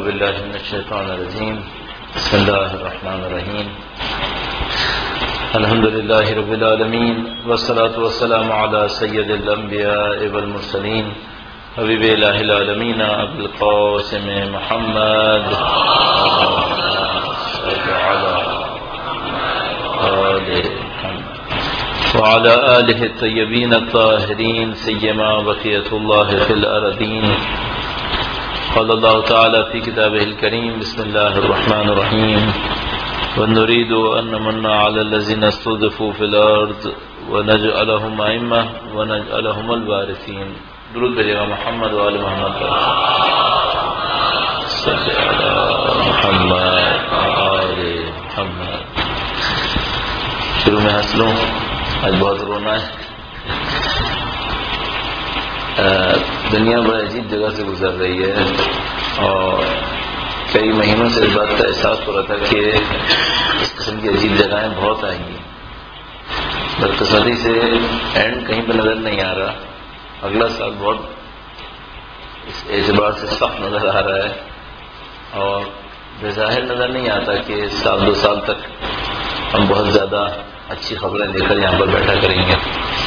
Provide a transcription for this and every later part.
باللہ من الشیطان الرجیم بسم اللہ الرحمن الرحیم الحمد للہ رب العالمین والصلاة والسلام علی سید الانبیاء والمرسلین حبیب الہ العالمین ابو القاسم محمد وعلى آله الطيبين الطاهرين سيما بقية الله في الأرضين. قال الله تعالى في كتابه الكريم بسم الله الرحمن الرحيم ونريد أن نمن على الذين استضعفوا في الأرض ونجعلهم أئمة ونجعلهم الوارثين. درود بجاء محمد وآل محمد صل على محمد وآل محمد. شروع میں ہنس لوں، آج بہت رونا ہے. دنیا بڑے عجیب جگہ سے گزر رہی ہے اور کئی مہینوں سے اس بات کا احساس ہو رہا تھا کہ اس قسم کی عجیب جگہیں بہت آئیں گی. بدقسمتی سے اینڈ کہیں پہ نظر نہیں آ رہا. اگلا سال بہت اس اعتبار سے سخت نظر آ رہا ہے اور بظاہر نظر نہیں آتا کہ سال دو سال تک ہم بہت زیادہ اچھی خبریں لے کر یہاں پر بیٹھا کریں گے.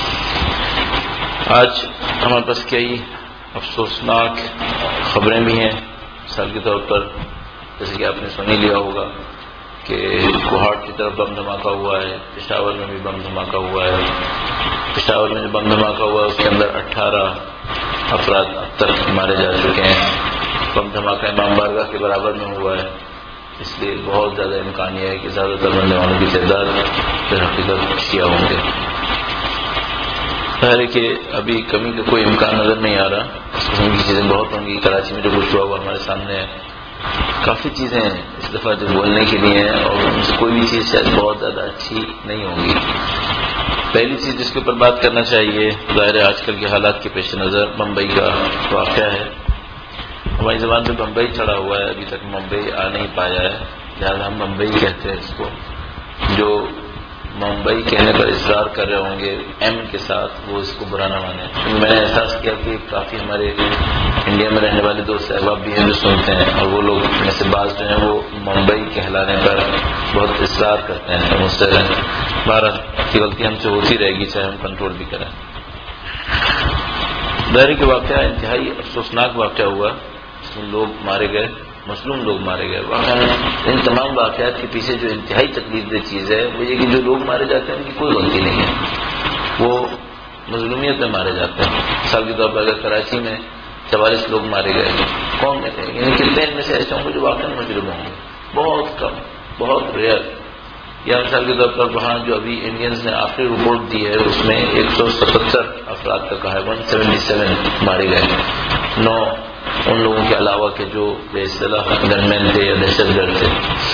آج ہمارے پاس کئی افسوسناک خبریں بھی ہیں. مثال کے طور پر جیسے کہ آپ نے سن ہی لیا ہوگا کہ کوہاٹ کی طرف بم دھماکہ ہوا ہے، پشاور میں بھی بم دھماکہ ہوا ہے. پشاور میں جو بم دھماکہ ہوا ہے اس کے اندر 18 افراد اب تک مارے جا چکے ہیں. بم دھماکہ امام بارگاہ کے برابر میں ہوا ہے، اس لیے بہت زیادہ امکان یہ ہے کہ زیادہ تر مرنے والوں کی تعداد در حقیقت شیعہ ہوں گے. ظاہر ہے کہ ابھی کمی کا کوئی امکان نظر نہیں آ رہا. اس قسم کی چیزیں بہت ہوں گی. کراچی میں جو کچھ ہوا وہ ہمارے سامنے ہے. کافی چیزیں اس دفعہ جو بولنے کے لیے ہیں اور ان سے کوئی بھی چیز شاید بہت زیادہ اچھی نہیں ہوں گی. پہلی چیز جس کے اوپر بات کرنا چاہیے ظاہر ہے آج کل کے حالات کے پیش نظر بمبئی کا واقعہ ہے. ہماری زبان پہ بمبئی چڑھا ہوا ہے، ابھی تک ممبئی آ نہیں پایا ہے، لہٰذا ہم بمبئی کہتے ہیں اس کو. جو ممبئی کہنے پر اصرار کر رہے ہوں گے ایم کے ساتھ وہ اس کو برا نہ مانے. میں نے احساس کیا کہ کافی ہمارے انڈیا میں رہنے والے دوست احباب بھی ہیں جو سنتے ہیں اور وہ لوگ میں سے بعض جو ہیں وہ ممبئی کہلانے پر بہت اصرار کرتے ہیں. مجھ سے بہرحال کی غلطی ہم سے ہوتی رہے گی چاہے ہم کنٹرول بھی کریں. دہلی کے واقعہ انتہائی افسوسناک واقعہ ہوا. اس میں لوگ مارے گئے، مظلوم لوگ مارے گئے. ان تمام واقعات کے پیچھے جو انتہائی تکلیف دہ چیز ہے وہ یہ کہ جو لوگ مارے جاتے ہیں ان کی کوئی غلطی نہیں ہے، وہ مظلومیت میں مارے جاتے ہیں. مثال کے طور پر اگر کراچی میں 44 لوگ مارے گئے، کون یعنی کتنے ان میں سے ایسے ہوں گے جو واقعی مجرم ہوں گے؟ بہت کم، بہت ریئر. یا مثال کے طور پر وہاں جو ابھی انڈینز نے آخری رپورٹ دی ہے اس میں 177 افراد کا کہا ہے 177 مارے گئے. 9 ان لوگوں کے علاوہ کے جو بے اصطلاح گن مین تھے یا دہشت گرد تھے.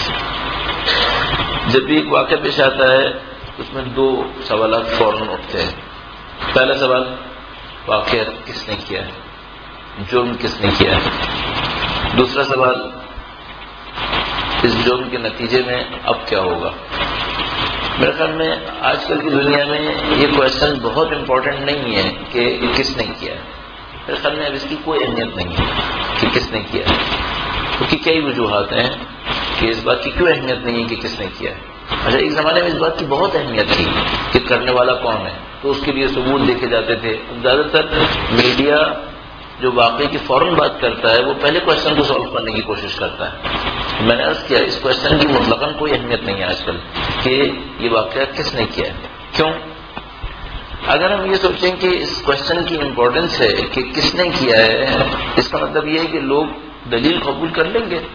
جب بھی ایک واقعہ پیش آتا ہے اس میں 2 سوالات فوراً اٹھتے ہیں. پہلا سوال واقعہ کس نے کیا ہے، جرم کس نے کیا ہے. دوسرا سوال اس جرم کے نتیجے میں اب کیا ہوگا. میرے خیال میں آج کل کی دنیا میں یہ کوشچن بہت امپورٹنٹ نہیں ہے کہ کس نے کیا ہے. میرے خیال میں اب اس کی کوئی اہمیت نہیں ہے کہ کس نے کیا ہے، کیونکہ کئی وجوہات ہیں کہ اس بات کی کیوں اہمیت نہیں ہے کہ کس نے کیا ہے. اچھا ایک زمانے میں اس بات کی بہت اہمیت تھی کہ کرنے والا کون ہے، تو اس کے لیے ثبوت دیکھے جاتے تھے. زیادہ تر میڈیا جو واقعے کی فوراً بات کرتا ہے وہ پہلے کوشچن کو سالو کرنے کی کوشش کرتا ہے. میں نے عرض کیا اس کوشچن کی مطلقاً کوئی اہمیت نہیں ہے آج کل کہ یہ واقعہ کس نے کیا ہے. کیوں؟ اگر ہم یہ سوچیں کہ اس کوشچن کی امپورٹنس ہے کہ کس نے کیا ہے، اس کا مطلب یہ ہے کہ لوگ دلیل قبول کر لیں گے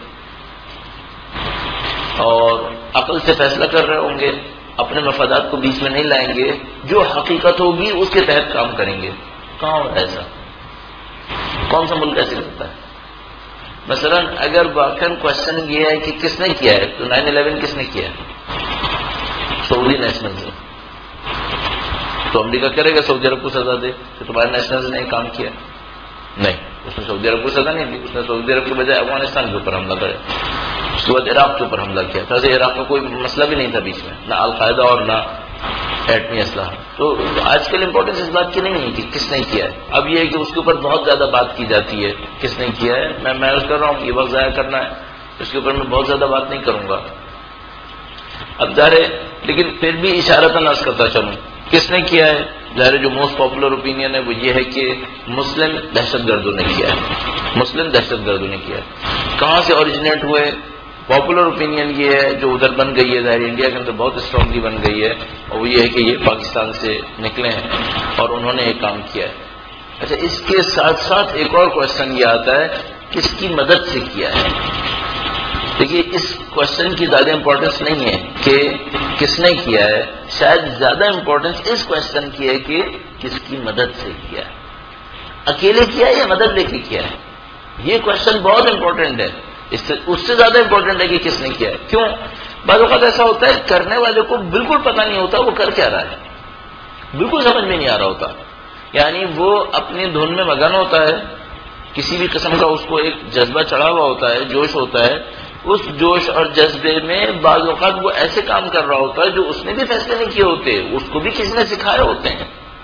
اور عقل سے فیصلہ کر رہے ہوں گے، اپنے مفادات کو بیچ میں نہیں لائیں گے، جو حقیقت ہوگی اس کے تحت کام کریں گے. کہاں ہوتا ہے ایسا؟ کون سا ملک ایسے کرتا ہے؟ مثلا اگر واقعاً کوشچن یہ ہے کہ کس نے کیا ہے تو 9/11 کس نے کیا ہے؟ Saudi nationals. تو امریکہ کرے گا سعودی عرب کو سزا دے کہ تمہارے نیشنلز نے کام کیا؟ نہیں، اس نے سعودی عرب کو سزا نہیں دی. اس نے سعودی عرب کے بجائے افغانستان کے اوپر حملہ کرے. اس کے بعد عراق کے اوپر حملہ کیا. تھا عراق کا کوئی مسئلہ بھی نہیں تھا بیچ میں، نہ القاعدہ اور نہ ایٹمی اسلحہ. تو آج کل امپورٹنس اس بات کی نہیں ہے کہ کس نے کیا ہے. اب یہ ہے کہ اس کے اوپر بہت زیادہ بات کی جاتی ہے کس نے کیا ہے. میں کر رہا ہوں یہ وقت ضائع کرنا ہے, اس کے اوپر میں بہت زیادہ بات نہیں کروں گا. اب ظاہر ہے لیکن پھر بھی اشارتاً عرض کرتا چلوں کس نے کیا ہے. ظاہر جو موسٹ پاپولر اوپینین ہے وہ یہ ہے کہ مسلم دہشت گردوں نے کیا ہے. مسلم دہشت گردوں نے کیا ہے. کہاں سے اوریجنیٹ ہوئے؟ پاپولر اوپینین یہ ہے جو ادھر بن گئی ہے, ظاہر انڈیا کے اندر بہت اسٹرانگلی بن گئی ہے, اور وہ یہ ہے کہ یہ پاکستان سے نکلے ہیں اور انہوں نے یہ کام کیا ہے. اچھا, اس کے ساتھ ساتھ ایک اور کوشچن یہ آتا ہے کس کی مدد سے کیا ہے. دیکھیے اس کوشچن کی زیادہ امپورٹنس نہیں ہے کہ کس نے کیا ہے, شاید زیادہ امپورٹنس اس کوشچن کی ہے کہ کس کی مدد سے کیا ہے. اکیلے کیا ہے یا مدد لے کے کیا ہے, یہ کوشچن بہت امپورٹنٹ ہے. اس سے زیادہ امپورٹنٹ ہے کہ کس نے کیا ہے. کیوں؟ بعض اوقات ایسا ہوتا ہے کرنے والے کو بالکل پتہ نہیں ہوتا وہ کر کیا رہا ہے, بالکل سمجھ میں نہیں آ رہا ہوتا. یعنی وہ اپنی دھن میں مگن ہوتا ہے, کسی بھی قسم کا اس کو ایک جذبہ چڑھا ہوا ہوتا ہے, جوش ہوتا ہے. اس جوش اور جذبے میں بعض اوقات وہ ایسے کام کر رہا ہوتا ہے جو اس نے بھی فیصلے نہیں کیے ہوتے, اس کو بھی کسی نے سکھائے ہوتے ہیں.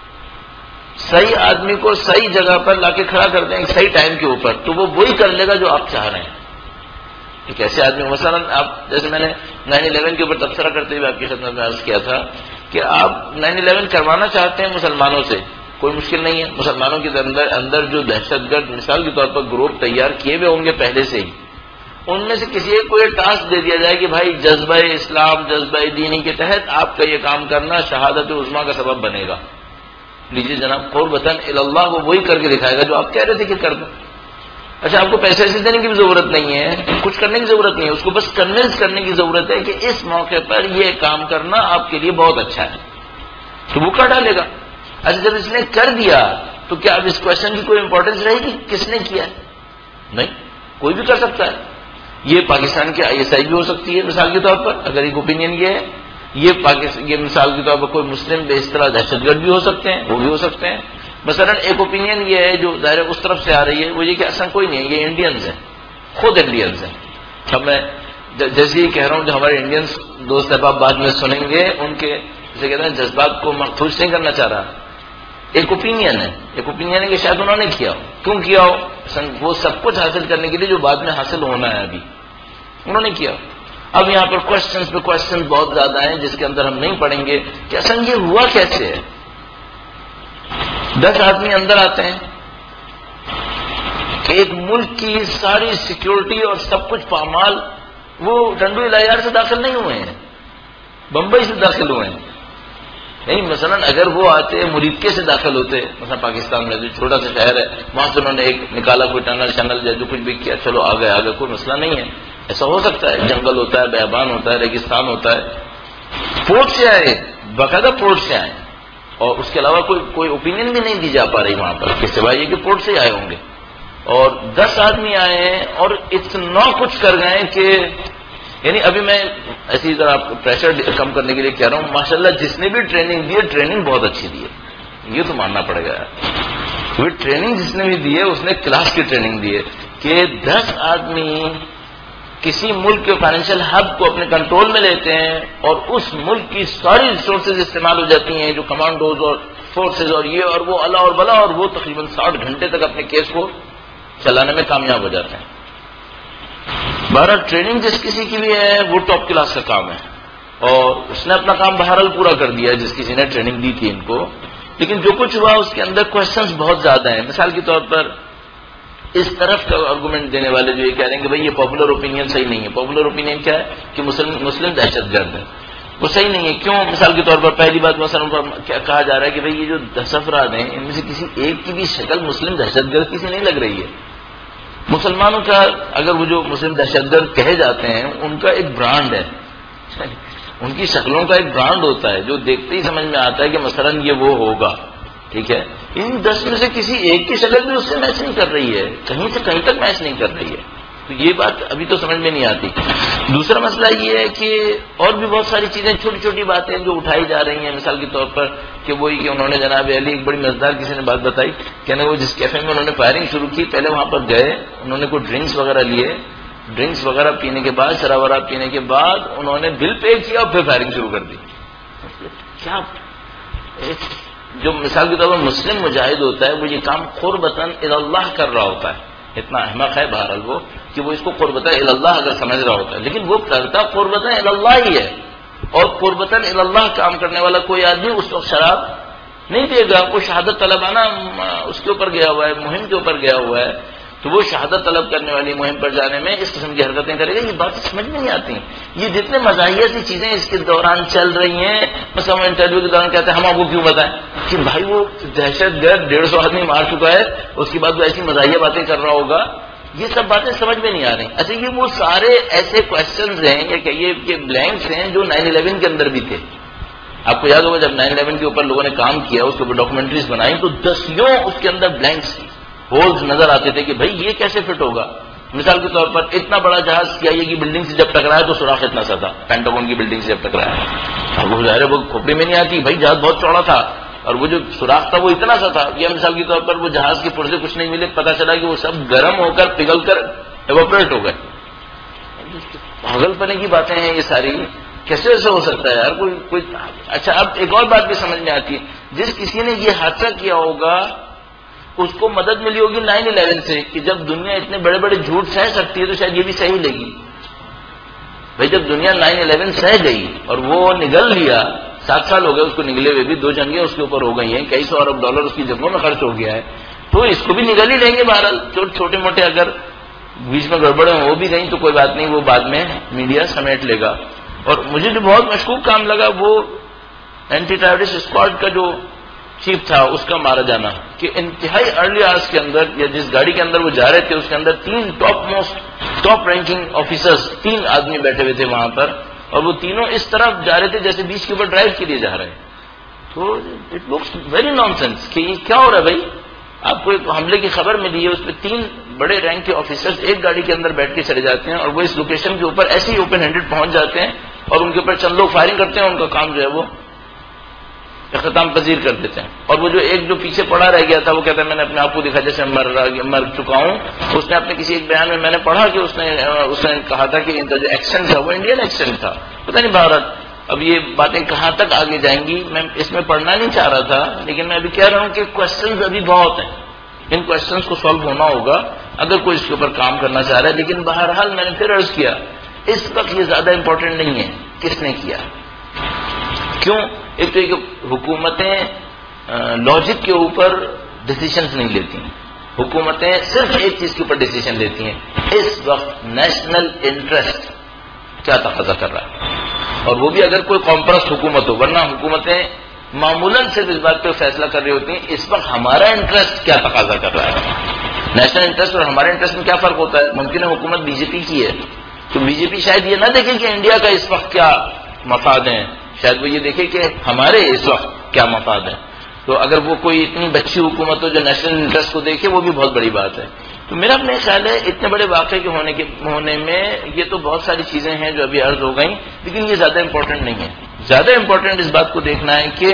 صحیح آدمی کو صحیح جگہ پر لا کے کھڑا کر دیں صحیح ٹائم کے اوپر, تو وہ وہی کر لے گا جو آپ چاہ رہے ہیں. ایک ایسے آدمی مثلا آپ, جیسے میں نے 9/11 کے اوپر تبصرہ کرتے ہوئے آپ کی خدمت میں عرض کیا تھا کہ آپ 9/11 کروانا چاہتے ہیں مسلمانوں سے, کوئی مشکل نہیں ہے. مسلمانوں کے اندر جو دہشت گرد مثال کے طور پر گروپ تیار کیے ہوئے ہوں گے پہلے سے ہی, ان میں سے کسی ایک کو یہ ٹاسک دے دیا جائے کہ بھائی جذبہ اسلام, جذبہ دینی کے تحت آپ کا یہ کام کرنا شہادت عظمیٰ کا سبب بنے گا. لیجیے جناب, قربتاً اللہ وہ وہی کر کے دکھائے گا جو آپ کہہ رہے تھے کہ کر دو. اچھا, آپ کو پیسے ایسے دینے کی بھی ضرورت نہیں ہے, کچھ کرنے کی ضرورت نہیں ہے, اس کو بس کنونس کرنے کی ضرورت ہے کہ اس موقع پر یہ کام کرنا آپ کے لیے بہت اچھا ہے, تو وہ کر ڈالے گا. اچھا, جب اس نے کر دیا تو کیا اب اس کوشچن کی کوئی امپورٹنس رہے گی کس نے کیا ہے؟ نہیں, کوئی بھی کر سکتا ہے. یہ پاکستان کے ISI بھی ہو سکتی ہے مثال کے طور پر, اگر ایک اوپینین یہ ہے. یہ مثال کے طور پر کوئی مسلم بے اصطلاح دہشت گرد بھی ہو سکتے ہیں, وہ بھی ہو سکتے ہیں. مثلا ایک اوپینین یہ ہے جو ظاہر اس طرف سے آ رہی ہے, وہ یہ کہ اصلا کوئی نہیں ہے, یہ انڈینز ہیں, خود انڈینز ہیں. اب میں جیسے یہ کہہ رہا ہوں, جو ہمارے انڈینس دوست احباب بعد میں سنیں گے, ان کے جیسے کہتے ہیں جذبات کو محفوظ نہیں کرنا چاہ رہا. ایک اوپینین ہے, ایک اوپینین ہے کہ شاید انہوں نے کیا ہو. کیوں کیا ہو؟ وہ سب کچھ حاصل کرنے کے لیے جو بعد میں حاصل ہونا ہے, ابھی انہوں نے کیا. اب یہاں پر کوشچنز پہ کوشچنز بہت زیادہ ہیں جس کے اندر ہم نہیں پڑھیں گے کہ اصل یہ ہوا کیسے ہے. 10 آدمی اندر آتے ہیں, ایک ملک کی ساری سیکیورٹی اور سب کچھ پامال, وہ ٹنڈو لائیار سے داخل نہیں ہوئے ہیں, بمبئی سے داخل ہوئے ہیں. نہیں, مثلا اگر وہ آتے مریدکے سے داخل ہوتے, مثلا پاکستان میں جو چھوٹا سا شہر ہے وہاں سے انہوں نے ایک نکالا کوئی ٹنل جو کچھ بھی کیا, چلو آگے کوئی مسئلہ نہیں ہے. ایسا ہو سکتا ہے, جنگل ہوتا ہے, بیابان ہوتا ہے, ریگستان ہوتا ہے. پورٹ سے آئے, باقاعدہ پورٹ سے آئے, اور اس کے علاوہ کوئی اوپینین بھی نہیں دی جا پا رہی وہاں پر کہ سوائے یہ کہ پورٹ سے آئے ہوں گے. اور 10 آدمی آئے ہیں اور اتنا کچھ کر گئے کہ یعنی ابھی میں ایسی طرح آپ پریشر کم کرنے کے لیے کہہ رہا ہوں, ماشاءاللہ جس نے بھی ٹریننگ دی ہے, ٹریننگ بہت اچھی دی ہے, یہ تو ماننا پڑے گا. وہ ٹریننگ جس نے بھی دی ہے اس نے کلاس کی ٹریننگ دی ہے کہ 10 آدمی کسی ملک کے فائنینشیل ہب کو اپنے کنٹرول میں لیتے ہیں اور اس ملک کی ساری ریسورسز استعمال ہو جاتی ہیں, جو کمانڈوز اور فورسز اور یہ اور وہ اللہ اور بلا, اور وہ تقریباً 60 گھنٹے تک اپنے کیس کو چلانے میں کامیاب ہو جاتے ہیں. بہرحال ٹریننگ جس کسی کی بھی ہے وہ ٹاپ کلاس کا کام ہے, اور اس نے اپنا کام بہرحال پورا کر دیا جس کسی نے ٹریننگ دی تھی ان کو. لیکن جو کچھ ہوا اس کے اندر کوشچنز بہت زیادہ ہیں. مثال کے طور پر اس طرف کا آرگومنٹ دینے والے جو یہ کہہ رہے ہیں کہ بھائی یہ پاپولر اوپینین صحیح نہیں ہے. پاپولر اوپینین کیا ہے کہ مسلم دہشت گرد ہے, وہ صحیح نہیں ہے. کیوں؟ مثال کے طور پر پہلی بات مثلا کہا جا رہا ہے کہ بھائی یہ جو 10 افراد ہیں ان میں سے کسی ایک کی بھی شکل مسلم دہشت گرد کسی نہیں لگ رہی ہے. مسلمانوں کا اگر وہ جو مسلم دہشت گرد کہے جاتے ہیں ان کا ایک برانڈ ہے, ان کی شکلوں کا ایک برانڈ ہوتا ہے جو دیکھتے ہی سمجھ میں آتا ہے کہ مثلا یہ وہ ہوگا. ٹھیک ہے, ان 10 میں سے کسی ایک کی شکل بھی اس سے میچ نہیں کر رہی ہے, کہیں سے کہیں تک میچ نہیں کر رہی ہے. تو یہ بات ابھی تو سمجھ میں نہیں آتی. دوسرا مسئلہ یہ ہے کہ اور بھی بہت ساری چیزیں چھوٹی چھوٹی باتیں جو اٹھائی جا رہی ہیں. مثال کے طور پر کہ وہی کہ انہوں نے جناب علی ایک بڑی مزیدار کسی نے بات بتائی, کہنے وہ جس کیفے میں انہوں نے فائرنگ شروع کی, پہلے وہاں پر گئے, انہوں نے کوئی ڈرنکس وغیرہ لیے, ڈرنکس وغیرہ پینے کے بعد, شراب وغیرہ پینے کے بعد انہوں نے بل پے کیا اور پھر فائرنگ شروع کر دی. جو مثال کے طور پر مسلم مجاہد ہوتا ہے وہ یہ کام قربتاً اللہ کر رہا ہوتا ہے. اتنا احمق ہے بہرحال وہ کہ وہ اس کو قربتاً اللہ اگر سمجھ رہا ہوتا ہے، لیکن وہ کرتا قربتاً اللہ ہی ہے. اور قربتاً اللہ کام کرنے والا کوئی آدمی اس وقت شراب نہیں دے گا. کوئی شہادت طلبانہ اس کے اوپر گیا ہوا ہے، مہم کے اوپر گیا ہوا ہے، تو وہ شہادت طلب کرنے والی مہم پر جانے میں اس قسم کی حرکتیں کرے گا. یہ باتیں سمجھ میں نہیں آتی. یہ جتنے مزاحیہ سی چیزیں اس کے دوران چل رہی ہیں، مثلا وہ انٹرویو کے دوران کہتے ہیں ہم آپ کو کیوں بتائیں کہ بھائی وہ دہشت گرد 150 آدمی مار چکا ہے، اس کے بعد وہ ایسی مزاحیہ باتیں کر رہا ہوگا. یہ سب باتیں سمجھ میں نہیں آ رہی. اچھا یہ وہ سارے ایسے کوشچنز ہیں یا کہیے کہ بلینکس ہیں جو 9/11 کے اندر بھی تھے. آپ کو یاد ہوگا جب 9/11 کے اوپر لوگوں نے کام کیا، اس کے اوپر ڈاکومنٹریز بنائی، تو دسیوں اس کے اندر بلینکس ہولز نظر آتے تھے کہ بھائی یہ کیسے فٹ ہوگا. مثال کے طور پر اتنا بڑا جہاز CIA کی بلڈنگ سے جب ٹکرایا تو سوراخ اتنا سا تھا، پینٹاگون کی بلڈنگ سے جب ٹکرایا. اب وہ ظاہر ہے وہ کھوپڑی میں نہیں آتی، بھائی جہاز بہت چوڑا تھا اور وہ جو سوراخ تھا وہ اتنا سا تھا. یا مثال کے طور پر وہ جہاز کے پرزے کچھ نہیں ملے، پتا چلا کہ وہ سب گرم ہو کر پگھل کر ایواپریٹ ہو گئے. پاگل پنے کی باتیں ہیں یہ ساری. کیسے ایسا ہو سکتا ہے یار؟ کوئی اچھا اب ایک اور بات بھی سمجھ میں آتی ہے. جس کسی نے یہ حادثہ کیا ہوگا اس کو مدد ملی ہوگی 9/11 سے کہ جب دنیا اتنے بڑے بڑے جھوٹ سہ سکتی ہے تو شاید یہ بھی صحیح لے گی. بھائی جب دنیا 9/11 سہ گئی اور وہ نگل لیا، 7 سال ہو گئے اس کو نگلے ہوئے بھی، 2 جنگیں اس کے اوپر ہو گئی ہیں، کئی سو ارب ڈالر اس کی جنگوں میں خرچ ہو گیا ہے، تو اس کو بھی نگل ہی لیں گے. بہرحال چھوٹے موٹے اگر بیچ میں گڑبڑیں ہو بھی گئیں تو کوئی بات نہیں، وہ بعد میں میڈیا سمیٹ لے گا. اور مجھے جو بہت مشکوک کام لگا وہ اینٹی ٹیررسٹ اسکواڈ کا جو چیف تھا اس کا مارا جانا، کہ انتہائی ارلی آورز کے اندر یا جس گاڑی کے اندر وہ جا رہے تھے اس کے اندر 3 ٹاپ رینکنگ آفیسرز، 3 آدمی بیٹھے ہوئے تھے وہاں پر، اور وہ تینوں اس طرف جا رہے تھے جیسے بیچ کے اوپر ڈرائیو کے لیے جا رہے ہیں. تو it looks very nonsense کہ یہ کیا ہو رہا ہے بھائی. آپ کو ایک حملے کی خبر ملی ہے، اس پہ 3 بڑے رینک کے آفیسرز ایک گاڑی کے اندر بیٹھ کے چلے جاتے ہیں اور وہ اس لوکیشن کے اوپر ایسے ہی اوپن ہینڈڈ پہنچ جاتے ہیں اور ان کے اوپر چند لوگ فائرنگ کرتے ہیں، ان کا کام جو ہے وہ اختتام پذیر کر دیتے ہیں. اور وہ جو ایک جو پیچھے پڑا رہ گیا تھا وہ کہتا ہے میں نے اپنے آپ کو دیکھا جیسے مر چکا ہوں. اس نے اپنے کسی ایک بیان میں نے پڑھا کہ اس نے کہا تھا کہ ان کا جو ایکسنٹ تھا وہ انڈین ایکسنٹ تھا. پتہ نہیں بھارت اب یہ باتیں کہاں تک آگے جائیں گی، میں اس میں پڑھنا نہیں چاہ رہا تھا، لیکن میں ابھی کہہ رہا ہوں کہ کوشچنز ابھی بہت ہیں. ان کوشچنز کو سالو ہونا ہوگا اگر کوئی اس کے اوپر کام کرنا چاہ رہا ہے. لیکن بہرحال میں نے پھر عرض کیا اس وقت یہ زیادہ امپورٹنٹ نہیں ہے کس نے کیا. کیوں؟ ایک تو یہ کہ حکومتیں لاجک کے اوپر ڈیسیشنز نہیں لیتی ہیں، حکومتیں صرف ایک چیز کے اوپر ڈیسیشن لیتی ہیں. اس وقت نیشنل انٹرسٹ کیا تقاضا کر رہا ہے، اور وہ بھی اگر کوئی کمپرس حکومت ہو، ورنہ حکومتیں معمولاً صرف اس بات پہ فیصلہ کر رہی ہوتی ہیں اس وقت ہمارا انٹرسٹ کیا تقاضا کر رہا ہے. نیشنل انٹرسٹ اور ہمارے انٹرسٹ میں کیا فرق ہوتا ہے؟ ممکن ہے حکومت BJP کی ہے تو BJP شاید یہ نہ دیکھے کہ انڈیا کا اس وقت کیا مفاد ہیں، شاید وہ یہ دیکھے کہ ہمارے اس وقت کیا مفاد ہیں. تو اگر وہ کوئی اتنی بچی حکومت ہو جو نیشنل انٹرسٹ کو دیکھے وہ بھی بہت بڑی بات ہے. تو میرا اپنے خیال ہے اتنے بڑے واقعے کے ہونے میں یہ تو بہت ساری چیزیں ہیں جو ابھی عرض ہو گئیں، لیکن یہ زیادہ امپورٹنٹ نہیں ہے. زیادہ امپورٹنٹ اس بات کو دیکھنا ہے کہ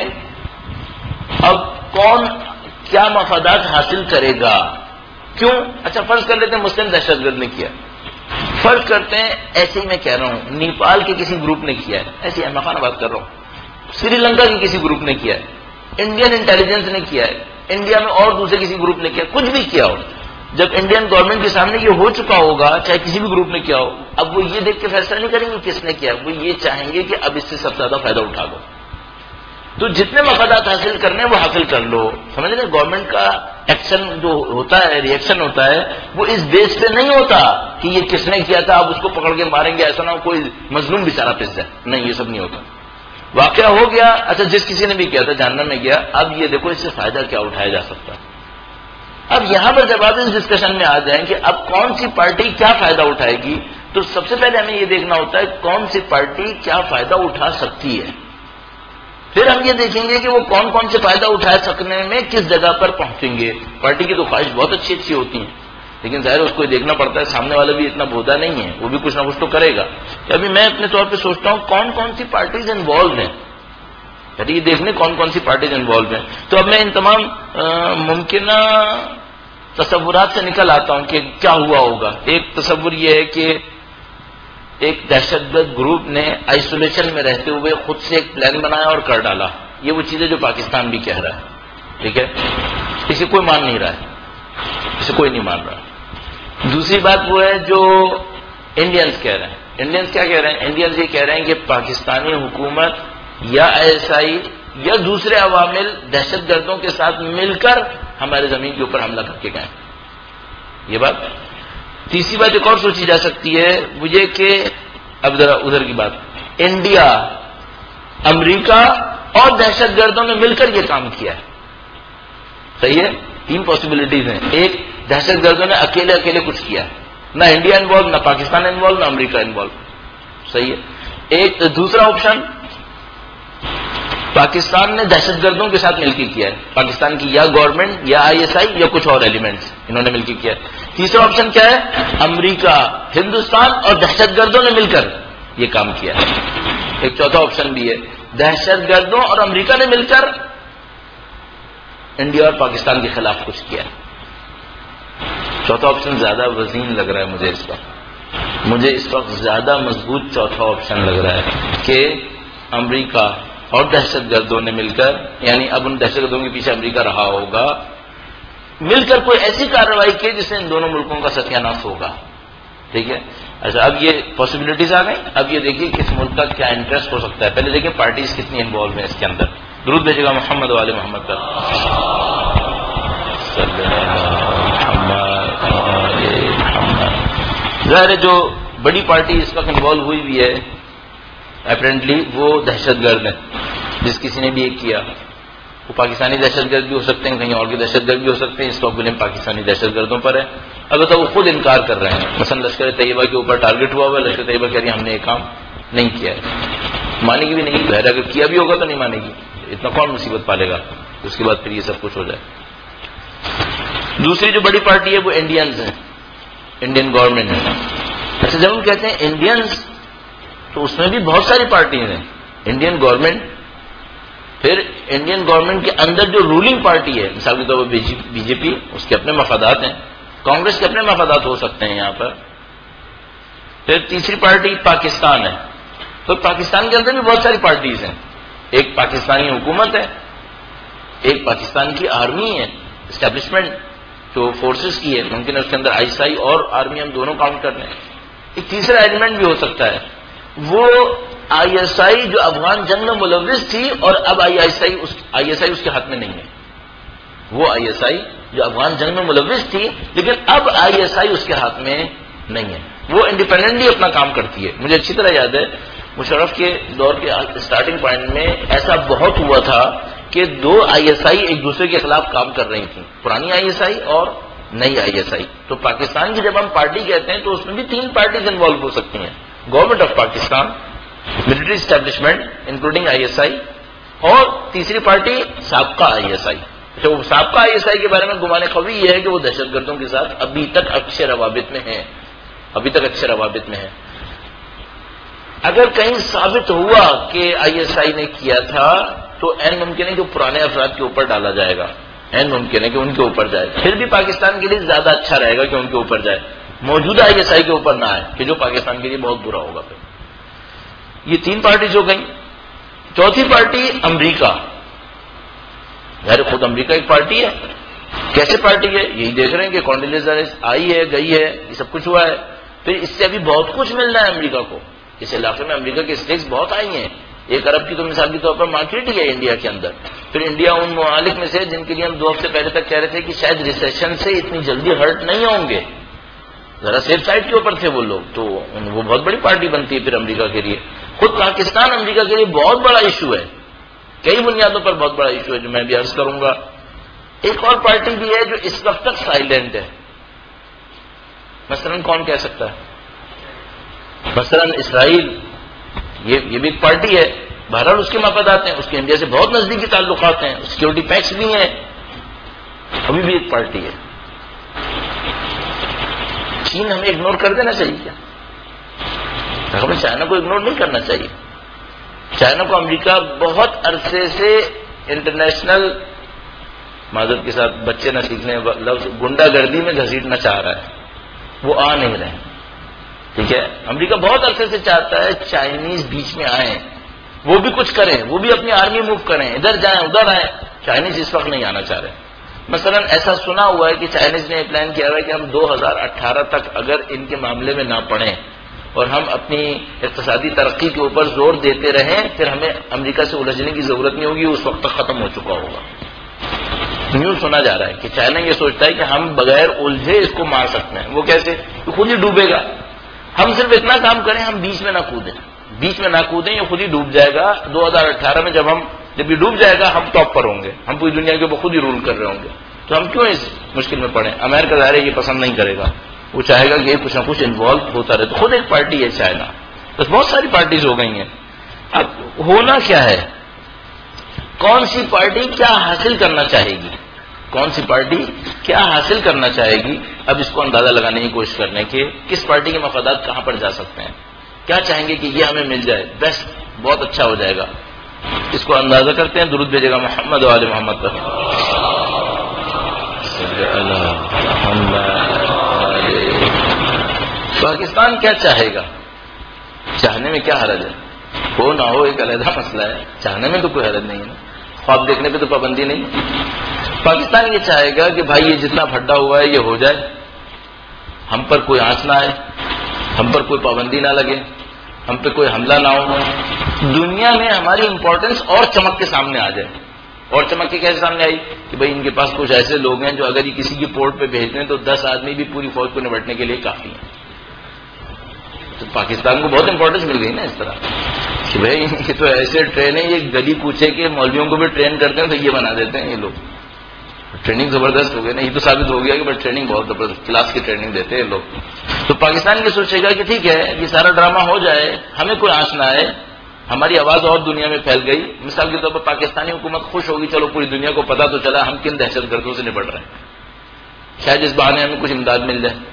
اب کون کیا مفادات حاصل کرے گا. کیوں؟ اچھا فرض کر لیتے ہیں مسلم دہشت گرد نے کیا، فرض کرتے ہیں ایسے ہی میں کہہ رہا ہوں نیپال کے کسی گروپ نے کیا ہے، ایسی احمقانہ بات کر رہا ہوں، سری لنکا کے کسی گروپ نے کیا ہے، انڈین انٹیلیجنس نے کیا ہے، انڈیا میں اور دوسرے کسی گروپ نے کیا، کچھ بھی کیا ہو. جب انڈین گورنمنٹ کے سامنے یہ ہو چکا ہوگا چاہے کسی بھی گروپ نے کیا ہو، اب وہ یہ دیکھ کے فیصلہ نہیں کریں گے کس نے کیا، وہ یہ چاہیں گے کہ اب اس سے سب سے زیادہ فائدہ اٹھا لو. تو جتنے مفادات حاصل کرنے وہ حاصل کر لو. سمجھ رہے گورنمنٹ کا ایکشن جو ہوتا ہے، ریئیکشن ہوتا ہے، وہ اس بیس پہ نہیں ہوتا کہ یہ کس نے کیا تھا اب اس کو پکڑ کے ماریں گے، ایسا نہ ہو کوئی مظلوم بیچارہ پس جائے. نہیں، یہ سب نہیں ہوتا. واقعہ ہو گیا، اچھا جس کسی نے بھی کیا تھا جہنم میں گیا، اب یہ دیکھو اس سے فائدہ کیا اٹھایا جا سکتا ہے. اب یہاں پر جب آپ اس ڈسکشن میں آ جائیں کہ اب کون سی پارٹی کیا فائدہ اٹھائے گی، تو سب سے پہلے ہمیں یہ دیکھنا ہوتا ہے کون سی پارٹی کیا فائدہ اٹھا سکتی ہے. پھر ہم یہ دیکھیں گے کہ وہ کون کون سے فائدہ اٹھا سکنے میں کس جگہ پر پہنچیں گے. پارٹی کی تو خواہش بہت اچھی اچھی ہوتی ہیں، لیکن ظاہر اس کو دیکھنا پڑتا ہے سامنے والا بھی اتنا بودا نہیں ہے، وہ بھی کچھ نہ کچھ تو کرے گا. کہ ابھی میں اپنے طور پہ سوچتا ہوں کون کون سی پارٹیز انوالوڈ ہیں، یہ دیکھنے کون کون سی پارٹیز انوالوڈ ہیں. تو اب میں ان تمام ممکنہ تصورات سے نکل آتا ہوں کہ کیا ہوا ہوگا. ایک تصور یہ ہے کہ ایک دہشت گرد گروپ نے آئسولیشن میں رہتے ہوئے خود سے ایک پلان بنایا اور کر ڈالا. یہ وہ چیز ہے جو پاکستان بھی کہہ رہا ہے. ٹھیک ہے, اسے کوئی مان نہیں رہا ہے, اسے کوئی نہیں مان رہا. دوسری بات وہ ہے جو انڈینز کہہ رہے ہیں. انڈینز کیا کہہ رہے ہیں؟ انڈینز یہ کہہ رہے ہیں کہ پاکستانی حکومت یا ISI یا دوسرے عوامل دہشت گردوں کے ساتھ مل کر ہمارے زمین کے اوپر حملہ کر کے گئے. یہ بات. تیسری بات ایک اور سوچی جا سکتی ہے وہ یہ کہ اب ذرا ادھر کی بات, انڈیا, امریکہ اور دہشت گردوں نے مل کر یہ کام کیا ہے. صحیح ہے, تین پاسبلٹیز ہیں. ایک, دہشت گردوں نے اکیلے اکیلے کچھ کیا ہے, نہ انڈیا انوالو, نہ پاکستان انوالو, نہ امریکہ انوالو. صحیح ہے. ایک دوسرا آپشن, پاکستان نے دہشت گردوں کے ساتھ مل کے کیا ہے, پاکستان کی یا گورنمنٹ یا ISI یا کچھ اور ایلیمنٹس انہوں نے مل کے کیا ہے. تیسرا آپشن کیا ہے؟ امریکہ, ہندوستان اور دہشت گردوں نے مل کر یہ کام کیا ہے. ایک چوتھا آپشن بھی ہے, دہشت گردوں اور امریکہ نے مل کر انڈیا اور پاکستان کے خلاف کچھ کیا ہے. چوتھا آپشن زیادہ وزین لگ رہا ہے مجھے اس وقت. مجھے اس وقت زیادہ مضبوط چوتھا آپشن لگ رہا ہے کہ امریکہ اور دہشت گردوں نے مل کر, یعنی اب ان دہشت گردوں کے پیچھے امریکہ رہا ہوگا, مل کر کوئی ایسی کارروائی کی جس سے ان دونوں ملکوں کا ستیہ ناش ہوگا. ٹھیک ہے. اچھا, اب یہ پاسبلٹیز آ گئی. اب یہ دیکھیے کس ملک کا کیا انٹرسٹ ہو سکتا ہے. پہلے دیکھیں پارٹیز کتنی انوالو ہیں اس کے اندر. درود بھیجے گا محمد والے محمد پر. ظاہر ہے جو بڑی پارٹی اس وقت انوالو ہوئی بھی ہے اپیرنٹلی وہ دہشت گرد ہیں. جس کسی نے بھی یہ کیا وہ پاکستانی دہشت گرد بھی ہو سکتے ہیں, کہیں اور کے دہشت گرد بھی ہو سکتے ہیں. اس وقت بلیم پاکستانی دہشت گردوں پر ہے. البتہ وہ خود انکار کر رہے ہیں. مثلا لشکر طیبہ کے اوپر ٹارگٹ ہوا ہوا ہے, لشکر طیبہ کہہ رہی ہے ہم نے یہ کام نہیں کیا ہے. مانے گی بھی نہیں, ظاہر اگر کیا بھی ہوگا تو نہیں مانے گی. اتنا کون مصیبت پالے گا اس کے بعد پھر یہ سب کچھ ہو جائے. دوسری جو بڑی پارٹی ہے وہ انڈینز ہیں, انڈین گورنمنٹ ہے. اچھا, جب ہم کہتے ہیں انڈینز تو اس میں بھی بہت ساری پارٹیز ہیں. انڈین گورنمنٹ, پھر انڈین گورنمنٹ کے اندر جو رولنگ پارٹی ہے, مثال کے طور پر BJP, اس کے اپنے مفادات ہیں. کانگریس کے اپنے مفادات ہو سکتے ہیں یہاں پر. پھر تیسری پارٹی پاکستان ہے. تو پاکستان کے اندر بھی بہت ساری پارٹیز ہیں. ایک پاکستانی حکومت ہے, ایک پاکستان کی آرمی ہے, اسٹیبلشمنٹ جو فورسز کی ہے. ممکن ہے اس کے اندر ISI اور آرمی ہم دونوں کاؤنٹ کر لیں. ایک تیسرا ایلیمنٹ بھی ہو سکتا ہے, وہ ISI جو افغان جنگ میں ملوث تھی اور اب ISI اس کے ہاتھ میں نہیں ہے. وہ ISI جو افغان جنگ میں ملوث تھی لیکن اب ISI اس کے ہاتھ میں نہیں ہے. وہ انڈیپینڈنٹلی اپنا کام کرتی ہے. مجھے اچھی طرح یاد ہے مشرف کے دور کے اسٹارٹنگ پوائنٹ میں ایسا بہت ہوا تھا کہ دو ISI ایک دوسرے کے خلاف کام کر رہی تھیں, پرانی ISI اور نئی ISI. تو پاکستان کی جب ہم پارٹی کہتے ہیں تو اس میں بھی تین پارٹیز انوالو ہو سکتی ہیں, government of Pakistan, military establishment including ISI, اور تیسری پارٹی سابقہ ISI. تو سابقہ ISI کے بارے میں گمان قوی یہ ہے کہ وہ دہشت گردوں کے ساتھ ابھی تک اچھے روابط میں ہیں, ابھی تک اچھے روابط میں ہیں. اگر کہیں ثابت ہوا کہ ISI نے کیا تھا تو این ممکن ہے کہ پرانے افراد کے اوپر ڈالا جائے گا, این ممکن ہے کہ ان کے اوپر جائے. پھر بھی پاکستان کے لیے زیادہ اچھا رہے گا کہ ان کے اوپر جائے, موجودہ ISI کے اوپر نہ آئے, کہ جو پاکستان کے لیے بہت برا ہوگا. پھر یہ تین پارٹیز ہو گئیں. چوتھی پارٹی امریکہ. یار خود امریکہ ایک پارٹی ہے. کیسے پارٹی ہے؟ یہی دیکھ رہے ہیں کہ کونڈیلیزا رائس آئی ہے, گئی ہے, یہ سب کچھ ہوا ہے. پھر اس سے ابھی بہت کچھ ملنا ہے امریکہ کو. اس علاقے میں امریکہ کے اسٹیکس بہت آئی ہیں. 1 ارب کی تو مثال کے طور پر مارکیٹ ہی ہے انڈیا کے اندر. پھر انڈیا ان ممالک میں سے جن کے لیے ہم 2 ہفتے پہلے تک کہہ رہے تھے کہ شاید ریسیشن سے اتنی جلدی ہرٹ نہیں ہوں گے, ذرا سیف سائڈ کے اوپر تھے وہ لوگ, تو وہ بہت بڑی پارٹی بنتی ہے پھر امریکہ کے لیے. خود پاکستان امریکہ کے لیے بہت بڑا ایشو ہے, کئی بنیادوں پر بہت بڑا ایشو ہے جو میں بھی عرض کروں گا. ایک اور پارٹی بھی ہے جو اس وقت تک سائلنٹ ہے. مثلا کون کہہ سکتا ہے؟ مثلا اسرائیل, یہ بھی ایک پارٹی ہے. بہرحال اس کے مفادات ہیں, اس کے انڈیا سے بہت نزدیکی تعلقات ہیں, سیکورٹی پیکس بھی ہیں, ابھی بھی ایک پارٹی ہے. چین ہمیں اگنور کر دینا چاہیے کیا؟ ہمیں چائنا کو اگنور نہیں کرنا چاہیے. چائنا کو امریکہ بہت عرصے سے انٹرنیشنل, معذرت کے ساتھ بچے نہ سیکھنے لفظ, گنڈا گردی میں گھسیٹنا چاہ رہا ہے. وہ آ نہیں رہے. ٹھیک ہے, امریکہ بہت عرصے سے چاہتا ہے چائنیز بیچ میں آئیں, وہ بھی کچھ کریں، وہ بھی اپنی آرمی موو کریں، ادھر جائیں ادھر آئیں. چائنیز اس وقت نہیں آنا چاہ رہے. مثلا ایسا سنا ہوا ہے کہ چائنیز نے پلان کیا ہوا ہے کہ ہم 2018 تک اگر ان کے معاملے میں نہ پڑیں اور ہم اپنی اقتصادی ترقی کے اوپر زور دیتے رہیں، پھر ہمیں امریکہ سے الجھنے کی ضرورت نہیں ہوگی، اس وقت تک ختم ہو چکا ہوگا. نیوز سنا جا رہا ہے کہ چائنا یہ سوچتا ہے کہ ہم بغیر الجھے اس کو مار سکتے ہیں. وہ کیسے؟ تو خود ہی ڈوبے گا. ہم صرف اتنا کام کریں، ہم بیچ میں نہ کودیں، یہ خود ہی ڈوب جائے گا. 2018 میں جب یہ ڈوب جائے گا ہم ٹاپ پر ہوں گے، ہم پوری دنیا کے اوپر خود ہی رول کر رہے ہوں گے. تو ہم کیوں اس مشکل میں پڑیں؟ امریکہ ظاہر ہے یہ پسند نہیں کرے گا، وہ چاہے گا کہ یہ کچھ نہ کچھ انوالو ہوتا رہے. تو خود ایک پارٹی ہے چائنا، بس بہت ساری پارٹیز ہو گئی ہیں. اب ہونا کیا ہے؟ کون سی پارٹی کیا حاصل کرنا چاہے گی، کون سی پارٹی کیا حاصل کرنا چاہے گی، اب اس کو اندازہ لگانے کی کوشش کرنے کہ کس پارٹی کے مفادات کہاں پر جا سکتے ہیں. کیا چاہیں گے کہ یہ ہمیں مل جائے، بیسٹ، بہت اچھا ہو جائے گا. اس کو اندازہ کرتے ہیں. درود بھیجے گا محمد و آل محمد پر. پاکستان کیا چاہے گا؟ چاہنے میں کیا حرج ہے؟ ہو نہ ہو ایک علیحدہ مسئلہ ہے، چاہنے میں تو کوئی حرج نہیں ہے. خواب دیکھنے پہ تو پابندی نہیں. پاکستان یہ چاہے گا کہ بھائی یہ جتنا پھڈا ہوا ہے یہ ہو جائے، ہم پر کوئی آنچ نہ آئے، ہم پر کوئی پابندی نہ لگے، ہم پہ کوئی حملہ نہ ہو، دنیا میں ہماری امپورٹنس اور چمک کے سامنے آ جائے. اور چمک کے کیسے سامنے آئی کہ بھائی ان کے پاس کچھ ایسے لوگ ہیں جو اگر یہ کسی کی پورٹ پہ بھیج دیں تو 10 آدمی بھی پوری فوج کو نمٹنے کے لیے کافی ہیں. تو پاکستان کو بہت امپورٹنس مل گئی نا اس طرح کہ بھائی یہ تو ایسے ٹرین ہے، یہ گلی کوچے کے مولویوں کو بھی ٹرین کرتے ہیں تو یہ بنا دیتے ہیں. یہ لوگ ٹریننگ زبردست ہو گئی نا، یہ تو ثابت ہو گیا کہ بھائی ٹریننگ بہت زبردست کلاس کی ٹریننگ دیتے ہیں لوگ. تو پاکستان یہ سوچے گا کہ ٹھیک ہے یہ سارا ڈرامہ ہو جائے، ہمیں کوئی آنچ نہ آئے، ہماری آواز اور دنیا میں پھیل گئی. مثال کے طور پر پاکستانی حکومت خوش ہوگی، چلو پوری دنیا کو پتا تو چلا ہم کن دہشت گردوں سے نپٹ رہے ہیں، شاید اس بہانے ہمیں کچھ امداد مل جائے.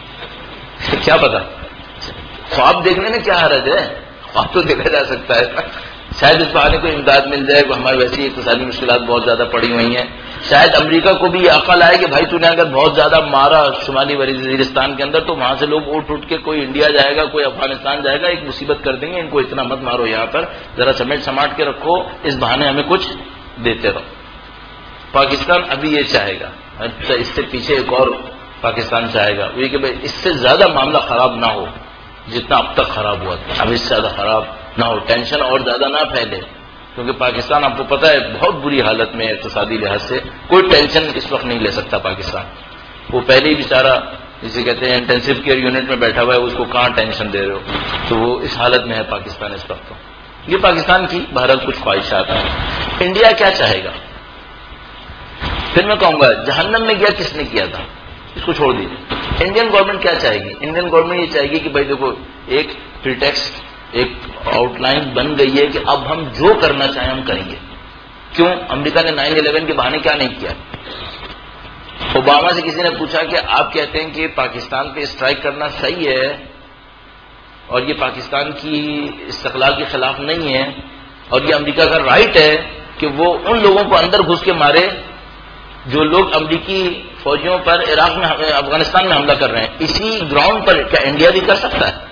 کیا پتا؟ خواب دیکھنے میں کیا حرج ہے؟ خواب تو دیکھا جا سکتا ہے. شاید اس بہانے کو امداد مل جائے. ہماری ویسی اقتصادی مشکلات بہت زیادہ پڑی ہوئی ہیں. شاید امریکہ کو بھی یہ عقل آئے کہ بھائی تو نے اگر بہت زیادہ مارا شمالی وزیرستان کے اندر تو وہاں سے لوگ اٹھ کے کوئی انڈیا جائے گا، کوئی افغانستان جائے گا، ایک مصیبت کر دیں گے. ان کو اتنا مت مارو، یہاں پر ذرا سمیٹ سماٹ کے رکھو، اس بہانے ہمیں کچھ دیتے رہو. پاکستان ابھی یہ چاہے گا. اس سے پیچھے ایک اور پاکستان چاہے گا، وہ یہ کہ بھائی اس سے زیادہ معاملہ خراب نہ ہو جتنا اب تک خراب ہوا تھا. اب اس سے زیادہ خراب نہ ہو، ٹینشن اور زیادہ نہ پھیلے. کیونکہ پاکستان آپ کو پتہ ہے بہت بری حالت میں اقتصادی لحاظ سے، کوئی ٹینشن اس وقت نہیں لے سکتا پاکستان. وہ پہلے ہی بیچارہ جسے کہتے ہیں انٹینسو کیئر یونٹ میں بیٹھا ہوا ہے، اس کو کہاں ٹینشن دے رہے ہو. تو وہ اس حالت میں ہے پاکستان اس وقت. یہ پاکستان کی بہرحال کچھ خواہشات ہیں. انڈیا کیا چاہے گا؟ پھر میں کہوں گا جہنم میں گیا کس نے کیا تھا، اس کو چھوڑ دیجیے. انڈین گورنمنٹ کیا چاہے گی؟ انڈین گورنمنٹ یہ چاہے گی کہ بھائی دیکھو ایک پریٹیکسٹ، ایک آؤٹ لائن بن گئی ہے کہ اب ہم جو کرنا چاہیں ہم کریں گے. کیوں؟ امریکہ نے 9/11 کے بہانے کیا نہیں کیا. اوباما سے کسی نے پوچھا کہ آپ کہتے ہیں کہ پاکستان پہ اسٹرائک کرنا صحیح ہے اور یہ پاکستان کی استقلال کے خلاف نہیں ہے اور یہ امریکہ کا رائٹ ہے کہ وہ ان لوگوں کو اندر گھس کے مارے جو لوگ امریکی فوجیوں پر عراق میں افغانستان میں حملہ کر رہے ہیں. اسی گراؤنڈ پر کیا انڈیا بھی کر سکتا ہے؟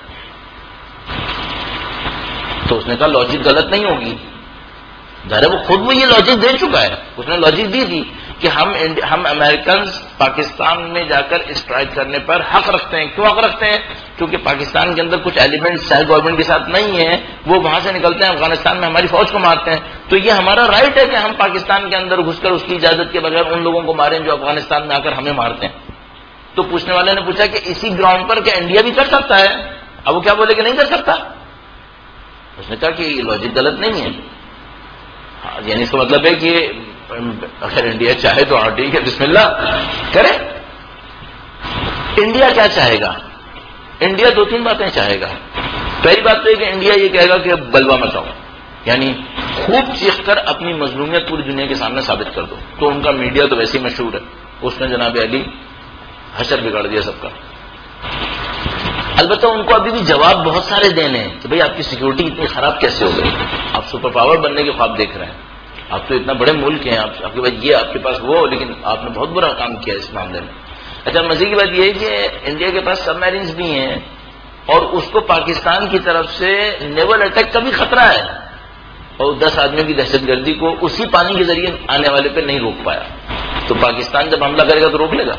تو اس نے کہا لاجک غلط نہیں ہوگی. ظاہر ہے وہ خود وہ یہ لاجک دے چکا ہے. اس نے لاجک دی تھی کہ ہم امریکنز پاکستان میں جا کر اسٹرائک کرنے پر حق رکھتے ہیں. کیوں حق رکھتے ہیں؟ کیونکہ پاکستان کے اندر کچھ ایلیمنٹ سیل گورنمنٹ کے ساتھ نہیں ہیں، وہ وہاں سے نکلتے ہیں افغانستان میں ہماری فوج کو مارتے ہیں. تو یہ ہمارا رائٹ ہے کہ ہم پاکستان کے اندر گھس کر اس کی اجازت کے بغیر ان لوگوں کو ماریں جو افغانستان میں آ کر ہمیں مارتے ہیں. تو پوچھنے والے نے پوچھا کہ اسی گراؤنڈ پر کیا انڈیا بھی کر سکتا ہے؟ اب وہ کیا بولے کہ نہیں کر سکتا. اس نے کہا کہ یہ لاجک غلط نہیں ہے. یعنی اس کا مطلب ہے کہ اگر انڈیا چاہے تو ہاں ٹھیک ہے، بسم اللہ کرے. انڈیا کیا چاہے گا؟ انڈیا 2-3 باتیں چاہے گا. پہلی بات تو یہ کہ انڈیا یہ کہے گا کہ بلوا مچاؤ، یعنی خوب چیخ کر اپنی مظلومیت پوری دنیا کے سامنے ثابت کر دو. تو ان کا میڈیا تو ویسے ہی مشہور ہے، اس نے جناب علی حشر بگاڑ دیا سب کا. البتہ ان کو ابھی بھی جواب بہت سارے دینے ہیں کہ بھئی آپ کی سیکیورٹی اتنی خراب کیسے ہو گئی؟ آپ سپر پاور بننے کے خواب دیکھ رہے ہیں، آپ تو اتنا بڑے ملک ہیں، آپ کے پاس یہ، آپ کے پاس وہ، لیکن آپ نے بہت برا کام کیا اس معاملے میں. اچھا مزے کی بات یہ ہے کہ انڈیا کے پاس سب میرینز بھی ہیں اور اس کو پاکستان کی طرف سے نیول اٹیک کا بھی خطرہ ہے. اور 10 آدمیوں کی دہشت گردی کو اسی پانی کے ذریعے آنے والے پہ نہیں روک پایا، تو پاکستان جب حملہ کرے گا تو روک لے گا؟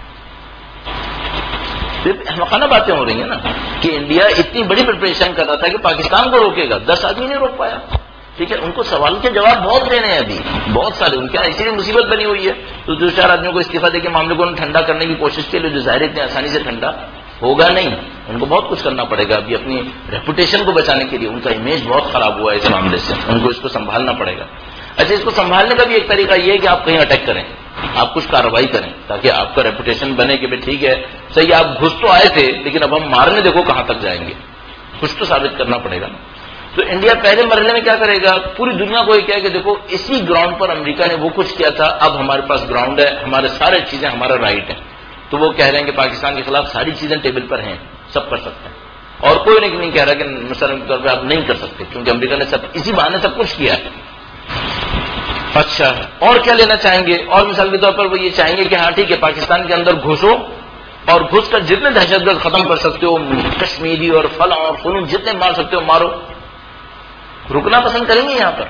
احمقانہ باتیں ہو رہی ہیں نا کہ انڈیا اتنی بڑی پریپریشن کر رہا تھا کہ پاکستان کو روکے گا، 10 آدمی نہیں روک پایا. ٹھیک ہے، ان کو سوال کے جواب بہت دینے ہیں ابھی، بہت سارے ان کے اسی لیے مصیبت بنی ہوئی ہے. تو 2-4 آدمیوں کو استعفیٰ دے کے معاملے کو ٹھنڈا کرنے کی کوشش کے لیے، جو ظاہر اتنے آسانی سے ٹھنڈا ہوگا نہیں، ان کو بہت کچھ کرنا پڑے گا ابھی اپنی ریپوٹیشن کو بچانے کے لیے. ان کا امیج بہت خراب ہوا ہے اس معاملے سے، ان کو اس کو سنبھالنا پڑے گا. اچھا، اس کو سنبھالنے کا بھی ایک طریقہ یہ ہے کہ آپ کہیں اٹیک کریں، آپ کچھ کارروائی کریں تاکہ آپ کا ریپوٹیشن بنے کہ ٹھیک ہے صحیح، آپ گھس تو آئے تھے لیکن اب ہم مارنے دیکھو کہاں تک جائیں گے، کچھ تو ثابت کرنا پڑے گا. تو انڈیا پہلے مرحلے میں کیا کرے گا؟ پوری دنیا کو یہ کہے کہ دیکھو اسی گراؤنڈ پر امریکہ نے وہ کچھ کیا تھا، اب ہمارے پاس گراؤنڈ ہے، ہمارے سارے چیزیں ہمارا رائٹ ہے. تو وہ کہہ رہے ہیں کہ پاکستان کے خلاف ساری چیزیں ٹیبل پر ہیں، سب کر سکتے ہیں. اور کوئی نہیں کہہ رہا کہ مثلاً کے طور پہ آپ نہیں کر سکتے، کیونکہ امریکہ نے سب اسی بہانے سب کچھ کیا ہے. اچھا، اور کیا لینا چاہیں گے؟ اور مثال کے طور پر وہ یہ چاہیں گے کہ ہاں ٹھیک ہے، پاکستان کے اندر گھسو اور گھس کر جتنے دہشت گرد ختم کر سکتے ہو، کشمیری اور فلاں اور فلون جتنے مار سکتے ہو مارو. رکنا پسند کریں گے؟ یہاں پر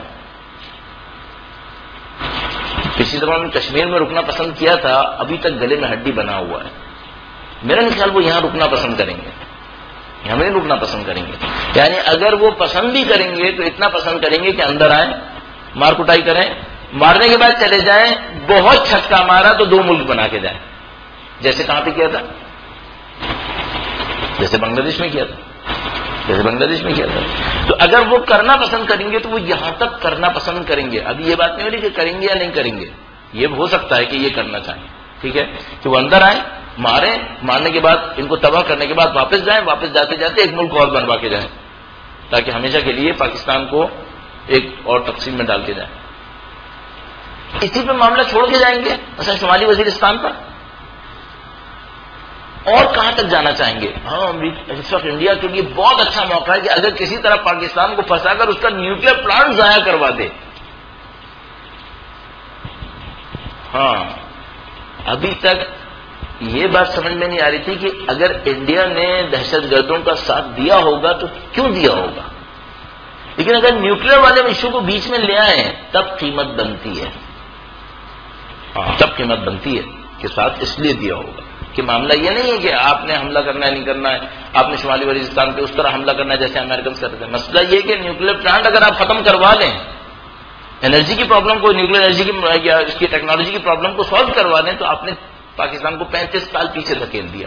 پچھلی دفعہ نے کشمیر میں رکنا پسند کیا تھا، ابھی تک گلے میں ہڈی بنا ہوا ہے. میرا نہیں خیال وہ یہاں رکنا پسند کریں گے، یہاں نہیں رکنا پسند کریں گے. یعنی اگر وہ پسند بھی کریں گے تو اتنا پسند کریں گے کہ اندر آئیں، مار کٹائی کریں، مارنے کے بعد چلے جائیں. بہت چھکا مارا تو 2 ملک بنا کے جائیں، جیسے کہاں پہ کیا تھا؟ جیسے بنگلہ دیش میں کیا تھا، تو اگر وہ کرنا پسند کریں گے تو وہ یہاں تک کرنا پسند کریں گے. ابھی یہ بات نہیں ہو رہی کہ کریں گے یا نہیں کریں گے، یہ ہو سکتا ہے کہ یہ کرنا چاہیں. ٹھیک ہے، کہ وہ اندر آئیں، ماریں، مارنے کے بعد ان کو تباہ کرنے کے بعد واپس جائیں، واپس جاتے جاتے ایک ملک اور بنوا کے جائیں تاکہ ہمیشہ کے لیے پاکستان کو ایک اور تقسیم میں ڈال کے جائیں. اسی پہ معاملہ چھوڑ کے جائیں گے مثلا شمالی وزیرستان پر. اور کہاں تک جانا چاہیں گے؟ ہاں، اس وقت انڈیا کے لیے بہت اچھا موقع ہے کہ اگر کسی طرح پاکستان کو پھنسا کر اس کا نیوکلیر پلانٹ ضائع کروا دے. ہاں، ابھی تک یہ بات سمجھ میں نہیں آ رہی تھی کہ اگر انڈیا نے دہشت گردوں کا ساتھ دیا ہوگا تو کیوں دیا ہوگا، لیکن اگر نیوکلیر والے ایشو کو بیچ میں لے آئے تب قیمت بنتی ہے. تب قیمت بنتی ہے کہ ساتھ اس لیے دیا ہوگا کہ معاملہ یہ نہیں ہے کہ آپ نے حملہ کرنا ہے نہیں کرنا ہے، آپ نے شمالی وزیرستان پہ اس طرح حملہ کرنا ہے جیسے امریکن کرتے تھے. مسئلہ یہ کہ نیوکلیر پلانٹ اگر آپ ختم کروا لیں، انرجی کی پرابلم کو، نیوکلیر انرجی کی یا اس کی ٹیکنالوجی کی پرابلم کو سالو کروا لیں، تو آپ نے پاکستان کو 35 سال پیچھے دھکیل دیا.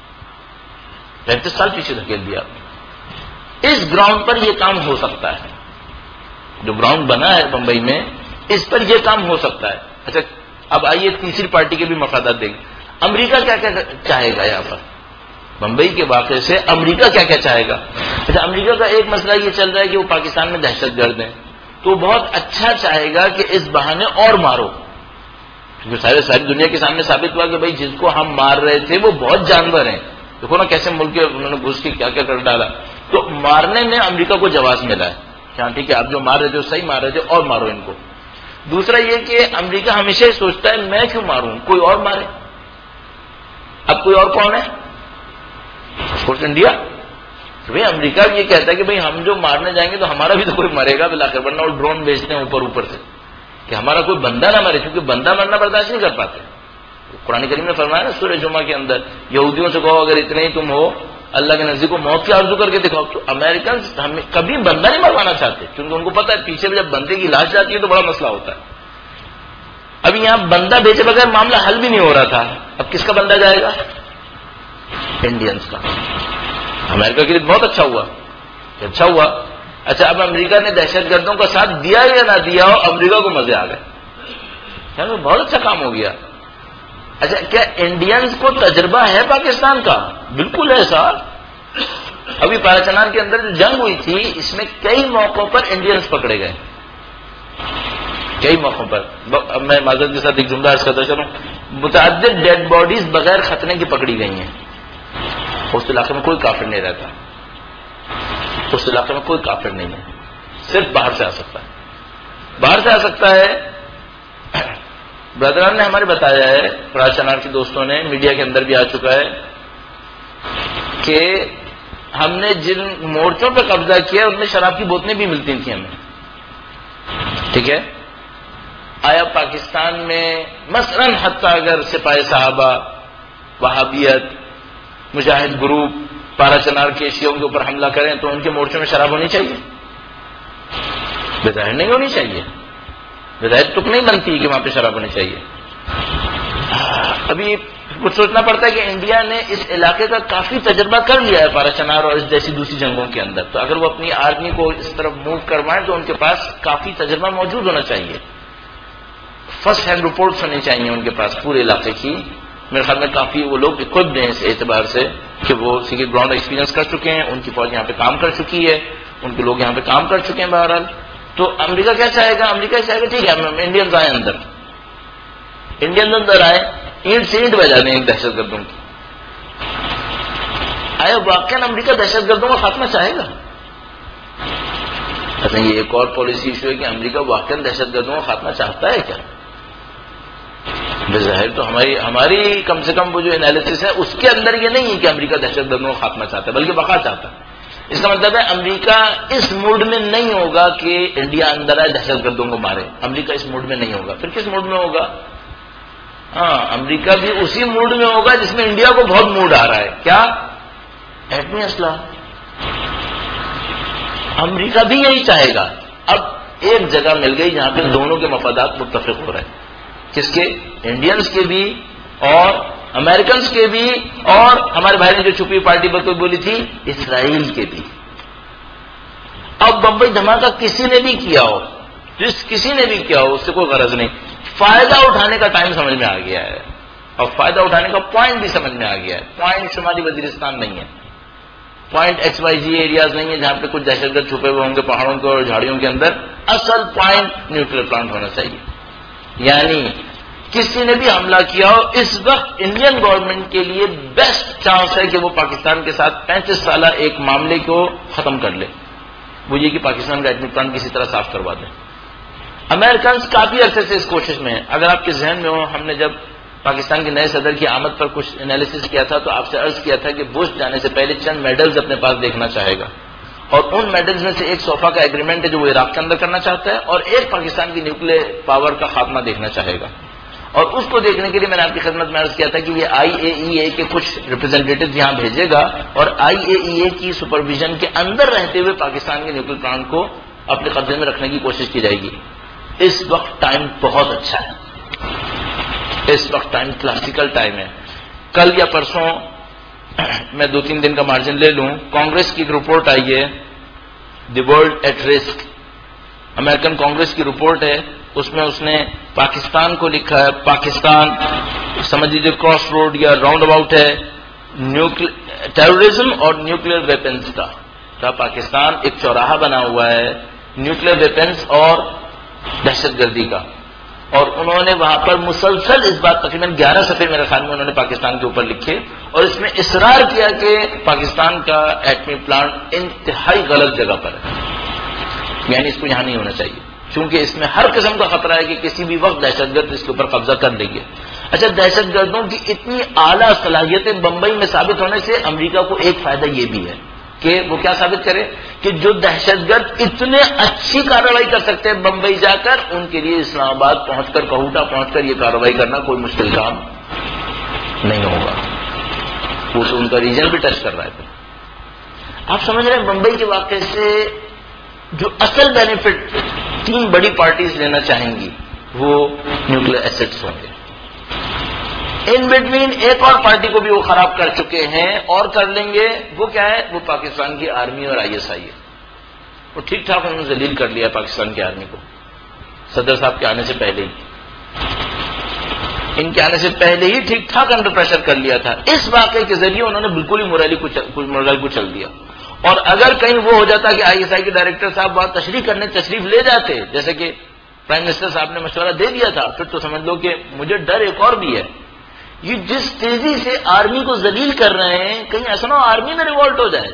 35 سال پیچھے دھکیل دیا. اس گراؤنڈ پر یہ کام ہو سکتا ہے، جو گراؤنڈ بنا ہے بمبئی میں، اس پر یہ کام ہو سکتا ہے. اچھا، اب آئیے تیسری پارٹی کے بھی مفادات دیکھیں. امریکہ کیا کیا چاہے گا یہاں پر؟ بمبئی کے واقعے سے امریکہ کیا کیا چاہے گا؟ اچھا، امریکہ کا ایک مسئلہ یہ چل رہا ہے کہ وہ پاکستان میں دہشت گرد ہیں، تو بہت اچھا چاہے گا کہ اس بہانے اور مارو، کیونکہ ساری دنیا کے سامنے ثابت ہوا کہ بھائی جس کو ہم مار رہے تھے وہ بہت جانور ہیں. دیکھو نا کیسے ملک کے انہوں نے گھس کے کیا کیا کر ڈالا. تو مارنے میں امریکہ کو جواز ملا ہے کہ ہاں ٹھیک ہے، آپ جو مار رہے تھے صحیح مار رہے تھے، اور مارو ان کو. دوسرا یہ کہ امریکہ ہمیشہ ہی سوچتا ہے میں کیوں ماروں، کوئی اور مارے. اب کوئی اور کون ہے؟ Of India. بھائی امریکہ یہ کہتا ہے کہ بھائی ہم جو مارنے جائیں گے تو ہمارا بھی تو کوئی مرے گا بالآخر، ورنہ وہ ڈرون بھیجتے ہیں اوپر سے کہ ہمارا کوئی بندہ نہ مرے، کیونکہ بندہ مرنا برداشت نہیں کر پاتے. قرآن کریم نے فرمایا نا سورہ جمعہ کے اندر، یہودیوں سے کہو اگر اتنے ہی تم ہو اللہ کے نزدیک کو موت کی آرزو کر کے دکھاؤ. تو امریکنز ہمیں کبھی بندہ نہیں مروانا چاہتے، کیونکہ ان کو پتا ہے پیچھے جب بندے کی لاش جاتی ہے تو بڑا مسئلہ ہوتا ہے. ابھی یہاں بندہ بھیجے بغیر معاملہ حل بھی نہیں ہو رہا تھا، اب کس کا بندہ جائے گا؟ انڈینز کا. امریکہ کے لیے بہت اچھا ہوا. اچھا، اب امریکہ نے دہشت گردوں کا ساتھ دیا یا نہ دیا ہو، امریکہ کو مزے آ گئے، بہت اچھا کام ہو گیا. اچھا، کیا انڈینز کو تجربہ ہے پاکستان کا؟ بالکل ہے صاحب. ابھی پاراچنان کے اندر جو جنگ ہوئی تھی اس میں کئی موقعوں پر انڈینز پکڑے گئے، کئی موقعوں پر. اب میں معذرت کے ساتھ ایک جملہ عرض کرتا چلوں، متعدد ڈیڈ باڈیز بغیر ختنے کی پکڑی گئی ہیں. اس علاقے میں کوئی کافر نہیں رہتا، اس علاقے میں کوئی کافر نہیں ہے، صرف باہر سے آ سکتا ہے. برادران نے ہمارے بتایا ہے، پراچنار کے دوستوں نے، میڈیا کے اندر بھی آ چکا ہے کہ ہم نے جن مورچوں پہ قبضہ کیا ان میں شراب کی بوتلیں بھی ملتی تھیں ہمیں. ٹھیک ہے؟ آیا پاکستان میں مثلاً حتیٰ اگر سپاہی صحابہ، وہابیت، مجاہد گروپ پارا چنار کے شیعوں کے اوپر حملہ کریں تو ان کے مورچوں میں شراب ہونی چاہیے؟ بظاہر نہیں ہونی چاہیے، بظاہر تک نہیں بنتی کہ وہاں پہ شراب ہونی چاہیے. ابھی کچھ سوچنا پڑتا ہے کہ انڈیا نے اس علاقے کا کافی تجربہ کر لیا ہے پارا چنار اور اس جیسی دوسری جنگوں کے اندر، تو اگر وہ اپنی آرمی کو اس طرف موو کروائیں تو ان کے پاس کافی تجربہ موجود ہونا چاہیے، فرسٹ ہینڈ رپورٹس ہونی چاہیے ان کے پاس پورے علاقے کی. میرے خیال میں کافی وہ لوگ اکوپڈ ہیں اس اعتبار سے کہ وہ اسی کے گراؤنڈ ایکسپیرینس کر چکے ہیں، ان کی فوج یہاں پہ کام کر چکی ہے، ان کے لوگ یہاں پہ کام کر چکے ہیں. بہرحال تو امریکہ کیا چاہے گا؟ امریکہ چاہے گا ٹھیک ہے ہم انڈینز آئے اندر، انڈین اندر آئے، اینٹ سے اینٹ بجا دیں دہشت گردوں کی. آیا واقعا امریکہ دہشت گردوں کا خاتمہ چاہے گا؟ اچھا یہ ایک اور پالیسی ایشو ہے کہ امریکہ واقعا دہشت گردوں کا خاتمہ چاہتا ہے کیا؟ بظاہر تو ہماری کم سے کم وہ جو انالیسس ہے اس کے اندر یہ نہیں ہے کہ امریکہ دہشت گردوں کا خاتمہ چاہتا ہے، بلکہ بقا چاہتا ہے. اس کا مطلب ہے امریکہ اس موڈ میں نہیں ہوگا کہ انڈیا اندر آئے دہشت گردوں کو مارے، امریکہ اس موڈ میں نہیں ہوگا. پھر کس موڈ میں ہوگا؟ ہاں امریکہ بھی اسی موڈ میں ہوگا جس میں انڈیا کو بہت موڈ آ رہا ہے. کیا؟ ایٹمی اسلحہ. امریکہ بھی یہی چاہے گا. اب ایک جگہ مل گئی جہاں پہ دونوں کے مفادات متفق ہو رہے ہیں. کس کے؟ انڈینز کے بھی اور امریکنز کے بھی، اور ہمارے بھائی نے جو چھپی پارٹی پر کوئی بولی تھی اسرائیل کے بھی. اب بمبئی دھماکہ کسی نے بھی کیا ہو، کسی نے بھی کیا ہو، اس سے کوئی غرض نہیں. فائدہ اٹھانے کا ٹائم سمجھ میں آ گیا ہے اور فائدہ اٹھانے کا پوائنٹ بھی سمجھ میں آ گیا ہے. پوائنٹ شمالی وزیرستان نہیں ہے، پوائنٹ XYZ ایریاز نہیں ہے جہاں پہ کچھ دہشت گرد چھپے ہوئے ہوں گے پہاڑوں کے اور جھاڑیوں کے اندر. اصل پوائنٹ نیوکلیر پلانٹ ہونا چاہیے. یعنی کسی نے بھی حملہ کیا ہو، اس وقت انڈین گورنمنٹ کے لیے بیسٹ چانس ہے کہ وہ پاکستان کے ساتھ 35 سالہ ایک معاملے کو ختم کر لے، وہ یہ کہ پاکستان کا ایٹمی پلانٹ کسی طرح صاف کروا دیں. امریکنز کافی عرصے سے اس کوشش میں ہیں. اگر آپ کے ذہن میں ہو، ہم نے جب پاکستان کے نئے صدر کی آمد پر کچھ انالیسس کیا تھا تو آپ سے عرض کیا تھا کہ بش جانے سے پہلے چند میڈلز اپنے پاس دیکھنا چاہے گا، اور ان میڈلز میں سے ایک صوفہ کا ایگریمنٹ ہے جو وہ عراق کے اندر کرنا چاہتا ہے، اور ایک پاکستان کی نیوکلیر پاور کا خاتمہ دیکھنا چاہے گا. اور اس کو دیکھنے کے لیے میں نے آپ کی خدمت میں عرض کیا تھا کہ یہ IAEA کے کچھ ریپرزینٹیٹیوز یہاں بھیجے گا اور IAEA کی سپرویژن کے اندر رہتے ہوئے پاکستان کے نیوکلیر پلانٹ کو اپنے قبضے میں رکھنے کی کوشش کی جائے گی. اس وقت ٹائم بہت اچھا ہے، اس وقت ٹائم کلاسیکل ٹائم ہے. کل یا پرسوں میں 2-3 دن کا مارجن لے لوں، کانگریس کی ایک رپورٹ آئی ہے، the world at risk. American congress کی رپورٹ ہے، اس میں اس نے پاکستان کو لکھا ہے. پاکستان سمجھ لیجیے کراس روڈ یا راؤنڈ اباؤٹ ہے ٹیررزم اور نیوکلیر ویپنز کا. پاکستان ایک چوراہا بنا ہوا ہے نیوکلیر ویپنز اور دہشت گردی کا. اور انہوں نے وہاں پر مسلسل اس بات، تقریباً 11 صفحے میرے خیال میں انہوں نے پاکستان کے اوپر لکھے اور اس میں اصرار کیا کہ پاکستان کا ایٹمی پلانٹ انتہائی غلط جگہ پر ہے، یعنی اس کو یہاں نہیں ہونا چاہیے چونکہ اس میں ہر قسم کا خطرہ ہے کہ کسی بھی وقت دہشت گرد اس کے اوپر قبضہ کر لیں گے. اچھا، دہشت گردوں کی اتنی اعلیٰ صلاحیتیں بمبئی میں ثابت ہونے سے امریکہ کو ایک فائدہ یہ بھی ہے کہ وہ کیا ثابت کرے کہ جو دہشت گرد اتنے اچھی کارروائی کر سکتے ہیں بمبئی جا کر، ان کے لیے اسلام آباد پہنچ کر، کہوٹا پہنچ کر یہ کارروائی کرنا کوئی مشکل کام نہیں ہوگا. وہ تو ان کا ریجن بھی ٹچ کر رہا ہے. آپ سمجھ رہے ہیں بمبئی کے واقعے سے جو اصل بینیفٹ 3 بڑی پارٹیز لینا چاہیں گی وہ نیوکلیر ایسٹس ہوں گے. ان بٹوین ایک اور پارٹی کو بھی وہ خراب کر چکے ہیں اور کر لیں گے. وہ کیا ہے؟ وہ پاکستان کی آرمی اور ISI ہے. وہ ٹھیک ٹھاک انہوں نے ذلیل کر لیا پاکستان کی آرمی کو صدر صاحب کے آنے سے پہلے ہی، ان کے آنے سے پہلے ہی ٹھیک ٹھاک انڈر پریشر کر لیا تھا. اس واقعے کے ذریعے انہوں نے بالکل ہی مورال کو چل دیا. اور اگر کہیں وہ ہو جاتا کہ ISI کے ڈائریکٹر صاحب وہاں تشریف لے جاتے، جیسے کہ پرائم منسٹر صاحب نے مشورہ دے دیا تھا، پھر تو سمجھ لو کہ مجھے ڈر ایک اور بھی ہے. یہ جس تیزی سے آرمی کو ذلیل کر رہے ہیں، کہیں ایسا نہ ہو آرمی میں ریوولٹ ہو جائے.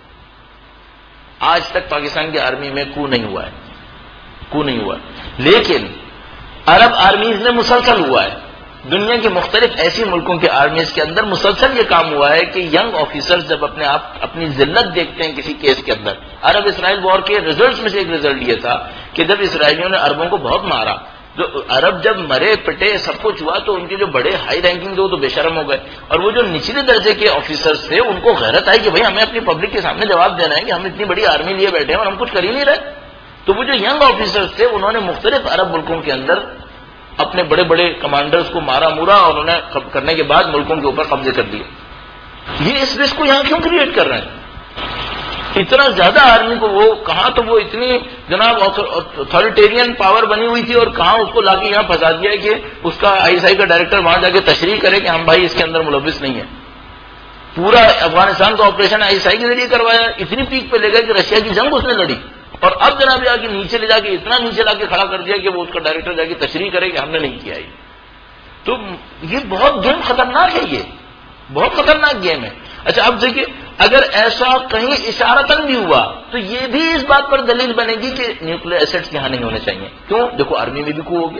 آج تک پاکستان کی آرمی میں کو نہیں ہوا ہے، لیکن عرب آرمیز میں مسلسل ہوا ہے. دنیا کے مختلف ایسی ملکوں کے آرمیز کے اندر مسلسل یہ کام ہوا ہے کہ ینگ آفیسرز جب اپنی ذلت دیکھتے ہیں کسی کیس کے اندر. عرب اسرائیل وار کے ریزلٹس میں سے ایک ریزلٹ یہ تھا کہ جب اسرائیلیوں نے عربوں کو بہت مارا، جو عرب جب مرے پٹے سب کچھ ہوا تو ان کے جو بڑے ہائی رینکنگ تھے وہ تو بے شرم ہو گئے، اور وہ جو نچلے درجے کے آفیسرز تھے ان کو غیرت آئی کہ بھائی ہمیں اپنی پبلک کے سامنے جواب دینا ہے کہ ہم اتنی بڑی آرمی لیے بیٹھے ہیں اور ہم کچھ کر ہی نہیں رہے. تو وہ جو ینگ آفیسرز تھے انہوں نے مختلف عرب ملکوں کے اندر اپنے بڑے بڑے کمانڈرز کو مارا مورا اور انہیں کرنے کے بعد ملکوں کے اوپر قبضے کر دیے. یہ اس رسک کو یہاں کیوں کریٹ کر رہے ہیں؟ اتنا زیادہ آرمی کو وہ کہاں تو وہ اتنی جناب اتھارٹیرین پاور بنی ہوئی تھی اور کہاں اس کو لا کے یہاں پھنسا دیا ہے کہ اس کا آئی ایس آئی کا ڈائریکٹر وہاں جا کے تشریح کرے کہ ہم بھائی اس کے اندر ملوث نہیں ہے. پورا افغانستان کا آپریشن آئی ایس آئی کے ذریعے کروایا، اتنی پیک پہ لے گئے کہ رشیا کی جنگ اس نے لڑی، اور اب جناب جا کے نیچے لے جا کے اتنا نیچے لا کے کھڑا کر دیا کہ وہ اس کا ڈائریکٹر جا کے تشریح کرے کہ ہم نے نہیں کیا. تو یہ بہت گیم خطرناک ہے، یہ بہت خطرناک گیم ہے. اچھا اب دیکھیے اگر ایسا کہیں اشارتاً بھی ہوا تو یہ بھی اس بات پر دلیل بنے گی کہ نیوکلیر ایسٹس یہاں نہیں ہونے چاہیے. کیوں؟ دیکھو آرمی میں بھی کو ہو گیا،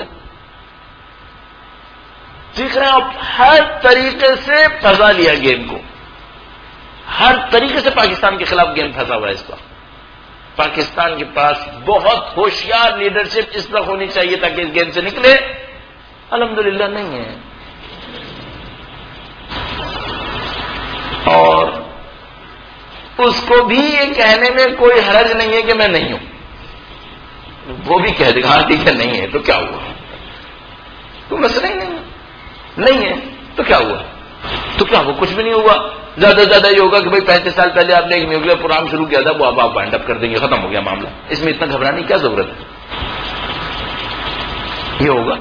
دیکھ رہے ہیں آپ، ہر طریقے سے پھنسا لیا گیم کو، ہر طریقے سے پاکستان کے خلاف گیم پھنسا ہوا ہے. اس کا پاکستان کے پاس بہت ہوشیار لیڈرشپ اس طرح ہونی چاہیے تاکہ اس گیم سے نکلے، الحمدللہ نہیں ہے. اور اس کو بھی یہ کہنے میں کوئی حرج نہیں ہے کہ میں نہیں ہوں، وہ بھی کہہ دے گا ہاں ٹھیک ہے نہیں ہے تو کیا ہوا، تو مسئلہ ہی نہیں ہے تو کیا ہوا، تو کیا ہوا، کچھ بھی نہیں ہوا. زیادہ سے زیادہ یہ ہوگا کہ بھائی 35 سال پہلے آپ نے ایک نیوکلیر پروگرام شروع کیا تھا، وہ اب آپ وائنڈ اپ کر دیں گے، ختم ہو گیا معاملہ، اس میں اتنا گھبرانے کی کیا ضرورت ہے. یہ ہوگا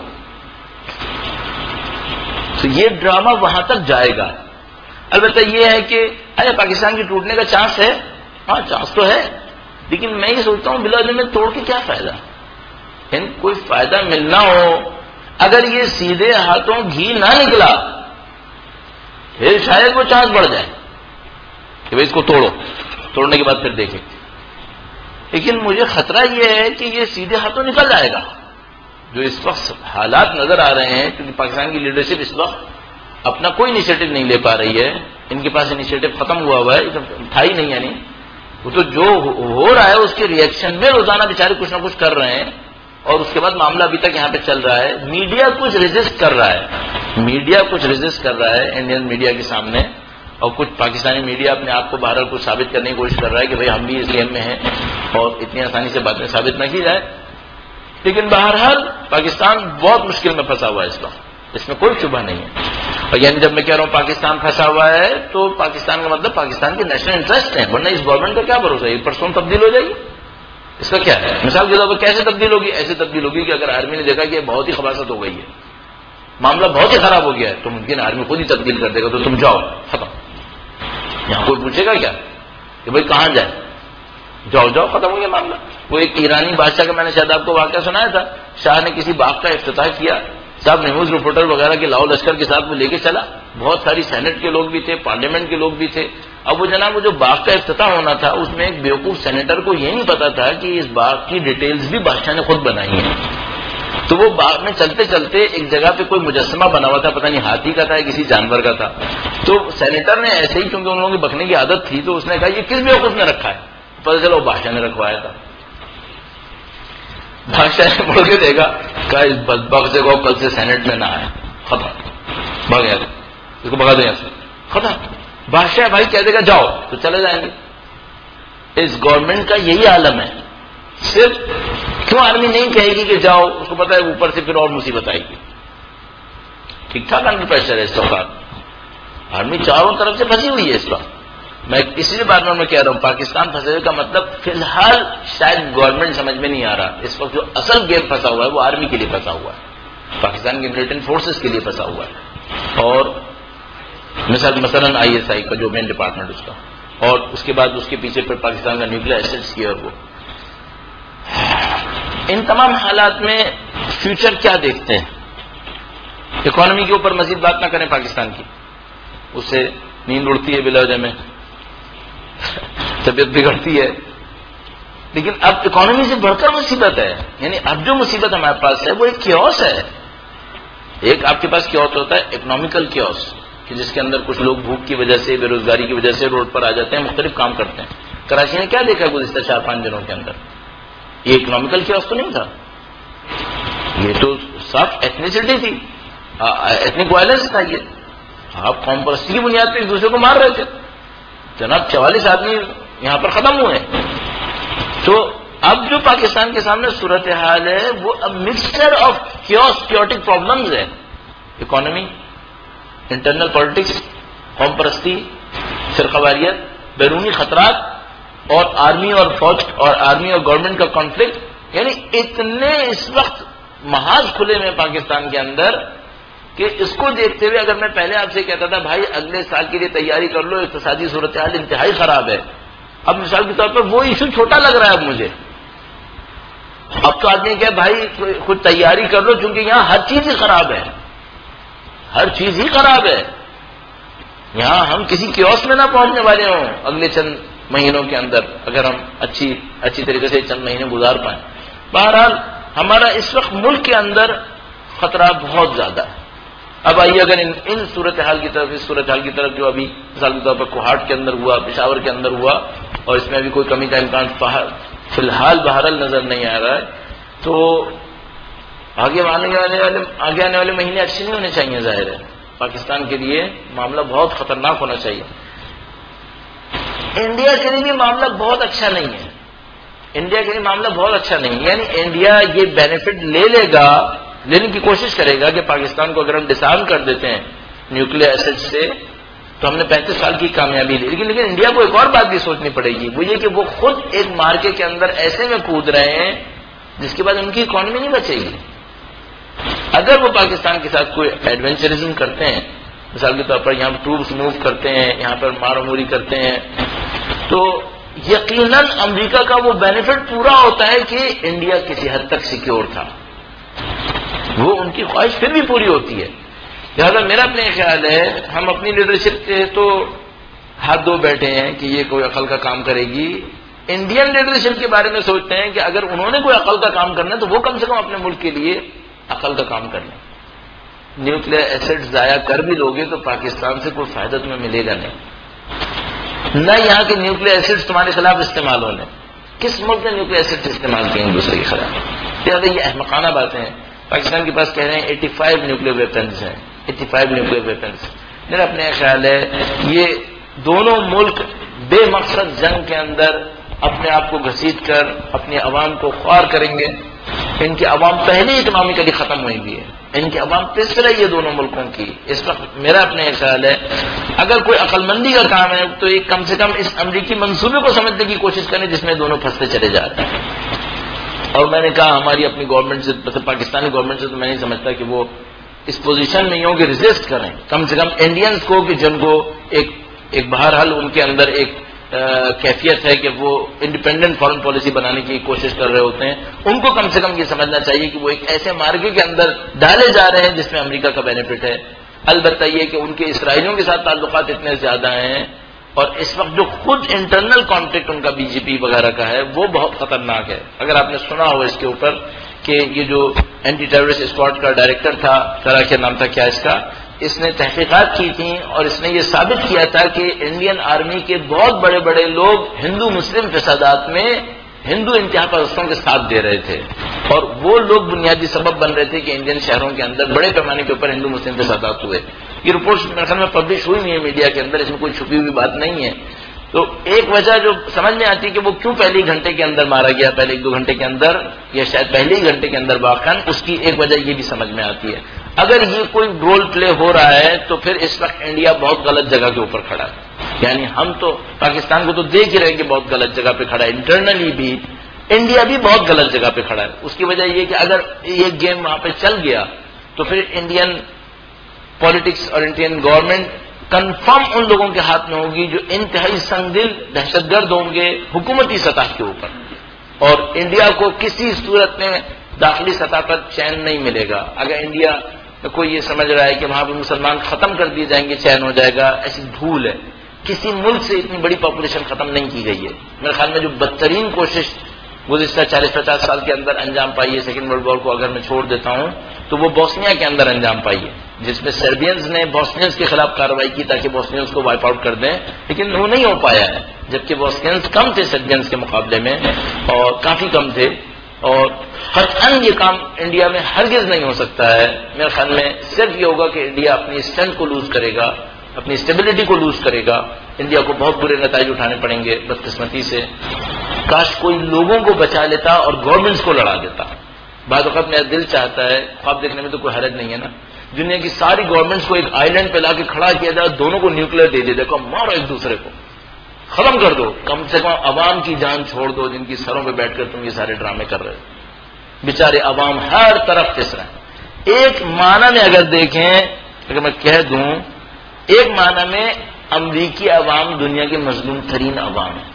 تو یہ ڈرامہ وہاں تک جائے گا. البتہ یہ ہے کہ ارے پاکستان کی ٹوٹنے کا چانس ہے، ہاں چانس تو ہے، لیکن میں یہ سوچتا ہوں بلا میں توڑ کے کیا فائدہ، یعنی کوئی فائدہ ملنا ہو، اگر یہ سیدھے ہاتھوں گھی نہ نکلا پھر شاید وہ چانس بڑھ جائے کہ بھائی اس کو توڑو، توڑنے کے بعد پھر دیکھیں. لیکن مجھے خطرہ یہ ہے کہ یہ سیدھے ہاتھوں نکل جائے گا. جو اس وقت حالات نظر آ رہے ہیں کیونکہ پاکستان کی لیڈرشپ اس وقت اپنا کوئی انیشیٹو نہیں لے پا رہی ہے، ان کے پاس انیشیٹو ختم ہوا ہے، تھا ہی نہیں. یعنی وہ تو جو ہو رہا ہے اس کے ریئیکشن میں روزانہ بیچارے کچھ نہ کچھ کر رہے ہیں، اور اس کے بعد معاملہ ابھی تک یہاں پہ چل رہا ہے. میڈیا کچھ ریزسٹ کر رہا ہے، انڈین میڈیا کے سامنے، اور کچھ پاکستانی میڈیا اپنے آپ کو بہرحال کچھ ثابت کرنے کی کوشش کر رہا ہے کہ بھئی ہم بھی اس گیم میں ہیں، اور اتنی آسانی سے باتیں ثابت نہ کی جائے. لیکن بہرحال پاکستان بہت مشکل میں پھنسا ہوا ہے اس وقت، اس میں کوئی شبہ نہیں ہے. اور یعنی جب میں کہہ رہا ہوں پاکستان پھنسا ہوا ہے تو پاکستان کا مطلب پاکستان کے نیشنل انٹرسٹ ہیں، ورنہ اس گورنمنٹ کا کیا بھروسہ ہے، یہ پرسوں تبدیل ہو جائے گی. اس کا کیا ہے؟ مثال کے طور پر کیسے تبدیل ہوگی؟ ایسے تبدیل ہوگی کہ اگر آرمی نے دیکھا کہ بہت ہی خباثت ہو گئی ہے، معاملہ بہت ہی خراب ہو گیا ہے، تو ممکن آرمی خود ہی تبدیل کر دے گا، تو تم جاؤ ختم. یہاں کوئی پوچھے گا کیا کہ بھائی کہاں جائے، جاؤ ختم ہو گیا معاملہ. وہ ایک ایرانی بادشاہ کا میں نے شاید آپ کو واقعہ سنایا تھا، شاہ نے کسی باغ کا افتتاح کیا، صاحب نیوز رپورٹر وغیرہ کے لاؤ لشکر کے ساتھ وہ لے کے چلا، بہت ساری سینٹ کے لوگ بھی تھے، پارلیمنٹ کے لوگ بھی تھے. اب وہ جناب وہ جو باغ کا افتتاح ہونا تھا اس میں ایک بیوقوف سینیٹر کو یہ نہیں پتا تھا کہ اس باغ کی ڈیٹیلز بھی بادشاہ نے خود بنائی ہیں. تو وہ باغ میں چلتے چلتے ایک جگہ پہ کوئی مجسمہ بنا ہوا تھا، پتہ نہیں ہاتھی کا تھا یا کسی جانور کا تھا. تو سینیٹر نے ایسے ہی، کیونکہ ان لوگوں کی بکنے کی عادت تھی، تو اس نے کہا یہ کس بیوقوف نے رکھا ہے؟ پتہ چلا وہ بادشاہ نے رکھوایا تھا. بادشاہ نے بول کے دیکھا، کہا اس بدبخت سے کو کل سے سینٹ میں نہ آئے، ختم، بھاگ یار اس کو بھگا دیں یہاں سے، ختم. بادشاہ بھائی کہہ دے گا جاؤ تو چلے جائیں گے. اس گورنمنٹ کا یہی عالم ہے. صرف کیوں آرمی نہیں کہے گی کہ جاؤ، اس کو پتا ہے اوپر سے پھر اور مصیبت آئے گی. ٹھیک ٹھاک انڈر پریشر ہے اس وقت، آرمی چاروں طرف سے پھنسی ہوئی ہے اس وقت. میں اس لیے بار بار میں کہہ رہا ہوں پاکستان پھنسے کا مطلب فی الحال شاید گورنمنٹ سمجھ میں نہیں آ رہا. اس وقت جو اصل گیم پھنسا ہوا ہے وہ آرمی کے لیے پھنسا ہوا ہے، پاکستان کی ملیٹنٹ فورسز کے لیے پھنسا ہوا ہے. اور مثلاً آئی ایس آئی کا جو مین ڈپارٹمنٹ اس کا، اور اس کے بعد اس کے پیچھے پھر پاکستان کا نیوکلیر ایسٹس کی. اور وہ ان تمام حالات میں فیوچر کیا دیکھتے ہیں؟ اکانومی کے اوپر مزید بات نہ کریں پاکستان کی، اس سے نیند اڑتی ہے بلا وجہ میں، طبیعت بگڑتی ہے. لیکن اب اکانومی سے بڑھ کر مصیبت ہے. یعنی اب جو مصیبت ہمارے پاس ہے وہ ایک کیوس ہے. ایک آپ کے پاس کیوس ہوتا ہے اکنامیکل کیوس، کہ جس کے اندر کچھ لوگ بھوک کی وجہ سے، بے روزگاری کی وجہ سے روڈ پر آ جاتے ہیں، مختلف کام کرتے ہیں. کراچی نے کیا دیکھا گزشتہ 4-5 دنوں کے اندر؟ یہ اکنامیکل کیوس تو نہیں تھا، یہ تو صاف ایتھنیسٹی تھی، ایتھنک وائلنس تھا. یہ آپ قوم پرستی کی بنیاد پہ ایک دوسرے کو مار رہے تھے. جناب 44 آدمی یہاں پر ختم ہوئے. تو اب جو پاکستان کے سامنے صورتحال ہے وہ اب مکسچر آف کیوٹک پرابلمز ہے. اکانومی، انٹرنل پالیٹکس، قوم پرستی، فرقہ واریت، بیرونی خطرات، اور آرمی اور فوج اور آرمی اور گورنمنٹ کا کانفلکٹ. یعنی اتنے اس وقت محاذ کھلے میں پاکستان کے اندر کہ اس کو دیکھتے ہوئے اگر میں پہلے آپ سے کہتا تھا بھائی اگلے سال کے لیے تیاری کر لو، اقتصادی صورتحال انتہائی خراب ہے، اب مثال کے طور پر وہ ایشو چھوٹا لگ رہا ہے اب مجھے. اب تو آدمی کہ بھائی خود تیاری کر لو چونکہ یہاں ہر چیز ہی خراب ہے، ہر چیز ہی خراب ہے. یہاں ہم کسی کیوس میں نہ پہنچنے والے ہوں اگلے چند مہینوں کے اندر، اگر ہم اچھی طریقے سے چند مہینے گزار پائیں. بہرحال ہمارا اس وقت ملک کے اندر خطرہ بہت زیادہ ہے. اب آئیے اگر ان صورتحال کی طرف، اس صورتحال کی طرف جو ابھی مثال کے طور پر کوہاٹ کے اندر ہوا، پشاور کے اندر ہوا، اور اس میں ابھی کوئی کمی کا امکان فی الحال بہرحال نظر نہیں آ رہا ہے، تو آگے آنے والے مہینے اچھے نہیں ہونے چاہیے. ظاہر ہے پاکستان کے لیے معاملہ بہت خطرناک ہونا چاہیے. انڈیا کے لیے بھی معاملہ بہت اچھا نہیں ہے. انڈیا کے لیے معاملہ بہت اچھا نہیں ہے. یعنی انڈیا یہ بینیفٹ لینے کی کوشش کرے گا کہ پاکستان کو اگر ہم ڈسارم کر دیتے ہیں نیوکلیئر ایسٹ سے تو ہم نے 35 سال کی کامیابی لی. لیکن انڈیا کو ایک اور بات بھی سوچنی پڑے گی، وہ یہ کہ وہ خود ایک مارکے کے اندر ایسے میں کود رہے ہیں جس کے بعد ان کی اکانومی نہیں بچے گی. اگر وہ پاکستان کے ساتھ کوئی ایڈونچرزم کرتے ہیں، مثال کے طور پر یہاں ٹروپس موو کرتے ہیں، یہاں پر ماراموری کرتے ہیں، تو یقیناً امریکہ کا وہ بینیفٹ پورا ہوتا ہے کہ انڈیا کسی حد تک سیکیور تھا، وہ ان کی خواہش پھر بھی پوری ہوتی ہے. لہٰذا میرا اپنے خیال ہے ہم اپنی لیڈرشپ کے تو ہاتھ دھو بیٹھے ہیں کہ یہ کوئی عقل کا کام کرے گی. انڈین لیڈرشپ کے بارے میں سوچتے ہیں کہ اگر انہوں نے کوئی عقل کا کام کرنا ہے تو وہ کم سے کم اپنے ملک کے لیے عقل کا کام کر لیں. نیوکلیئر ایسٹ ضائع کر بھی لوگے تو پاکستان سے کوئی فائدہ تمہیں ملے گا نہیں. نہ یہاں کے نیوکلیئر ایسڈ تمہارے خلاف استعمال ہونے. کس ملک نے نیوکلیئر ایسڈ استعمال کیے ہیں دوسرے کے خلاف؟ لہٰذا یہ احمقانہ باتیں ہیں. پاکستان کے پاس کہہ رہے ہیں 85 نیوکلیئر ویپنز ہیں، 85 نیوکلیئر ویپنز. میرا اپنے خیال ہے یہ دونوں ملک بے مقصد جنگ کے اندر اپنے آپ کو گھسیٹ کر اپنی عوام کو خوار کریں گے. ان کی عوام پہلے ہی اکنامکلی ختم ہوئی بھی ہے، ان کی عوام پس رہی ہے دونوں ملکوں کی. اس وقت میرا اپنے خیال ہے اگر کوئی عقل مندی کا کام ہے تو یہ کم سے کم اس امریکی منصوبے کو سمجھنے کی کوشش کریں جس میں دونوں پھنستے چلے جاتے ہیں. اور میں نے کہا ہماری اپنی گورنمنٹ سے، مطلب پاکستانی گورنمنٹ سے تو میں نہیں سمجھتا کہ وہ اس پوزیشن میں ہوں کہ ریزسٹ کریں. کم سے کم انڈینز کو کہ جن کو ایک بہرحال ان کے اندر ایک کیفیت ہے کہ وہ انڈیپینڈنٹ فارن پالیسی بنانے کی کوشش کر رہے ہوتے ہیں، ان کو کم سے کم یہ سمجھنا چاہیے کہ وہ ایک ایسے مارکے کے اندر ڈالے جا رہے ہیں جس میں امریکہ کا بینیفٹ ہے. البتہ یہ کہ ان کے اسرائیلیوں کے ساتھ تعلقات اتنے زیادہ ہیں، اور اس وقت جو خود انٹرنل کانفلکٹ ان کا بی جے پی وغیرہ کا ہے وہ بہت خطرناک ہے. اگر آپ نے سنا ہو اس کے اوپر کہ یہ جو اینٹی ٹیررسٹ اسکواڈ کا ڈائریکٹر تھا، کیا نام تھا کیا اس نے تحقیقات کی تھیں اور اس نے یہ ثابت کیا تھا کہ انڈین آرمی کے بہت بڑے بڑے لوگ ہندو مسلم فسادات میں ہندو انتہا پرستوں کے ساتھ دے رہے تھے، اور وہ لوگ بنیادی سبب بن رہے تھے کہ انڈین شہروں کے اندر بڑے پیمانے کے اوپر ہندو مسلم فسادات ہوئے. یہ رپورٹس میرے خیال میں پبلش ہوئی نہیں ہے میڈیا کے اندر، اس میں کوئی چھپی ہوئی بات نہیں ہے. تو ایک وجہ جو سمجھ میں آتی ہے کہ وہ کیوں پہلے ہی گھنٹے کے اندر مارا گیا، پہلے 1-2 گھنٹے کے اندر، یا شاید پہلے ہی گھنٹے کے اندر واقعاً، اس کی ایک وجہ یہ بھی سمجھ میں آتی ہے. اگر یہ کوئی رول پلے ہو رہا ہے تو پھر اس وقت انڈیا بہت غلط جگہ کے اوپر کھڑا ہے. یعنی ہم تو پاکستان کو تو دیکھ ہی رہے ہیں کہ بہت غلط جگہ پہ کھڑا ہے. انٹرنلی بھی انڈیا بھی بہت غلط جگہ پہ کھڑا ہے. اس کی وجہ یہ کہ اگر یہ گیم وہاں پہ چل گیا تو پھر انڈین پالیٹکس اور انڈین گورنمنٹ کنفرم ان لوگوں کے ہاتھ میں ہوگی جو انتہائی سنگ دل دہشت گرد ہوں گے حکومتی سطح کے اوپر، اور انڈیا کو کسی صورت میں داخلی سطح پر چین نہیں ملے گا. اگر انڈیا کوئی یہ سمجھ رہا ہے کہ وہاں پہ مسلمان ختم کر دیے جائیں گے چین ہو جائے گا، ایسی بھول ہے. کسی ملک سے اتنی بڑی پاپولیشن ختم نہیں کی گئی ہے. میرے خیال میں جو بدترین کوشش گزشتہ 40-50 سال کے اندر انجام پائی ہے. سیکنڈ ورلڈ وار کو اگر میں چھوڑ دیتا ہوں تو وہ بوسنیا کے اندر انجام پائی ہے، جس میں سربینز نے بوسنینز کے خلاف کارروائی کی تاکہ بوسنینز کو وائپ آؤٹ کر دیں، لیکن وہ نہیں ہو پایا ہے، جبکہ بوسنینز کم تھے سربینز کے مقابلے میں اور کافی کم تھے. اور قطعاً یہ کام انڈیا میں ہرگز نہیں ہو سکتا ہے. میرے خیال میں صرف یہ ہوگا کہ انڈیا اپنی اسٹرینتھ کو لوز کرے گا، اپنی اسٹیبلٹی کو لوز کرے گا. انڈیا کو بہت برے نتائج اٹھانے پڑیں گے بدقسمتی سے. کاش کوئی لوگوں کو بچا لیتا اور گورنمنٹس کو لڑا دیتا. بعض وقت میرا دل چاہتا ہے، خواب دیکھنے میں تو کوئی حرج نہیں ہے نا، دنیا کی ساری گورنمنٹس کو ایک آئی لینڈ پہ لا کے کھڑا کیا جائے، دونوں کو نیوکلیر دے دے، دیکھو مارو ایک دوسرے کو، ختم کر دو. کم سے کم عوام کی جان چھوڑ دو جن کی سروں پہ بیٹھ کر تم یہ سارے ڈرامے کر رہے ہو. بیچارے عوام ہر طرف پھنس رہے ہیں. ایک معنی میں اگر دیکھیں، اگر میں کہہ دوں، ایک معنی میں امریکی عوام دنیا کے مظلوم ترین عوام ہیں.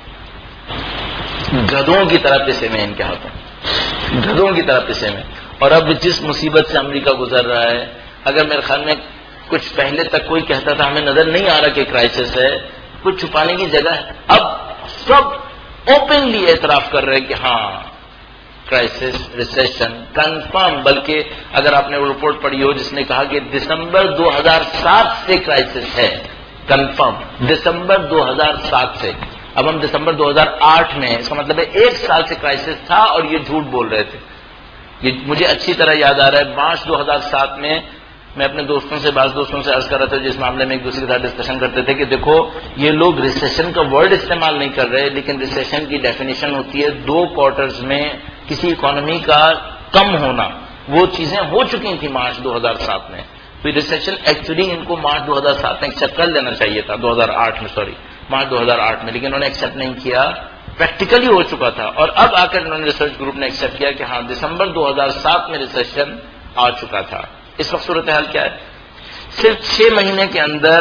گدھوں کی طرح پسے میں ان کے ہاتھوں، گدھوں کی طرح پسے میں. اور اب جس مصیبت سے امریکہ گزر رہا ہے، اگر میرے خیال میں کچھ پہلے تک کوئی کہتا تھا ہمیں نظر نہیں آ رہا کہ کرائسس ہے، کچھ چھپانے کی جگہ ہے، اب سب اوپنلی اعتراف کر رہے ہیں کہ ہاں کرائسس، ریسیشن کنفرم. بلکہ اگر آپ نے وہ رپورٹ پڑھی ہو جس نے کہا کہ دسمبر 2007 سے کرائسس ہے، کنفرم دسمبر 2007 سے. اب ہم دسمبر 2008 میں ہیں، اس کا مطلب ہے 1 سال سے کرائسس تھا اور یہ جھوٹ بول رہے تھے. یہ مجھے اچھی طرح یاد آ رہا ہے، مارچ 2007 میں میں اپنے بعض دوستوں سے عرض کر رہا تھا جس معاملے میں ایک دوسرے کے ساتھ ڈسکشن کرتے تھے کہ دیکھو یہ لوگ ریسیشن کا ورڈ استعمال نہیں کر رہے، لیکن ریسیشن کی ڈیفینیشن ہوتی ہے 2 کوارٹرز میں کسی اکانومی کا کم ہونا. وہ چیزیں ہو چکی تھیں مارچ 2007 میں. تو ریسیشن ایکچولی ان کو مارچ 2007 میں ایکسیپٹ کر لینا چاہیے تھا، مارچ 2008 میں، لیکن انہوں نے ایکسیپٹ نہیں کیا. پریکٹیکلی ہو چکا تھا. اور اب آ کر انہوں نے ریسرچ گروپ نے ایکسیپٹ کیا کہ ہاں دسمبر 2007 میں ریسیشن آ چکا تھا. اس وقت صورتحال کیا ہے؟ صرف 6 مہینے کے اندر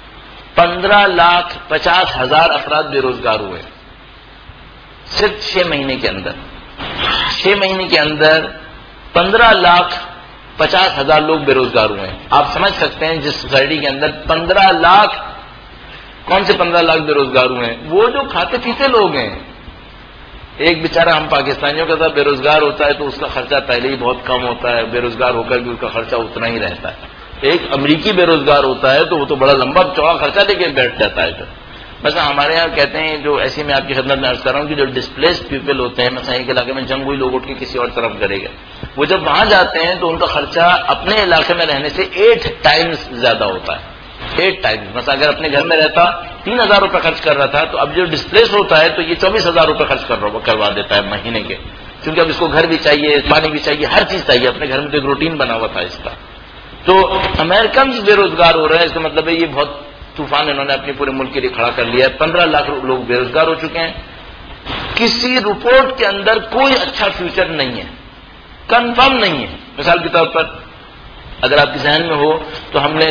15,50,000 افراد بے روزگار ہوئے. صرف 6 مہینے کے اندر 15,50,000 لوگ بے روزگار ہوئے ہیں. آپ سمجھ سکتے ہیں جس سوسائٹی کے اندر 15 لاکھ، کون سے 15 لاکھ بے روزگار ہوئے ہیں؟ وہ جو کھاتے پیتے لوگ ہیں. ایک بیچارہ ہم پاکستانیوں کے ساتھ بے روزگار ہوتا ہے تو اس کا خرچہ پہلے ہی بہت کم ہوتا ہے، بے روزگار ہو کر بھی اس کا خرچہ اتنا ہی رہتا ہے. ایک امریکی بے روزگار ہوتا ہے تو وہ تو بڑا لمبا چوڑا خرچہ لے کے بیٹھ جاتا ہے. مثلا ہمارے یہاں کہتے ہیں، جو ایسے میں آپ کی خدمت میں عرض کر رہا ہوں کہ جو ڈسپلیسڈ پیپل ہوتے ہیں، مثلا ایک علاقے میں جنگ ہوئی، لوگ اٹھ کے کسی اور طرف کرے گا، وہ جب وہاں جاتے ہیں تو ان کا خرچہ اپنے علاقے میں رہنے سے 8 ٹائمز زیادہ ہوتا ہے. 8 ٹائمز. مثلا اگر اپنے گھر میں رہتا 3,000 روپے خرچ کر رہا تھا تو اب جو ڈسپلیس ہوتا ہے تو یہ 24,000 روپے خرچ کروا دیتا ہے مہینے کے، کیونکہ اب اس کو گھر بھی چاہیے، پانی بھی چاہیے، ہر چیز چاہیے. اپنے گھر میں تو ایک روٹین بنا ہوا تھا اس کا. تو امریکنز بے روزگار ہو رہے ہیں، اس کا مطلب ہے یہ بہت طوفان انہوں نے اپنے پورے ملک کے لیے کھڑا کر لیا ہے. 15 لاکھ لوگ بے روزگار ہو چکے ہیں. کسی رپورٹ کے اندر کوئی اچھا فیوچر نہیں ہے، کنفرم نہیں ہے. مثال کے طور پر اگر آپ کے ذہن میں ہو تو ہم نے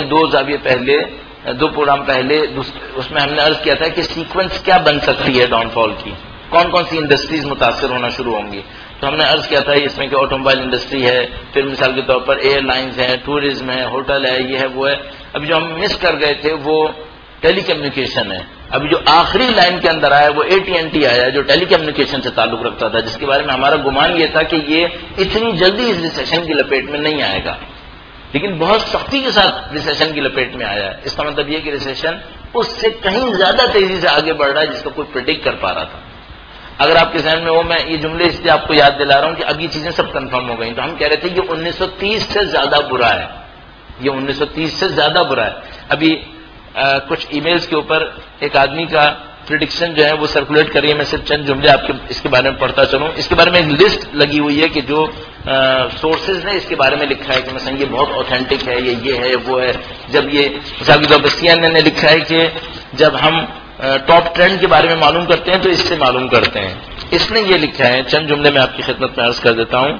2 پروگرام پہلے اس میں ہم نے عرض کیا تھا کہ سیکوینس کیا بن سکتی ہے ڈاؤن فال کی، کون کون سی انڈسٹریز متاثر ہونا شروع ہوں گی. تو ہم نے عرض کیا تھا اس میں کہ آٹو موبائل انڈسٹری ہے، پھر مثال کے طور پر ایئر لائنز ہیں، ٹورزم ہے، ہوٹل ہے، یہ ہے وہ ہے. ابھی جو ہم مس کر گئے تھے وہ ٹیلی کمیونیکیشن ہے. ابھی جو آخری لائن کے اندر آیا وہ AT&T آیا جو ٹیلی کمیونیکیشن سے تعلق رکھتا تھا، جس کے بارے میں ہمارا گمان یہ تھا کہ یہ اتنی جلدی اس ریسیشن کی لپیٹ میں نہیں آئے گا، لیکن بہت سختی کے ساتھ ریسیشن کی لپیٹ میں آیا ہے. اس کا مطلب یہ کہ ریسیشن اس سے کہیں زیادہ تیزی سے آگے بڑھ رہا ہے جس کا کوئی پریڈکٹ کر پا رہا تھا. اگر آپ کے ذہن میں ہو، میں یہ جملے اس لیے آپ کو یاد دلا رہا ہوں کہ اب یہ چیزیں سب کنفرم ہو گئیں. تو ہم کہہ رہے تھے یہ 1930 سے زیادہ برا ہے، یہ 1930 سے زیادہ برا ہے. ابھی کچھ ای میلز کے اوپر ایک آدمی کا پریڈکشن جو ہے وہ سرکولیٹ کر رہی ہے. میں صرف چند جملے آپ کے اس کے بارے میں پڑھتا چلوں. اس کے بارے میں ایک لسٹ لگی ہوئی ہے کہ جو سورسز نے اس کے بارے میں لکھا ہے کہ مثلا یہ بہت اوتھینٹک ہے، یہ ہے وہ ہے. جب یہ مثال کے طور پر CNN نے لکھا ہے کہ جب ہم ٹاپ ٹرینڈ کے بارے میں معلوم کرتے ہیں تو اس سے معلوم کرتے ہیں. اس نے یہ لکھا ہے، چند جملے میں آپ کی خدمت میں عرض کر دیتا ہوں.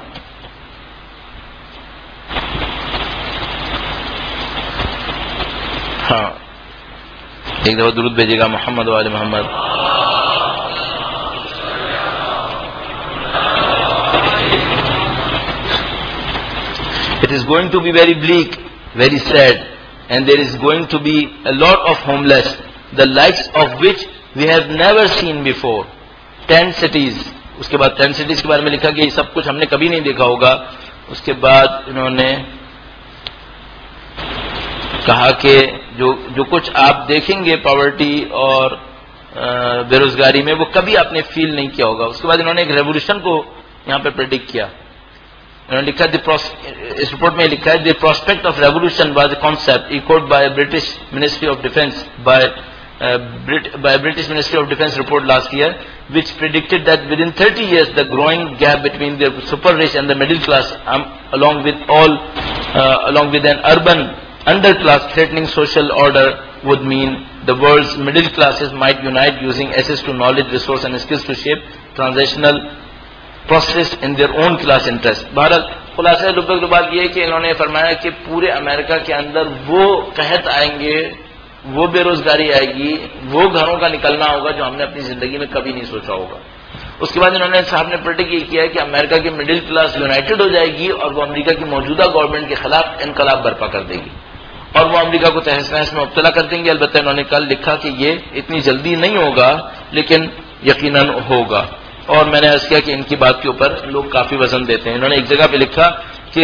ہاں ایک دفعہ درود بھیجیے گا محمد و آل محمد. It is going to be very bleak, very sad, and there is going to be a lot of homeless, the likes of which we have never seen before. 10 cities اس کے بعد 10 cities کے بارے میں لکھا کہ یہ سب کچھ ہم نے کبھی نہیں دیکھا ہوگا. اس کے بعد انہوں نے کہا کہ جو کچھ آپ دیکھیں گے پاورٹی اور بے روزگاری میں وہ کبھی آپ نے فیل نہیں کیا ہوگا. اس کے بعد انہوں نے ایک ریولیوشن کو یہاں پہ پریڈکٹ کیا. انہوں نے لکھا اس رپورٹ میں لکھا ہے the prospect of revolution was a concept echoed by British ministry of defence by British Ministry of Defence report last year, which predicted that within 30 years the growing gap between the super rich and the middle class, along with an urban underclass threatening social order, would mean the world's middle classes might unite using access to knowledge, resource and skills to shape transitional process in their own class interest. بہرحال خلاصہ بات یہ ہے کہ انہوں نے فرمایا کہ پورے امریکہ کے اندر وہ قحط آئیں گے، وہ بے روزگاری آئے گی، وہ گھروں کا نکلنا ہوگا جو ہم نے اپنی زندگی میں کبھی نہیں سوچا ہوگا. اس کے بعد انہوں نے صاحب نے پریڈکٹ یہ کیا ہے کہ امریکہ کی مڈل کلاس یونائٹڈ ہو جائے گی اور وہ امریکہ کی موجودہ گورنمنٹ کے خلاف انقلاب برپا کر دے گی اور وہ امریکہ کو تہس نہس میں مبتلا کر دیں گے. البتہ انہوں نے کل لکھا کہ یہ اتنی جلدی نہیں ہوگا لیکن یقیناً ہوگا. اور میں نے عرض کیا کہ ان کی بات کے اوپر لوگ کافی وزن دیتے ہیں. انہوں نے ایک جگہ پہ لکھا کہ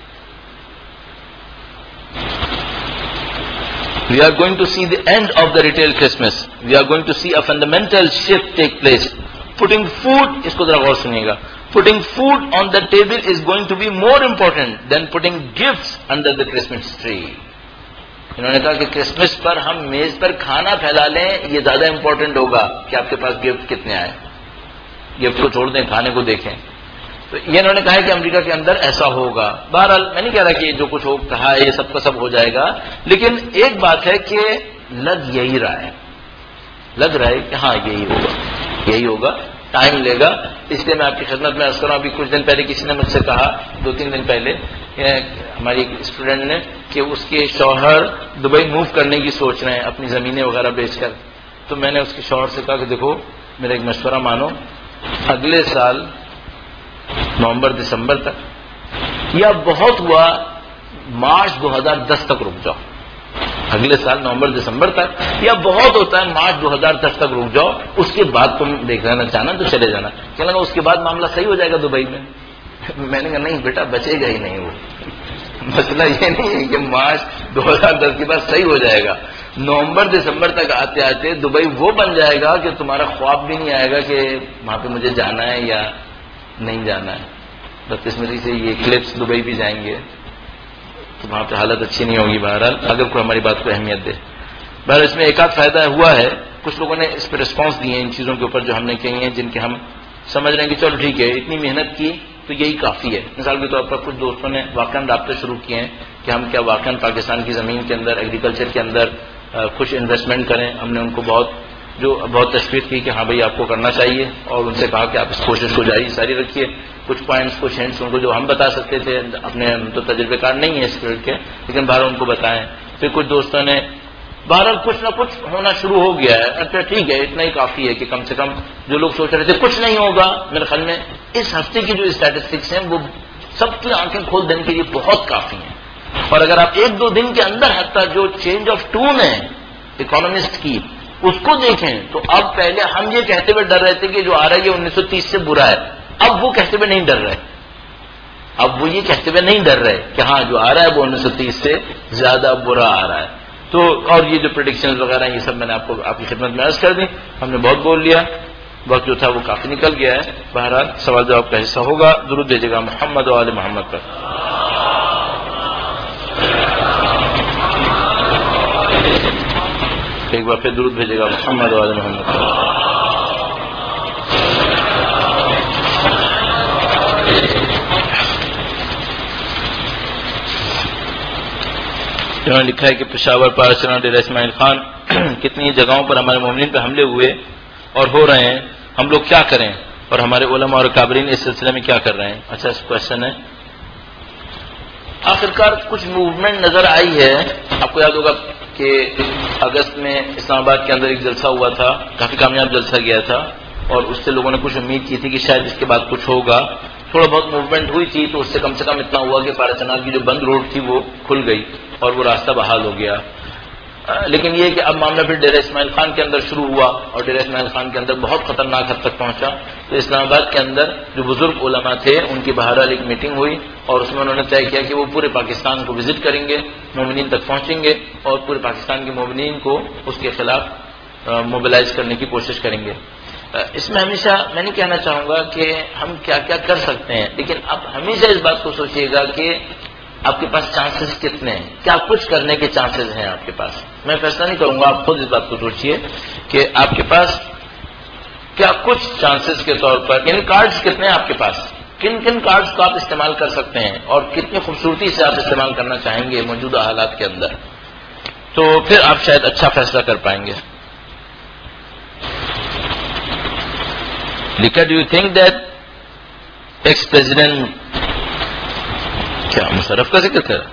we are going to see the end of the retail Christmas. We are going to see a fundamental shift take place. Putting food, اس کو ذرا غور سنیے گا, putting food on the table is going to be more important than putting gifts under the Christmas tree. انہوں نے کہا کہ Christmas پر ہم میز پر کھانا پھیلا لیں یہ زیادہ امپورٹنٹ ہوگا کہ آپ کے پاس گفٹ کتنے آئے. گفٹ کو چھوڑ دیں، کھانے کو دیکھیں. تو یہ انہوں نے کہا ہے کہ امریکہ کے اندر ایسا ہوگا. بہرحال میں نہیں کہہ رہا کہ جو کچھ ہو کہا ہے یہ سب کا سب ہو جائے گا، لیکن ایک بات ہے کہ لگ یہی رہا ہے کہ ہاں یہی ہوگا، ٹائم لے گا. اس لیے میں آپ کی خدمت میں عرض کر رہا ہوں. ابھی کچھ دن پہلے کسی نے مجھ سے کہا، 2-3 دن پہلے ہماری ایک اسٹوڈنٹ نے، کہ اس کے شوہر دبئی موو کرنے کی سوچ رہے ہیں اپنی زمینیں وغیرہ بیچ کر. تو میں نے اس کے شوہر سے کہا کہ دیکھو میرا ایک مشورہ مانو، اگلے سال نومبر دسمبر تک، یا بہت ہوا مارچ 2010 تک رک جاؤ. اگلے سال نومبر دسمبر تک، یا بہت ہوتا ہے مارچ 2010 تک رک جاؤ. اس کے بعد تم دیکھ لینا چاہنا تو چلے جانا. کہنے لگا اس کے بعد معاملہ صحیح ہو جائے گا دبئی میں. میں نے کہا نہیں بیٹا، بچے گا ہی نہیں. وہ مسئلہ یہ نہیں ہے کہ مارچ 2010 کے بعد صحیح ہو جائے گا. نومبر دسمبر تک آتے آتے دبئی وہ بن جائے گا کہ تمہارا خواب بھی نہیں آئے گا کہ وہاں پہ مجھے جانا ہے یا نہیں جانا ہے. بدقسمتی سے یہ کلپس دبئی بھی جائیں گے تو وہاں پہ حالت اچھی نہیں ہوگی. بہرحال اگر کوئی ہماری بات کو اہمیت دے. بہرحال اس میں ایک آدھ فائدہ ہوا ہے. کچھ لوگوں نے اس پہ رسپانس دیے ان چیزوں کے اوپر جو ہم نے کہی ہیں، جن کے ہم سمجھ رہے ہیں کہ چلو ٹھیک ہے، اتنی محنت کی تو یہی کافی ہے. مثال کے طور پر کچھ دوستوں نے واقعاً رابطے شروع کیے ہیں کہ ہم کیا واقعاً پاکستان کی زمین کے اندر، ایگریکلچر کے اندر کچھ انویسٹمنٹ کریں. ہم نے ان کو بہت تشویق کی کہ ہاں بھائی آپ کو کرنا چاہیے، اور ان سے کہا کہ آپ اس کوشش کو جاری رکھیے. کچھ پوائنٹس، کچھ ہینڈس ان کو جو ہم بتا سکتے تھے، اپنے تو تجربے کار نہیں ہیں اس فیلڈ کے، لیکن بہرحال ان کو بتائیں. پھر کچھ دوستوں نے بہرحال کچھ نہ کچھ ہونا شروع ہو گیا ہے. اچھا ٹھیک ہے، اتنا ہی کافی ہے کہ کم سے کم جو لوگ سوچ رہے تھے کچھ نہیں ہوگا، میرے خیال میں اس ہفتے کی جو اسٹیٹسٹکس ہیں وہ سب کی آنکھیں کھول دینے کے لیے بہت کافی ہیں. اور اگر آپ 1-2 دن کے اندر حتیٰ جو چینج آف ٹون ہے اکانومسٹ کی اس کو دیکھیں تو اب پہلے ہم یہ کہتے ہوئے ڈر رہے تھے کہ جو آ رہا ہے یہ 1930 سے برا ہے. اب وہ کہتے ہوئے نہیں ڈر رہے. اب وہ یہ کہتے ہوئے نہیں ڈر رہے کہ ہاں جو آ رہا ہے وہ 1930 سے زیادہ برا آ رہا ہے. تو اور یہ جو پریڈکشنز وغیرہ ہیں یہ سب میں نے آپ کی خدمت میں عرض کر دی. ہم نے بہت بول لیا، وقت جو تھا وہ کافی نکل گیا ہے. بہرحال سوال جواب کا حصہ ہوگا. درود بھیجے گا محمد و آل محمد پر. ایک بار پھر درود بھیجے گا محمد و آل محمد پر. انہوں نے لکھا ہے کہ پشاور پارچنا ڈیرہ اسماعیل خان کتنی جگہوں پر ہمارے مومنین پہ حملے ہوئے اور ہو رہے ہیں، ہم لوگ کیا کریں، اور ہمارے علماء اور کابرین اس سلسلے میں کیا کر رہے ہیں. اچھا کوشچن ہے. آخرکار کچھ موومنٹ نظر آئی ہے. آپ کو یاد ہوگا کہ اگست میں اسلام آباد کے اندر ایک جلسہ ہوا تھا، کافی کامیاب جلسہ گیا تھا، اور اس سے لوگوں نے کچھ امید کی تھی کہ شاید اس کے بعد کچھ ہوگا. تھوڑا بہت موومنٹ ہوئی تھی تو اس سے کم اتنا ہوا کہ پارا چنار کی جو بند روڈ تھی وہ کھل گئی اور وہ راستہ بحال ہو گیا. لیکن یہ کہ اب معاملہ پھر ڈیرہ اسماعیل خان کے اندر شروع ہوا اور ڈیرہ اسماعیل خان کے اندر بہت خطرناک حد تک پہنچا. تو اسلام آباد کے اندر جو بزرگ علماء تھے ان کی بہرحال ایک میٹنگ ہوئی اور اس میں انہوں نے طے کیا کہ وہ پورے پاکستان کو وزٹ کریں گے, مومنین تک پہنچیں گے اور پورے پاکستان کے مومنین کو اس کے خلاف موبلائز کرنے کی کوشش کریں گے. اس میں ہمیشہ میں نہیں کہنا چاہوں گا کہ ہم کیا کیا کر سکتے ہیں, لیکن اب ہمیشہ اس بات کو سوچیے گا کہ آپ کے پاس چانسز کتنے ہیں, کیا کچھ کرنے کے چانسز ہیں آپ کے پاس. میں فیصلہ نہیں کروں گا, آپ خود اس بات کو سوچئے کہ آپ کے پاس کیا کچھ چانسز کے طور پر, یعنی کارڈز کتنے ہیں آپ کے پاس, کن کن کارڈز کو آپ استعمال کر سکتے ہیں اور کتنی خوبصورتی سے آپ استعمال کرنا چاہیں گے موجودہ حالات کے اندر, تو پھر آپ شاید اچھا فیصلہ کر پائیں گے. Lika, do you think that ex-president کیا مشرف کا ذکر کر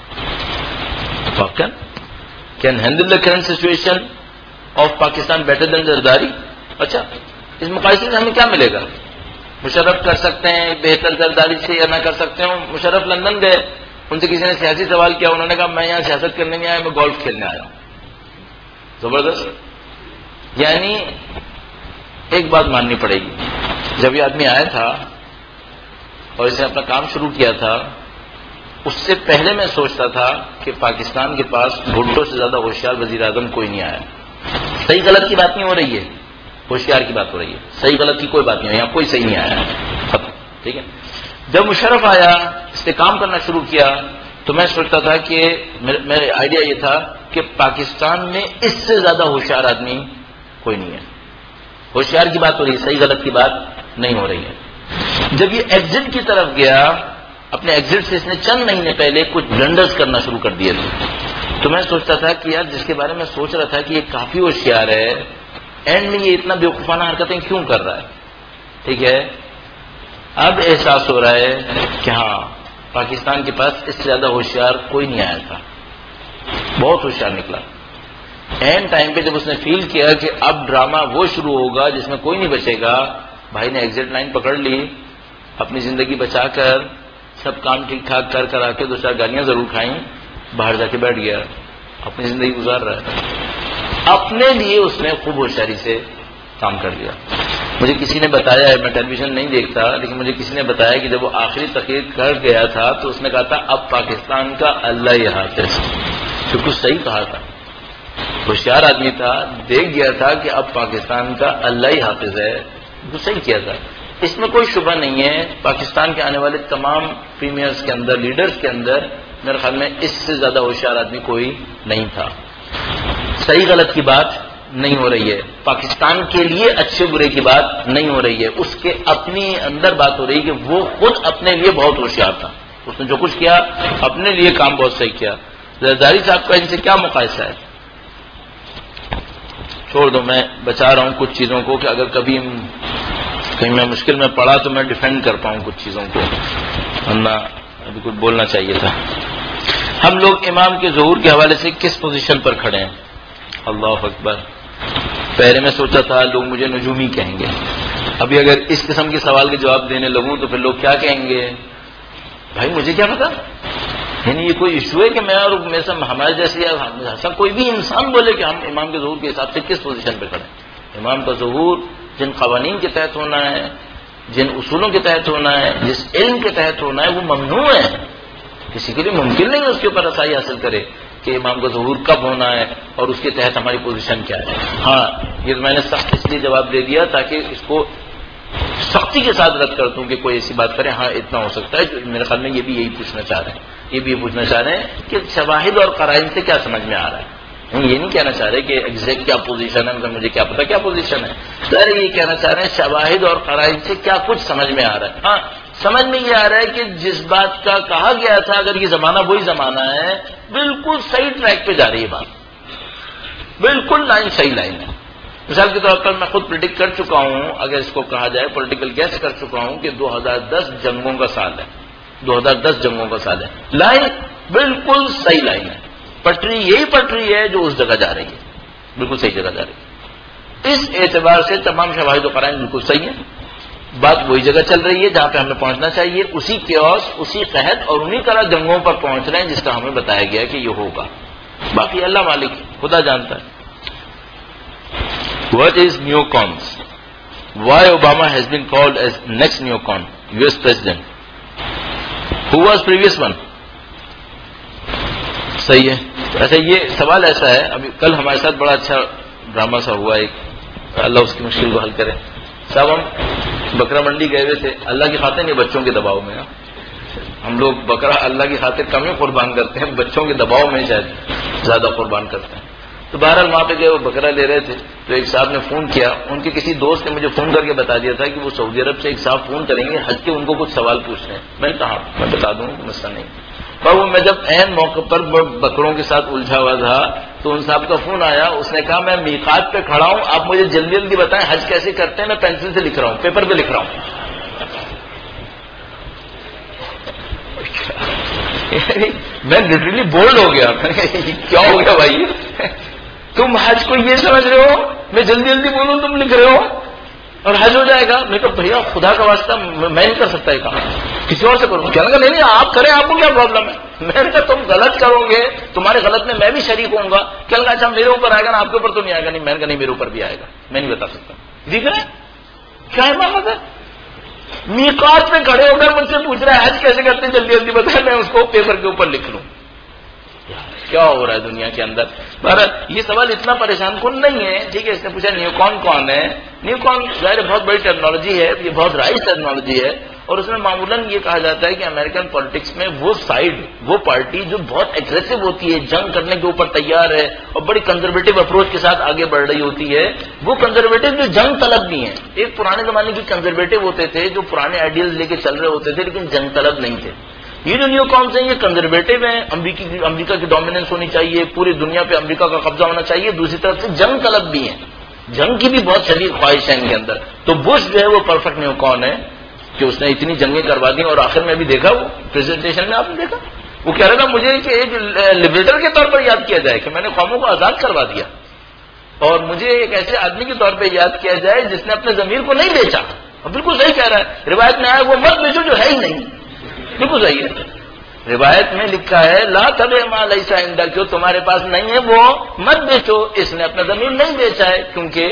can handle the current situation of Pakistan better than Zardari? اچھا, اس مقایسے سے ہمیں کیا ملے گا؟ مشرف کر سکتے ہیں بہتر زرداری سے یا نہ کر سکتے ہوں. مشرف لندن گئے, ان سے کسی نے سیاسی سوال کیا, انہوں نے کہا میں یہاں سیاست کرنے نہیں آیا, میں گولف کھیلنے آیا ہوں. زبردست. یعنی ایک بات ماننی پڑے گی, جب یہ آدمی آیا تھا اور اس نے اپنا کام شروع کیا تھا, اس سے پہلے میں سوچتا تھا کہ پاکستان کے پاس بھٹو سے زیادہ ہوشیار وزیر اعظم کوئی نہیں آیا. صحیح غلط کی بات نہیں ہو رہی ہے, ہوشیار کی بات ہو رہی ہے. صحیح غلط کی کوئی بات نہیں ہے, یہاں کوئی صحیح نہیں آیا, ٹھیک ہے. جب مشرف آیا, اس نے کام کرنا شروع کیا, تو میں سوچتا تھا کہ میرا آئیڈیا یہ تھا کہ پاکستان میں اس سے زیادہ ہوشیار آدمی کوئی نہیں ہے. ہوشیار کی بات ہو رہی ہے, صحیح غلط کی بات نہیں ہو رہی ہے. جب یہ ایگزٹ کی طرف گیا, اپنے ایگزٹ سے اس نے چند مہینے پہلے کچھ بلنڈرز کرنا شروع کر دیے تھے, تو میں سوچتا تھا کہ یار جس کے بارے میں سوچ رہا تھا کہ یہ کافی ہوشیار ہے, اینڈ میں یہ اتنا بیوقوفانہ حرکتیں کیوں کر رہا ہے. ٹھیک ہے, اب احساس ہو رہا ہے کہ ہاں پاکستان کے پاس اس سے زیادہ ہوشیار کوئی نہیں آیا تھا, بہت ہوشیار نکلا. اینڈ ٹائم پہ جب اس نے فیل کیا کہ اب ڈرامہ وہ شروع ہوگا جس میں کوئی نہیں بچے گا, بھائی نے ایگزٹ لائن پکڑ لی, اپنی زندگی بچا کر سب کام ٹھیک ٹھاک کر کر آ کے 2-4 گالیاں ضرور کھائیں, باہر جا کے بیٹھ گیا, اپنی زندگی گزار رہا ہے. اپنے لیے اس نے خوب ہوشیاری سے کام کر لیا. مجھے کسی نے بتایا ہے, میں ٹیلی ویژن نہیں دیکھتا, لیکن مجھے کسی نے بتایا کہ جب وہ آخری تقریر کر گیا تھا تو اس نے کہا تھا اب پاکستان کا اللہ ہی حافظ. تو کچھ صحیح کہا تھا, ہوشیار آدمی تھا, دیکھ گیا تھا کہ اب پاکستان کا اللہ ہی حافظ ہے, تو صحیح کیا تھا. اس میں کوئی شبہ نہیں ہے, پاکستان کے آنے والے تمام پریمیئرز کے اندر, لیڈرز کے اندر میرے خیال میں اس سے زیادہ ہوشیار آدمی کوئی نہیں تھا. صحیح غلط کی بات نہیں ہو رہی ہے, پاکستان کے لیے اچھے برے کی بات نہیں ہو رہی ہے, اس کے اپنی اندر بات ہو رہی ہے کہ وہ خود اپنے لیے بہت ہوشیار تھا, اس نے جو کچھ کیا اپنے لیے کام بہت صحیح کیا. زرداری صاحب کا ان سے کیا مقایسہ ہے؟ چھوڑ دو, میں بچا رہا ہوں کچھ چیزوں کو کہ اگر کبھی کہیں میں مشکل میں پڑا تو میں ڈیفینڈ کر پاؤں کچھ چیزوں کو, ورنہ ابھی کچھ بولنا چاہیے تھا. ہم لوگ امام کے ظہور کے حوالے سے کس پوزیشن پر کھڑے ہیں؟ اللہ اکبر. پہلے میں سوچا تھا لوگ مجھے نجومی کہیں گے, ابھی اگر اس قسم کے سوال کے جواب دینے لگوں تو پھر لوگ کیا کہیں گے؟ بھائی مجھے کیا پتا, یعنی یہ کوئی ایشو ہے کہ میں اور ہمارے جیسے ایسا کوئی بھی انسان بولے کہ ہم امام کے ظہور کے حساب سے کس پوزیشن پہ کھڑے ہیں؟ امام کا ظہور جن قوانین کے تحت ہونا ہے, جن اصولوں کے تحت ہونا ہے, جس علم کے تحت ہونا ہے, وہ ممنوع ہے. کسی کے لیے ممکن نہیں ہے اس کے اوپر رسائی حاصل کرے کہ امام کا ظہور کب ہونا ہے اور اس کے تحت ہماری پوزیشن کیا ہے. ہاں یہ میں نے سخت اس لیے جواب دے دیا تاکہ اس کو سختی کے ساتھ رد کر دوں کہ کوئی ایسی بات کرے ہاں اتنا ہو سکتا ہے. میرے خیال میں یہ بھی یہی پوچھنا چاہ رہے ہیں, یہ بھی یہ پوچھنا چاہ رہے ہیں کہ شواہد اور قرائن سے کیا سمجھ میں آ رہا ہے. یہ نہیں کہنا چاہ رہے کہ ایگزیکٹ کیا پوزیشن ہے, مجھے کیا پتا کیا پوزیشن ہے. سر یہ کہنا چاہ رہے ہیں شواہد اور قرائن سے کیا کچھ سمجھ میں آ رہا ہے. ہاں سمجھ میں یہ آ رہا ہے کہ جس بات کا کہا گیا تھا اگر یہ زمانہ وہی زمانہ ہے, بالکل صحیح ٹریک پہ جا رہی ہے بات, بالکل لائن صحیح لائن ہے. مثال کے طور پر میں خود پریڈکٹ کر چکا ہوں, اگر اس کو کہا جائے پولیٹیکل گیس کر چکا ہوں کہ 2010 جنگوں کا سال ہے, 2010 جنگوں کا سال ہے. لائن بالکل صحیح لائن ہے, پٹری یہی پٹری ہے جو اس جگہ جا رہی ہے, بالکل صحیح جگہ جا رہی ہے. اس اعتبار سے تمام شواہد و قرائن بالکل صحیح ہے, بات وہی جگہ چل رہی ہے جہاں پہ ہمیں پہنچنا چاہیے, اسی کیوس اسی قحط اور انہی طرح جنگوں پر پہنچ رہے ہیں جس کا ہمیں بتایا گیا کہ یہ ہوگا. باقی اللہ مالک خدا جانتا ہے. What is neocons? Why Obama has been called as next neocon, US president? Who was previous one? صحیح ہے. اچھا یہ سوال ایسا ہے, ابھی کل ہمارے ساتھ بڑا اچھا ڈرامہ سا ہوا ایک, اللہ اس کی مشکل کو حل کرے. صاحب ہم بکرا منڈی گئے ہوئے تھے, اللہ کی خاطر نہیں بچوں کے دباؤ میں. ہم لوگ بکرا اللہ کی خاطر کم ہی قربان کرتے ہیں, بچوں کے دباؤ میں شاید زیادہ قربان کرتے ہیں. تو بہرحال وہاں پہ گئے, وہ بکرا لے رہے تھے, تو ایک صاحب نے فون کیا, ان کے کسی دوست نے مجھے فون کر کے بتا دیا تھا کہ وہ سعودی عرب سے ایک صاحب فون کریں گے حج کے, ان کو کچھ سوال پوچھنے ہیں. میں نے کہا میں بتا دوں, مسئلہ نہیں. پر وہ میں جب عین موقع پر بکروں کے ساتھ الجھا ہوا تھا تو ان صاحب کا فون آیا, اس نے کہا میں میقات پہ کھڑا ہوں, آپ مجھے جلدی جلدی بتائیں حج کیسے کرتے ہیں, میں پینسل سے لکھ رہا ہوں, پیپر پہ لکھ رہا ہوں. میں لٹرلی بولڈ ہو گیا, کیا ہو گیا بھائی, تم حج کو یہ سمجھ رہے ہو میں جلدی جلدی بولوں تم لکھ رہے ہو اور حج ہو جائے گا؟ میں کہا بھیا خدا کا واسطہ میں نہیں کر سکتا یہ کام, کسی اور سے کروں. کہنے لگا نہیں آپ کریں, آپ کو کیا پرابلم ہے. میں نے کہا تم غلط کرو گے, تمہارے غلط میں بھی شریک ہوں گا. کہنے لگا اچھا میرے اوپر آئے گا نا, آپ کے اوپر تو نہیں آئے گا. نہیں, میں نے کہا نہیں میرے اوپر بھی آئے گا, میں نہیں بتا سکتا. دیکھ رہے کیا بات ہے, میقات میں کھڑے ہو کر مجھ سے پوچھ رہا ہے حج کیسے کرتے ہیں, جلدی جلدی بتائیں میں اس کو پیپر کے اوپر لکھ لوں. کیا ہو رہا ہے دنیا کے اندر. یہ سوال اتنا پریشان کن نہیں ہے. ٹھیک ہے, اس نے پوچھا نیوکون کون ہے. نیوکون ظاہر بہت بڑی ٹیکنالوجی ہے, یہ بہت رائج ٹیکنالوجی ہے, اور اس میں معمولاً یہ کہا جاتا ہے کہ امریکن پالیٹکس میں وہ سائڈ, وہ پارٹی جو بہت ایگریسو ہوتی ہے, جنگ کرنے کے اوپر تیار ہے اور بڑی کنزرویٹو اپروچ کے ساتھ آگے بڑھ رہی ہوتی ہے, وہ کنزرویٹو جو جنگ طلب بھی ہیں. ایک پرانے زمانے کی کنزرویٹو ہوتے تھے جو پرانے آئیڈیلز لے کے چل رہے ہوتے تھے لیکن جنگ طلب نہیں تھے. یہ جو نیو کونس ہیں یہ کنزرویٹو ہیں, امریکہ کی ڈومیننس ہونی چاہیے, پوری دنیا پہ امریکہ کا قبضہ ہونا چاہیے. دوسری طرف سے جنگ طلب بھی ہیں, جنگ کی بھی بہت شدید خواہش ہے ان کے اندر. تو بش جو ہے وہ پرفیکٹ نیو کون ہے کہ اس نے اتنی جنگیں کروا دی. اور آخر میں بھی دیکھا, وہ پریزنٹیشن میں آپ نے دیکھا, وہ کہہ رہا تھا مجھے کہ ایک لبریٹر کے طور پر یاد کیا جائے کہ میں نے قوموں کو آزاد کروا دیا, اور مجھے ایک ایسے آدمی کے طور پہ یاد کیا جائے جس نے اپنے ضمیر کو نہیں بیچا. اور بالکل صحیح کہہ رہا ہے, روایت میں آیا وہ مت بیچو جو ہے ہی نہیں. بالکل صحیح ہے, روایت میں لکھا ہے لا تبع ما لیس عندک, جو تمہارے پاس نہیں ہے وہ مت بیچو. اس نے اپنا ضمیر نہیں بیچا ہے کیونکہ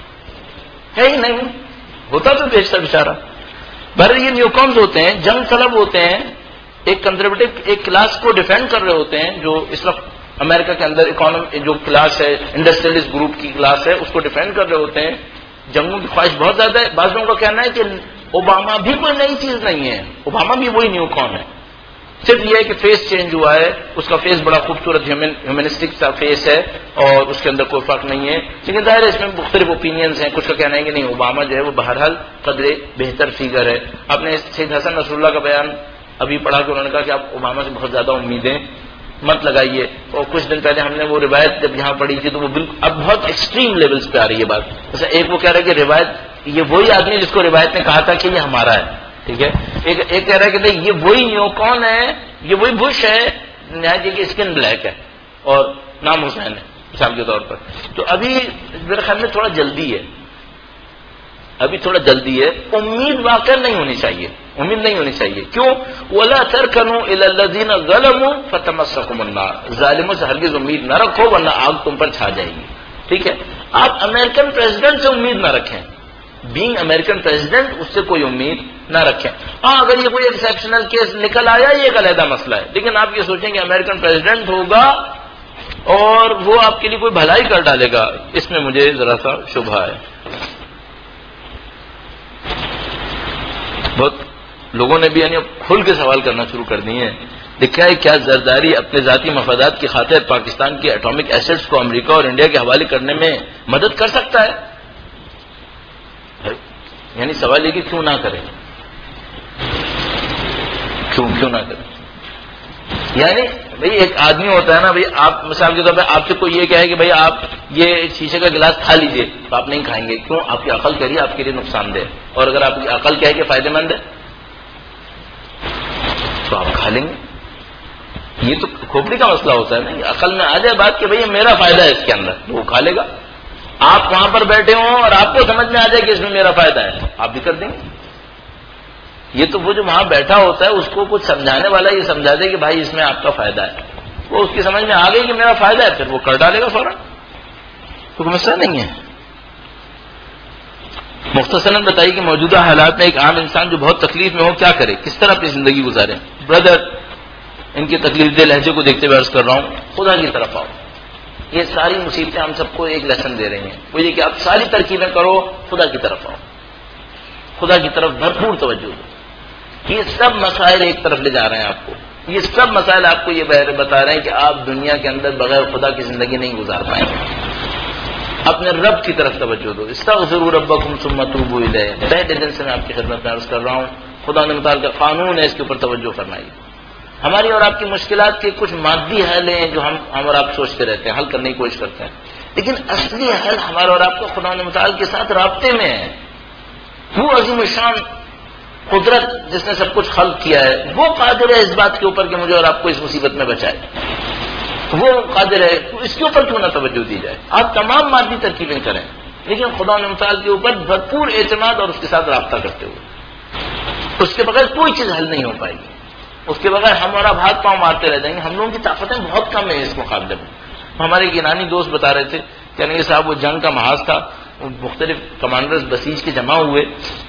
ہے ہی نہیں, ہوتا تو بیچتا بیچارہ. بہرحال یہ نیوکونز ہوتے ہیں, جنگ طلب ہوتے ہیں, ایک کنزرویٹو ایک کلاس کو ڈیفینڈ کر رہے ہوتے ہیں جو اس وقت امریکہ کے اندر اکانومی جو کلاس ہے, انڈسٹریلسٹ گروپ کی کلاس ہے, اس کو ڈیفینڈ کر رہے ہوتے ہیں. جنگوں کی خواہش بہت زیادہ ہے. بعض لوگوں کا کہنا ہے کہ اوباما بھی کوئی نئی چیز نہیں ہے, اوباما بھی وہی نیوکون ہے, صرف یہ ہے کہ فیس چینج ہوا ہے. اس کا فیس بڑا خوبصورت ہیومنسٹک سا فیس ہے اور اس کے اندر کوئی فرق نہیں ہے. لیکن ظاہر ہے اس میں مختلف اوپینینز ہیں. کچھ کا کہنا ہے کہ نہیں اوباما جو ہے وہ بہرحال قدر بہتر فیگر ہے. آپ نے سید حسن نصر اللہ کا بیان ابھی پڑھا کہ انہوں نے کہا کہ آپ اوباما سے بہت زیادہ امیدیں مت لگائیے. اور کچھ دن پہلے ہم نے وہ روایت جب یہاں پڑھی تھی تو وہ بالکل اب بہت ایکسٹریم لیولز پہ آ رہی ہے بات. جیسے ایک وہ کہہ رہا ہے کہ روایت یہ وہی آدمی جس کو روایت نے کہا تھا کہ یہ ہمارا ہے, ٹھیک ہے. ایک کہہ رہا ہے کہ نہیں یہ وہی نیوکون ہے, یہ وہی بش ہے, نہایت یہ کہ اسکن بلیک ہے اور نام حسین ہے مثال کے طور پر. تو ابھی میرے خیال میں تھوڑا جلدی ہے, ابھی تھوڑا جلدی ہے. امید واقع نہیں ہونی چاہیے, امید نہیں ہونی چاہیے. کیوں؟ وَلَا تَرْكَنُوا إِلَى الَّذِينَ ظَلَمُوا فَتَمَسَّكُمُ النَّارُ, ظالموں سے ہرگز امید نہ رکھو ورنہ آگ تم پر چھا جائے گی. ٹھیک ہے, آپ امریکن پریزیڈنٹ سے امید نہ رکھیں, بینگ امریکن پریزیڈنٹ اس سے کوئی امید نہ رکھیں. ہاں اگر یہ کوئی ایکسیپشنل کیس نکل آیا یہ ایک علیحدہ مسئلہ ہے, لیکن آپ یہ سوچیں کہ امریکن پریزیڈنٹ ہوگا اور وہ آپ کے لیے کوئی بھلائی کر ڈالے گا, اس میں مجھے ذرا سا شبہ ہے. بہت لوگوں نے بھی یعنی کھل کے سوال کرنا شروع کر دیے ہیں. لکھا ہے کیا زرداری اپنے ذاتی مفادات کی خاطر پاکستان کے ایٹامک ایسٹس کو امریکہ اور انڈیا کے حوالے کرنے میں مدد کر سکتا ہے؟ یعنی سوال یہ کہ کیوں نہ کریں, کیوں نہ کریں. یعنی بھئی ایک آدمی ہوتا ہے نا, بھئی آپ مثال کے طور پہ آپ سے کوئی یہ کہے کہ بھئی آپ یہ شیشے کا گلاس کھا لیجئے, تو آپ نہیں کھائیں گے. کیوں؟ آپ کی عقل کہہ رہی ہے آپ کے لیے نقصان دہ, اور اگر آپ کی عقل کہے کہ فائدہ مند ہے تو آپ کھا لیں گے. یہ تو کھوپڑی کا مسئلہ ہوتا ہے نا, عقل میں آ جائے بات کہ بھئی یہ میرا فائدہ ہے اس کے اندر, تو وہ کھا لے گا. آپ وہاں پر بیٹھے ہوں اور آپ کو سمجھ میں آ جائے کہ اس میں میرا فائدہ ہے, آپ بھی کر دیں گے. یہ تو وہ جو وہاں بیٹھا ہوتا ہے اس کو کچھ سمجھانے والا یہ سمجھا دے کہ بھائی اس میں آپ کا فائدہ ہے, وہ اس کی سمجھ میں آ گئی کہ میرا فائدہ ہے، پھر وہ کر ڈالے گا فوراً، کوئی مسئلہ نہیں ہے۔ مختصراً بتائیے کہ موجودہ حالات میں ایک عام انسان جو بہت تکلیف میں ہو کیا کرے، کس طرح اپنی زندگی گزارے؟ بردر، ان کی تکلیف دہ لہجے کو دیکھتے ہوئے عرض کر رہا ہوں، خدا کی طرف آؤ۔ یہ ساری مصیبتیں ہم سب کو ایک لیسن دے رہی ہیں، وہ یہ کہ آپ ساری ترکیبیں کرو، خدا کی طرف آؤ، خدا کی طرف بھرپور توجہ دو۔ یہ سب مسائل ایک طرف لے جا رہے ہیں آپ کو، یہ سب مسائل آپ کو یہ بتا رہے ہیں کہ آپ دنیا کے اندر بغیر خدا کی زندگی نہیں گزار پائیں گے۔ اپنے رب کی طرف توجہ دو، استغفروا ربکم ثم توبوا الیہ۔ پہلے دن سے میں آپ کی خدمت میں عرض کر رہا ہوں، خدا نے متعال کا قانون ہے، اس کے اوپر توجہ فرمائیے۔ ہماری اور آپ کی مشکلات کے کچھ مادی حل ہیں جو ہم اور آپ سوچتے رہتے ہیں، حل کرنے کی کوشش کرتے ہیں، لیکن اصلی حل ہمارا اور آپ کو خدا نے متعال کے ساتھ رابطے میں ہے۔ وہ عظیم الشان قدرت جس نے سب کچھ خلق کیا ہے، وہ قادر ہے اس بات کے اوپر کہ مجھے اور آپ کو اس مصیبت میں بچائے، وہ قادر ہے، تو اس کے اوپر کیوں نہ توجہ دی جائے؟ آپ تمام مادی ترکیبیں کریں، لیکن خدا نے متعال کے اوپر بھرپور اعتماد اور اس کے ساتھ رابطہ کرتے ہوئے۔ اس کے بغیر کوئی چیز حل نہیں ہو پائے گی، اس کے بغیر ہم اور آپ ہاتھ پاؤں مارتے رہ جائیں گے۔ ہم لوگوں کی طاقتیں بہت کم ہیں اس مقابلے میں۔ ہمارے ایک ایرانی دوست بتا رہے تھے، کہنے کہ صاحب وہ جنگ کا محاذ تھا، مختلف کمانڈرز بسیج کے جمع ہوئے،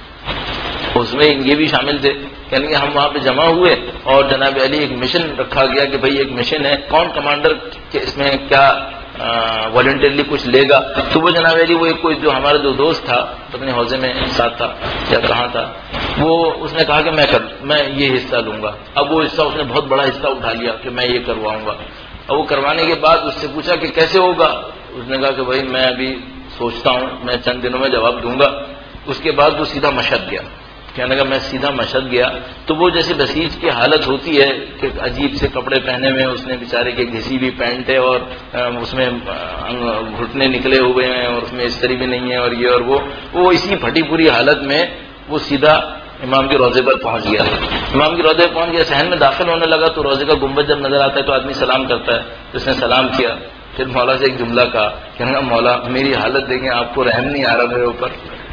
اس میں یہ بھی شامل تھے، کہنے کہ ہم وہاں پہ جمع ہوئے اور جناب علی ایک مشن رکھا گیا کہ بھئی ایک مشن ہے، کون کمانڈر کہ اس میں کیا والنٹیرلی کچھ لے گا؟ تو وہ جناب علی، وہ ایک کوئی جو ہمارا جو دوست تھا اپنے حوضے میں ساتھ تھا یا کہاں تھا، وہ اس نے کہا کہ میں یہ حصہ لوں گا۔ اب وہ حصہ اس نے بہت بڑا حصہ اٹھا لیا کہ میں یہ کرواؤں گا۔ اب وہ کروانے کے بعد اس سے پوچھا کہ کیسے ہوگا؟ اس نے کہا کہ بھائی میں ابھی سوچتا ہوں، میں چند دنوں میں جواب دوں گا۔ اس کے بعد وہ سیدھا مشہد گیا، کہنے لگا میں سیدھا مشہد گیا تو وہ جیسے بسیج کی حالت ہوتی ہے کہ عجیب سے کپڑے پہنے ہوئے، اس نے بیچارے کے گھسی بھی پینٹ ہے اور اس میں گھٹنے نکلے ہوئے ہیں اور اس میں استری بھی نہیں ہے اور یہ اور وہ اسی پھٹی پوری حالت میں وہ سیدھا امام کے روضے پر پہنچ گیا۔ امام کے روضے پر پہنچ گیا، صحن میں داخل ہونے لگا تو روضے کا گنبد جب نظر آتا ہے تو آدمی سلام کرتا ہے، تو اس نے سلام کیا، پھر مولا سے ایک جملہ کہا، کہنے لگا مولا میری حالت دیکھیں، آپ کو رحم نہیں آ رہا میرے اوپر،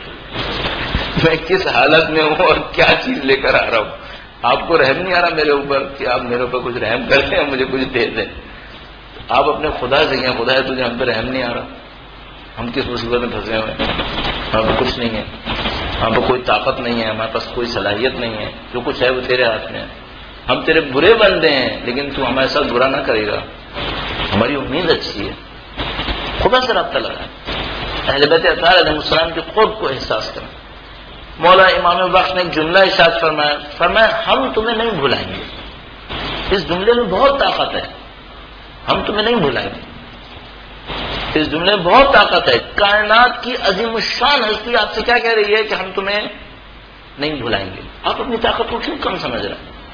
میں کس حالت میں ہوں اور کیا چیز لے کر آ رہا ہوں، آپ کو رحم نہیں آ رہا میرے اوپر کہ آپ میرے اوپر کچھ رحم کر دیں اور مجھے کچھ دے دیں۔ آپ اپنے خدا سے کہیں خدا ہے تجھے ہم پہ رحم نہیں آ رہا، ہم کس مصیبت میں پھنسے ہوئے ہیں، ہم کچھ نہیں ہے، ہم پہ کوئی طاقت نہیں ہے، ہمارے پاس کوئی صلاحیت نہیں ہے، جو کچھ ہے وہ تیرے ہاتھ میں ہے، ہم تیرے برے بندے ہیں لیکن تو ہمارے ساتھ برا نہ کرے گا، ہماری امید اچھی ہے۔ خدا سے رابطہ لگائیں، اہل بیت اطہار علیہ السلام کے قرب کو احساس کریں۔ مولا امام وقت نے ایک جملہ ارشاد فرمایا ہم تمہیں نہیں بھلائیں گے۔ اس جملے میں بہت طاقت ہے، ہم تمہیں نہیں بھلائیں گے، اس جملے میں بہت طاقت ہے۔ کائنات کی عظیم الشان ہستی آپ سے کیا کہہ رہی ہے کہ ہم تمہیں نہیں بھلائیں گے؟ آپ اپنی طاقت کو کیوں کم سمجھ رہے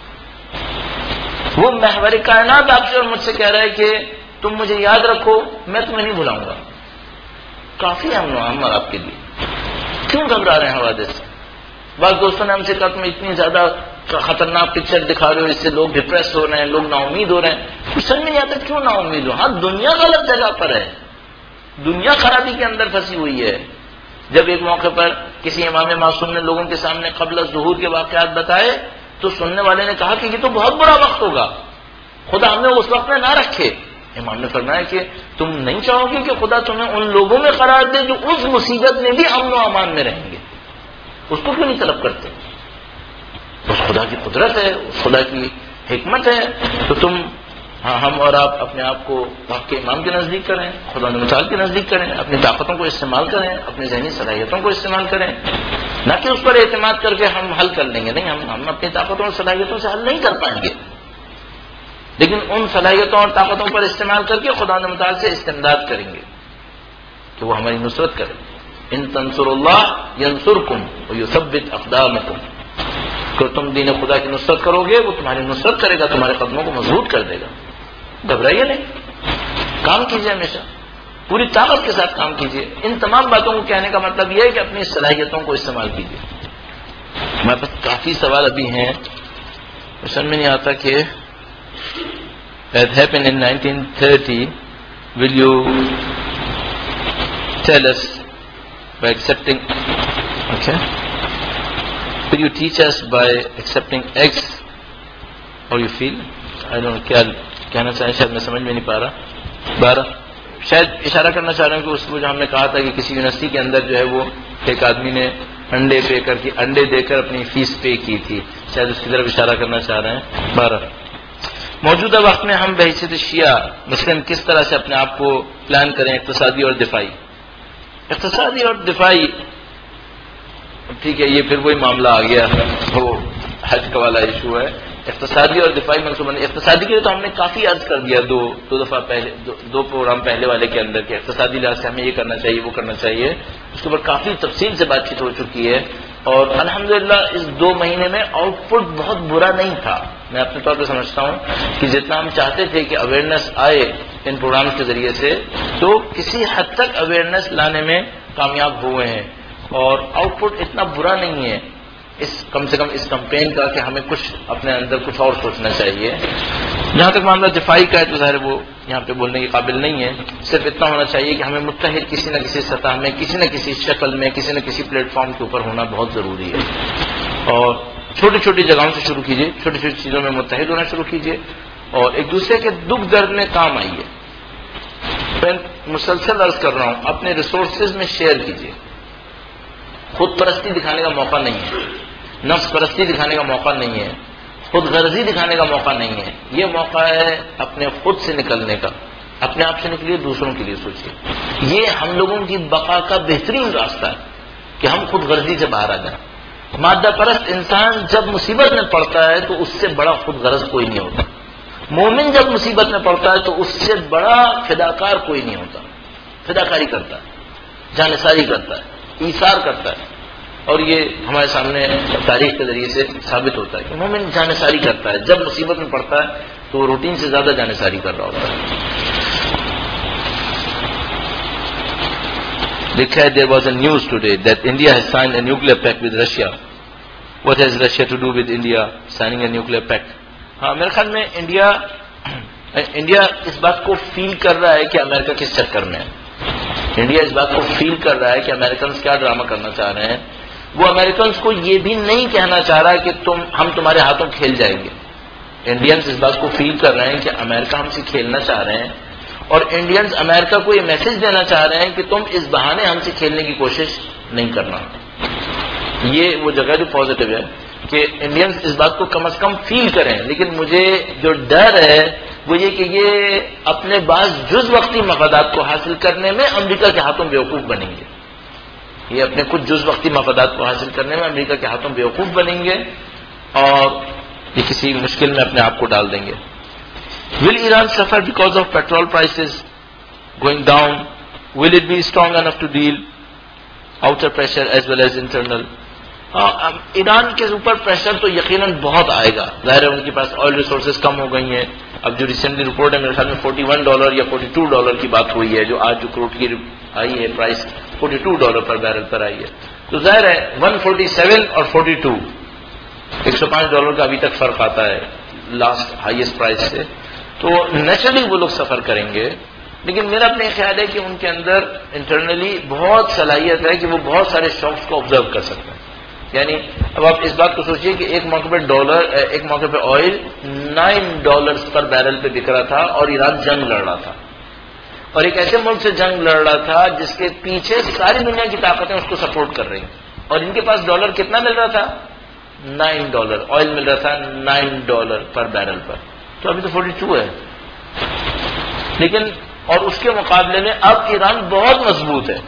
ہیں؟ وہ محور کائنات آپ سے اور مجھ سے کہہ رہا ہے کہ تم مجھے یاد رکھو، میں تمہیں نہیں بھلاؤں گا۔ کافی ہے ہم آپ کے لیے، کیوں گھبرا رہے ہیں حوادث سے؟ بعض دوستوں نے ہم سے کہا تم اتنی زیادہ خطرناک پکچر دکھا رہے ہو، اس سے لوگ ڈپریس ہو رہے ہیں، لوگ نا امید ہو رہے ہیں۔ کچھ سمجھ نہیں آتا کیوں نا امید ہو؟ ہاں دنیا غلط جگہ پر ہے، دنیا خرابی کے اندر پھنسی ہوئی ہے۔ جب ایک موقع پر کسی امام معصوم نے لوگوں کے سامنے قبل ظہور کے واقعات بتائے تو سننے والے نے کہا کہ یہ تو بہت بڑا وقت ہوگا، خدا ہمیں اس وقت میں نہ رکھے۔ امام نے فرمایا کہ تم نہیں چاہو گے کہ خدا تمہیں ان لوگوں میں قرار دے جو اس مصیبت میں بھی امن و امان میں رہیں گے؟ اس کو کیوں نہیں طلب کرتے؟ اس خدا کی قدرت ہے، اس خدا کی حکمت ہے۔ تو تم ہم اور آپ اپنے آپ کو وقت کے امام کے نزدیک کریں، خدا متعال کے نزدیک کریں، اپنی طاقتوں کو استعمال کریں، اپنی ذہنی صلاحیتوں کو استعمال کریں، نہ کہ اس پر اعتماد کر کے ہم حل کر لیں گے۔ نہیں، ہم اپنی طاقتوں اور صلاحیتوں سے حل نہیں کر پائیں گے، لیکن ان صلاحیتوں اور طاقتوں پر استعمال کر کے خدا متعال سے استمداد کریں گے کہ وہ ہماری نصرت کرے۔ ان تنصر اللہ ینصرکم ویثبت اقدامکم، کہ تم دین خدا کی نصرت کرو گے وہ تمہاری نصرت کرے گا، تمہارے قدموں کو مضبوط کر دے گا۔ گھبرائیے نہیں، کام کیجیے، ہمیشہ پوری طاقت کے ساتھ کام کیجیے۔ ان تمام باتوں کو کہنے کا مطلب یہ ہے کہ اپنی صلاحیتوں کو استعمال کیجیے۔ ہمارے پاس کافی سوال ابھی ہیں، سمجھ میں نہیں آتا کہ that happened in 1930, will you tell us by accepting, okay, will you teach us by accepting X, or you feel, I don't know, کہنا چاہیں شاید میں سمجھ میں نہیں پا رہا. 12 شاید اشارہ کرنا چاہ رہا ہوں کہ اس کو جو ہم نے کہا تھا کہ کسی یونیورسٹی کے اندر جو ہے وہ ایک آدمی نے انڈے دے کر اپنی فیس پے کی تھی، شاید اس کی طرف اشارہ کرنا چاہ رہے ہیں. 12 موجودہ وقت میں ہم بحیثیت شیعہ مسلم کس طرح سے اپنے آپ کو پلان کریں اقتصادی اور دفاعی. اقتصادی اور دفاعی ٹھیک ہے، یہ پھر وہی معاملہ آ گیا، وہ حج کا والا ایشو ہے. اقتصادی اور دفاعی منصوبہ بندی، اقتصادی کے لیے تو ہم نے کافی عرض کر دیا دو دفعہ پہلے، دو پروگرام پہلے والے کے اندر کہ اقتصادی لحاظ سے ہمیں یہ کرنا چاہیے وہ کرنا چاہیے. اس کے اوپر کافی تفصیل سے بات چیت ہو چکی ہے، اور الحمدللہ اس 2 مہینے میں آؤٹ پٹ بہت برا نہیں تھا. میں اپنے طور پہ سمجھتا ہوں کہ جتنا ہم چاہتے تھے کہ اویئرنیس آئے ان پروگرامز کے ذریعے سے، تو کسی حد تک اویئرنیس لانے میں کامیاب ہوئے ہیں، اور آؤٹ پٹ اتنا برا نہیں ہے کم سے کم اس کمپین کا کہ ہمیں کچھ اپنے اندر کچھ اور سوچنا چاہیے. جہاں تک معاملہ دفاعی کا ہے تو ظاہر وہ یہاں پہ بولنے کے قابل نہیں ہے. صرف اتنا ہونا چاہیے کہ ہمیں متحد کسی نہ کسی سطح میں، کسی نہ کسی شکل میں، کسی نہ کسی پلیٹ فارم کے اوپر ہونا بہت ضروری ہے. اور چھوٹی چھوٹی جگہوں سے شروع کیجیے، چھوٹی چھوٹی چیزوں میں متحد ہونا شروع کیجیے، اور ایک دوسرے کے دکھ درد میں کام آئیے. میں مسلسل عرض کر رہا ہوں، اپنے ریسورسز میں شیئر کیجیے. خود پرستی دکھانے کا موقع نہیں ہے، نفس پرستی دکھانے کا موقع نہیں ہے، خود غرضی دکھانے کا موقع نہیں ہے. یہ موقع ہے اپنے خود سے نکلنے کا. اپنے آپ سے نکلیے، دوسروں کے لیے سوچیے. یہ ہم لوگوں کی بقا کا بہترین راستہ ہے کہ ہم خود غرضی سے باہر آ جائیں. مادہ پرست انسان جب مصیبت میں پڑتا ہے تو اس سے بڑا خود غرض کوئی نہیں ہوتا. مومن جب مصیبت میں پڑتا ہے تو اس سے بڑا فداکار کوئی نہیں ہوتا. فداکاری کرتا ہے، جانثاری کرتا ہے، ایثار کرتا ہے. اور یہ ہمارے سامنے تاریخ کے ذریعے سے ثابت ہوتا ہے کہ مومن جانثاری کرتا ہے. جب مصیبت میں پڑتا ہے تو وہ روٹین سے زیادہ جانثاری کر رہا ہوتا ہے. لکھا ہے there was a news today that India has signed a nuclear pact with Russia. What has Russia to do with India signing a nuclear pact? ہاں میرے خیال میں انڈیا اس بات کو فیل کر رہا ہے کہ امریکہ کس چکر میں ہے. انڈیا اس بات کو فیل کر رہا ہے کہ امریکنز کیا ڈرامہ کرنا چاہ رہے ہیں. وہ امریکنز کو یہ بھی نہیں کہنا چاہ رہا کہ ہم تمہارے ہاتھوں کھیل جائیں گے. انڈینز اس بات کو فیل کر رہے ہیں کہ امریکہ ہم سے کھیلنا چاہ رہے ہیں، اور انڈینز امریکہ کو یہ میسج دینا چاہ رہے ہیں کہ تم اس بہانے ہم سے کھیلنے کی کوشش نہیں کرنا. یہ وہ جگہ جو پازیٹو ہے کہ انڈینز اس بات کو کم از کم فیل کریں. لیکن مجھے جو ڈر ہے وہ یہ کہ یہ اپنے بعض جز وقتی مفادات کو حاصل کرنے میں امریکہ کے ہاتھوں بیوقوف بنیں گے. یہ اپنے کچھ جز وقتی مفادات کو حاصل کرنے میں امریکہ کے ہاتھوں بیوقوف بنیں گے، اور یہ کسی مشکل میں اپنے آپ کو ڈال دیں گے. Will Iran suffer because of petrol prices going down? Will it be strong enough to deal outer pressure as well as internal? Iran کے اوپر پریشر تو یقیناً بہت آئے گا. ظاہر ہے ان کے پاس آئل ریسورسز کم ہو گئی ہیں. اب جو ریسنٹلی رپورٹ ہے میرے خیال میں $41 یا $42 کی بات ہوئی ہے، جو آج جو کروڈ کی آئی ہے پرائس $42 پر بیرل پر آئی ہے. تو ظاہر ہے 147 اور 42 $105 کا ابھی تک فرق آتا ہے لاسٹ ہائیسٹ پرائس سے. تو نیچرلی وہ لوگ سفر کریں گے. لیکن میرا اپنے خیال ہے کہ ان کے اندر انٹرنلی بہت صلاحیت ہے کہ وہ بہت سارے شاکس کو آبزرو کر سکتے ہیں. یعنی اب آپ اس بات کو سوچئے کہ ایک موقع پہ آئل $9 پر بیرل پہ بک رہا تھا، اور ایران جنگ لڑ رہا تھا، اور ایک ایسے ملک سے جنگ لڑ رہا تھا جس کے پیچھے ساری دنیا کی طاقتیں اس کو سپورٹ کر رہی ہیں. اور ان کے پاس ڈالر کتنا مل رہا تھا؟ $9. آئل مل رہا تھا $9 پر بیرل پر. تو ابھی تو 42 ہے. لیکن اور اس کے مقابلے میں اب ایران بہت مضبوط ہے.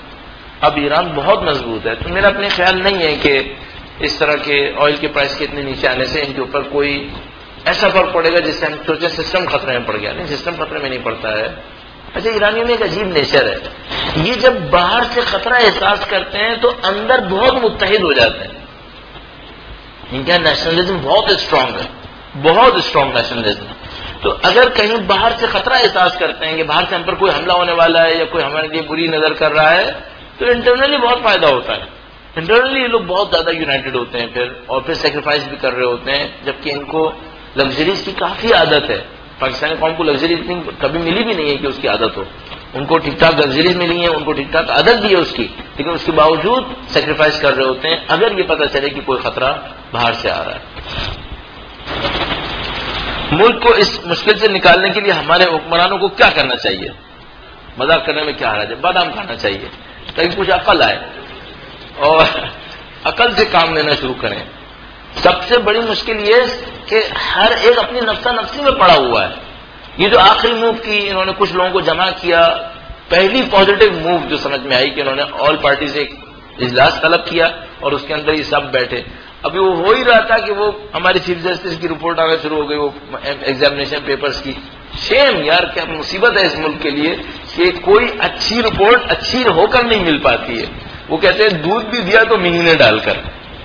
تو میرا اپنے خیال نہیں ہے کہ اس طرح کے آئل کے پرائس کے اتنے نیچے آنے سے ان کے اوپر کوئی ایسا فرق پڑے گا جس سے ہم سوچیں سسٹم خطرے میں پڑ گیا. نہیں، سسٹم خطرے میں نہیں پڑتا ہے. اچھا، ایرانیوں میں ایک عجیب نیچر ہے، یہ جب باہر سے خطرہ احساس کرتے ہیں تو اندر بہت متحد ہو جاتے ہیں. ان کا نیشنلزم بہت اسٹرانگ ہے، بہت اسٹرانگ نیشنلزم. تو اگر کہیں باہر سے خطرہ احساس کرتے ہیں کہ باہر سے ہم پر کوئی حملہ ہونے والا ہے یا کوئی ہمارے لیے بری نظر کر رہا ہے، تو انٹرنلی بہت فائدہ ہوتا ہے. انٹرنلی یہ لوگ بہت زیادہ یونائٹڈ ہوتے ہیں اور پھر سیکریفائس بھی کر رہے ہوتے ہیں، جبکہ ان کو لگژریز کی کافی عادت ہے. پاکستانی قوم کو لگژری اتنی کبھی ملی بھی نہیں ہے کہ اس کی عادت ہو. ان کو ٹھیک ٹھاک لگژریز ملی ہیں، ان کو ٹھیک ٹھاک عادت بھی ہے اس کی، لیکن اس کے باوجود سیکریفائس کر رہے ہوتے ہیں اگر یہ پتہ چلے کہ کوئی خطرہ باہر سے آ رہا ہے. ملک کو اس مشکل سے نکالنے کے لیے ہمارے حکمرانوں کو کیا کرنا چاہیے؟ مذاق کرنے میں کیا حرج ہے؟ بادام کھانا چاہیے تاکہ کچھ عقل آئے اور عقل سے کام لینا شروع کریں. سب سے بڑی مشکل یہ کہ ہر ایک اپنی نفسا نفسی میں پڑا ہوا ہے. یہ جو آخری موو کی انہوں نے کچھ لوگوں کو جمع کیا، پہلی پازیٹو موو جو سمجھ میں آئی کہ انہوں نے آل پارٹی سے ایک اجلاس طلب کیا اور اس کے اندر یہ سب بیٹھے. ابھی وہ ہو ہی رہا تھا کہ وہ ہماری چیف جسٹس کی رپورٹ آنا شروع ہو گئی، وہ ایگزامینیشن پیپرز کی. شیم یار، کیا مصیبت ہے اس ملک کے لیے کہ کوئی اچھی رپورٹ اچھی ہو کر نہیں مل پاتی ہے. وہ کہتے ہیں دودھ بھی دیا تو مہینے ڈال کر.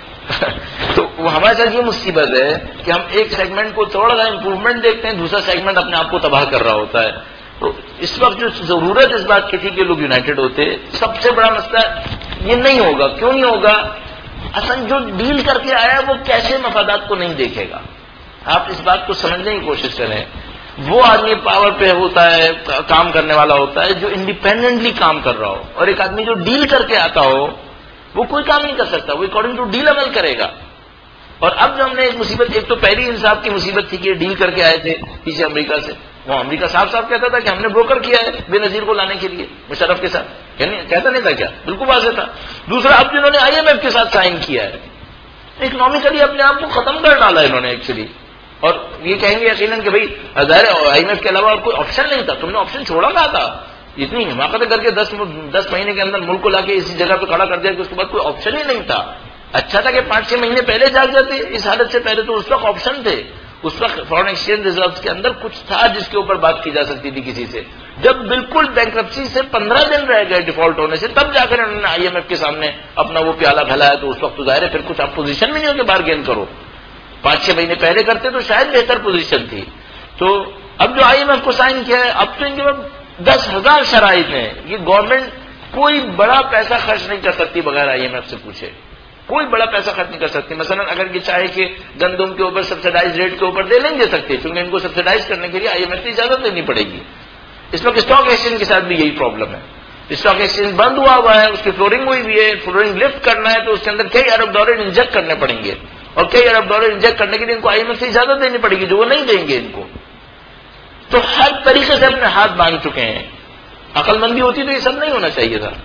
تو وہ ہمارے ساتھ یہ مصیبت ہے کہ ہم ایک سیگمنٹ کو تھوڑا سا امپروومنٹ دیکھتے ہیں، دوسرا سیگمنٹ اپنے آپ کو تباہ کر رہا ہوتا ہے. تو اس وقت جو ضرورت اس بات کی تھی کہ لوگ یونائٹڈ ہوتے، سب سے بڑا مسئلہ یہ نہیں ہوگا. کیوں نہیں ہوگا؟ اصل جو ڈیل کر کے آیا وہ کیسے مفادات کو نہیں دیکھے گا. آپ اس بات کو سمجھنے کی کوشش کریں. وہ آدمی پاور پہ ہوتا ہے، کام کرنے والا ہوتا ہے جو انڈیپینڈنٹلی کام کر رہا ہو، اور ایک آدمی جو ڈیل کر کے آتا ہو وہ کوئی کام نہیں کر سکتا، وہ اکارڈنگ ٹو ڈیل عمل کرے گا. اور اب جو ہم نے ایک مصیبت، ایک تو پہلی انصاف کی مصیبت تھی کہ ڈیل کر کے آئے تھے پیچھے امریکہ سے. وہ امریکہ صاف صاف کہتا تھا کہ ہم نے بروکر کیا ہے بے نظیر کو لانے کے لیے مشرف کے ساتھ، کہتا نہیں تھا کیا؟ بالکل واضح تھا. دوسرا اب جنہوں نے آئی ایم ایف کے ساتھ سائن کیا ہے، اکنامکلی اپنے آپ کو ختم کر ڈالا انہوں نے ایکچولی. اور یہ کہیں گے یقیناً کہ بھائی ظاہر آئی ایم ایف کے علاوہ اور کوئی آپشن نہیں تھا، تم نے آپشن چھوڑا کہا تھا. اتنی حماقتیں کر کے 10 مہینے کے اندر ملک کو لا کے اسی جگہ پہ کھڑا کر دیا کہ اس کے بعد کوئی آپشن ہی نہیں تھا. اچھا تھا کہ 5-6 مہینے پہلے جاگ جاتے. اس حالت سے پہلے تو اس وقت آپشن تھے، اس وقت فارن ایکسچینج ریزروز کے اندر کچھ تھا جس کے اوپر بات کی جا سکتی تھی کسی سے. جب بالکل بینکرپسی سے 15 دن رہ گئے ڈیفالٹ ہونے سے، تب جا کر انہوں نے آئی ایم ایف کے سامنے اپنا وہ پیالہ پھیلایا. تو اس وقت تو ظاہر ہے پھر کچھ آپ پوزیشن بھی نہیں ہو کہ بارگین کرو. 5-6 مہینے پہلے کرتے تو شاید بہتر پوزیشن تھی. تو اب جو آئی ایم ایف کو سائن کیا ہے، اب تو ان کے بعد 10,000 شرائط ہیں. یہ گورنمنٹ کوئی بڑا پیسہ خرچ نہیں کر سکتی بغیر آئی ایم ایف سے پوچھے. کوئی بڑا پیسہ خرچ نہیں کر سکتی. مثلا اگر یہ چاہے کہ گندم کے اوپر سبسڈائز ریٹ کے اوپر نہیں دے سکتے، کیونکہ ان کو سبسڈائز کرنے کے لیے آئی ایم ایف کی اجازت لینی پڑے گی. اس وقت اسٹاک ایکسچینج کے ساتھ بھی یہی پرابلم ہے. اسٹاک ایکسچینج بند ہوا ہے، اس کی فلورنگ ہوئی بھی ہے. فلورنگ لفٹ کرنا ہے تو اس کے اندر کئی ارب ڈالر انجیکٹ کرنے پڑیں گے، اور کئی ارب ڈالر انجیکٹ کرنے کے لیے ان کو آئی ایم ایف سے اجازت دینی پڑے گی، جو وہ نہیں دیں گے ان کو. تو ہر طریقے سے اپنے ہاتھ باندھ چکے ہیں. عقل مندی ہوتی تو یہ سب نہیں ہونا چاہیے تھا.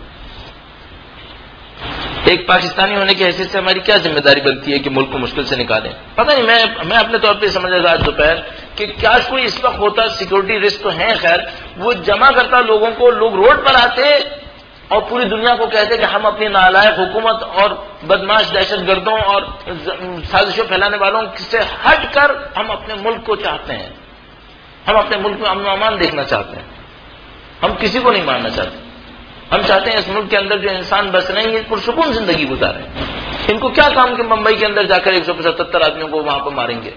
ایک پاکستانی ہونے کی حیثیت سے ہماری کیا ذمہ داری بنتی ہے کہ ملک کو مشکل سے نکالیں؟ پتہ نہیں، میں اپنے طور پہ سمجھ رہا تھا آج دوپہر کہ کاش کوئی اس وقت ہوتا، سیکورٹی رسک تو ہے خیر، وہ جمع کرتا لوگوں کو، لوگ روڈ پر آتے اور پوری دنیا کو کہتے کہ ہم اپنی نالائق حکومت اور بدماش دہشت گردوں اور سازشوں پھیلانے والوں سے ہٹ کر ہم اپنے ملک کو چاہتے ہیں، ہم اپنے ملک میں امن و امان دیکھنا چاہتے ہیں، ہم کسی کو نہیں مارنا چاہتے. ہم چاہتے ہیں اس ملک کے اندر جو انسان بس رہے ہیں یہ پرسکون زندگی گزاریں. ان کو کیا کام کہ ممبئی کے اندر جا کر 175 آدمیوں کو وہاں پر ماریں گے.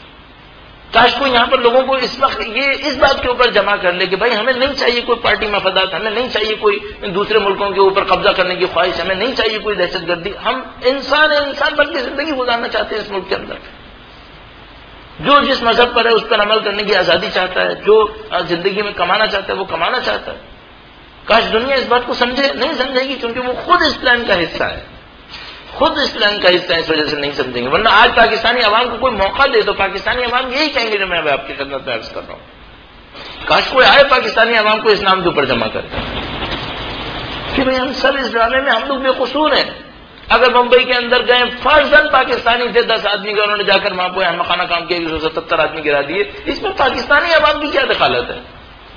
کاش کو یہاں پر لوگوں کو اس وقت یہ اس بات کے اوپر جمع کر لے کہ بھائی ہمیں نہیں چاہیے کوئی پارٹی مفادات، ہمیں نہیں چاہیے کوئی دوسرے ملکوں کے اوپر قبضہ کرنے کی خواہش، ہمیں نہیں چاہیے کوئی دہشت گردی. ہم انسان بن کے زندگی گزارنا چاہتے ہیں اس ملک کے اندر. جو جس مذہب پر ہے اس پر عمل کرنے کی آزادی چاہتا ہے، جو زندگی میں کمانا چاہتا ہے وہ کمانا چاہتا ہے. کاش دنیا اس بات کو سمجھے. نہیں سمجھے گی کیونکہ وہ خود اس پلان کا حصہ ہے، خود اس پلان کا حصہ ہے، اس وجہ سے نہیں سمجھیں گے. ورنہ آج پاکستانی عوام کو کوئی موقع دے تو پاکستانی عوام یہی کہیں گے جو میں آپ کی خدمت میں عرض کر رہا ہوں. کاش کوئی آئے پاکستانی عوام کو اسلام کے اوپر جمع کرتا کہ بھائی ہم سب اس ڈرامے میں ہم لوگ بے قصور ہیں. اگر ممبئی کے اندر گئے فرضاً پاکستانی تھے 10 آدمی کا، انہوں نے جا کر وہاں پہ احمقانہ کام کیا، 177 آدمی گرا دیے، اس میں پاکستانی عوام کی کیا دخالت ہے؟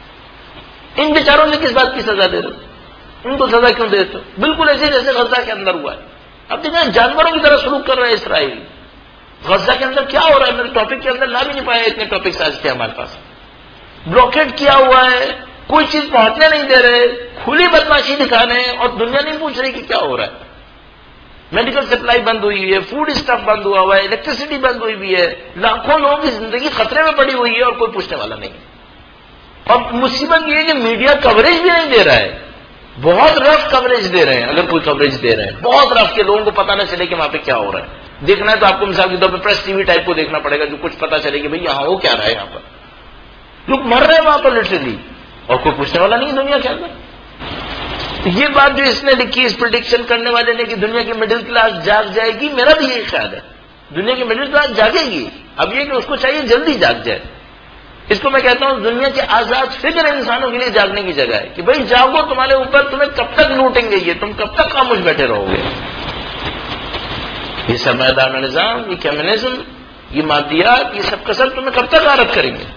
ان بیچاروں سے کس بات کی سزا دے رہے؟ ان کو سزا کیوں دیتے ہو؟ بالکل ایسے جیسے غزہ کے اندر ہوا ہے. اب دیکھیں جانوروں کی طرح سلوک کر رہا ہے اسرائیل. غزہ کے اندر کیا ہو رہا ہے؟ میرے ٹاپک کے اندر لا بھی نہیں پایا، اتنے ٹاپکس آج تھے ہمارے پاس. بلاکیڈ کیا ہوا ہے، کوئی چیز پہنچنے نہیں دے رہے، کھلی بدماشی دکھا رہے ہیں، اور دنیا نہیں پوچھ رہی کہ کیا ہو رہا ہے. میڈیکل سپلائی بند ہوئی ہے، فوڈ اسٹاف بند ہوا ہے، الیکٹریسٹی بند ہوئی بھی ہے، لاکھوں لوگوں کی زندگی خطرے میں پڑی ہوئی ہے اور کوئی پوچھنے والا نہیں. اب مصیبت یہ ہے کہ میڈیا کوریج بھی نہیں دے رہا ہے، بہت رف کوریج دے رہے ہیں. اگر کوئی کوریج دے رہے ہیں بہت رف کے لوگوں کو پتہ نہ چلے کہ وہاں پہ کیا ہو رہا ہے. دیکھنا ہے تو آپ کو مثال کے طور پہ پریس ٹی وی ٹائپ کو دیکھنا پڑے گا، جو کچھ پتہ چلے کہ بھئی یہاں ہو کیا رہا ہے. یہاں پر لوگ مر رہے ہیں وہاں پر لٹرلی، اور کوئی پوچھنے والا نہیں دنیا کے اندر. یہ بات جو اس نے لکھی، اس پریڈکشن کرنے والے نے کہ دنیا کی مڈل کلاس جاگ جائے گی، میرا بھی یہی خیال ہے. دنیا کی مڈل کلاس جاگے گی اب یہ کہ اس کو چاہیے جلدی جاگ جائے. اس کو میں کہتا ہوں دنیا کے آزاد فکر انسانوں کے لیے جاگنے کی جگہ ہے کہ بھائی جاگو, تمہارے اوپر تمہیں کب تک لوٹیں گے یہ, تم کب تک خاموش بیٹھے رہو گے. یہ سرمایہ دار نظام, یہ کمیونزم, یہ مادیات, یہ سب کا سب تمہیں کب تک غارت کریں گے.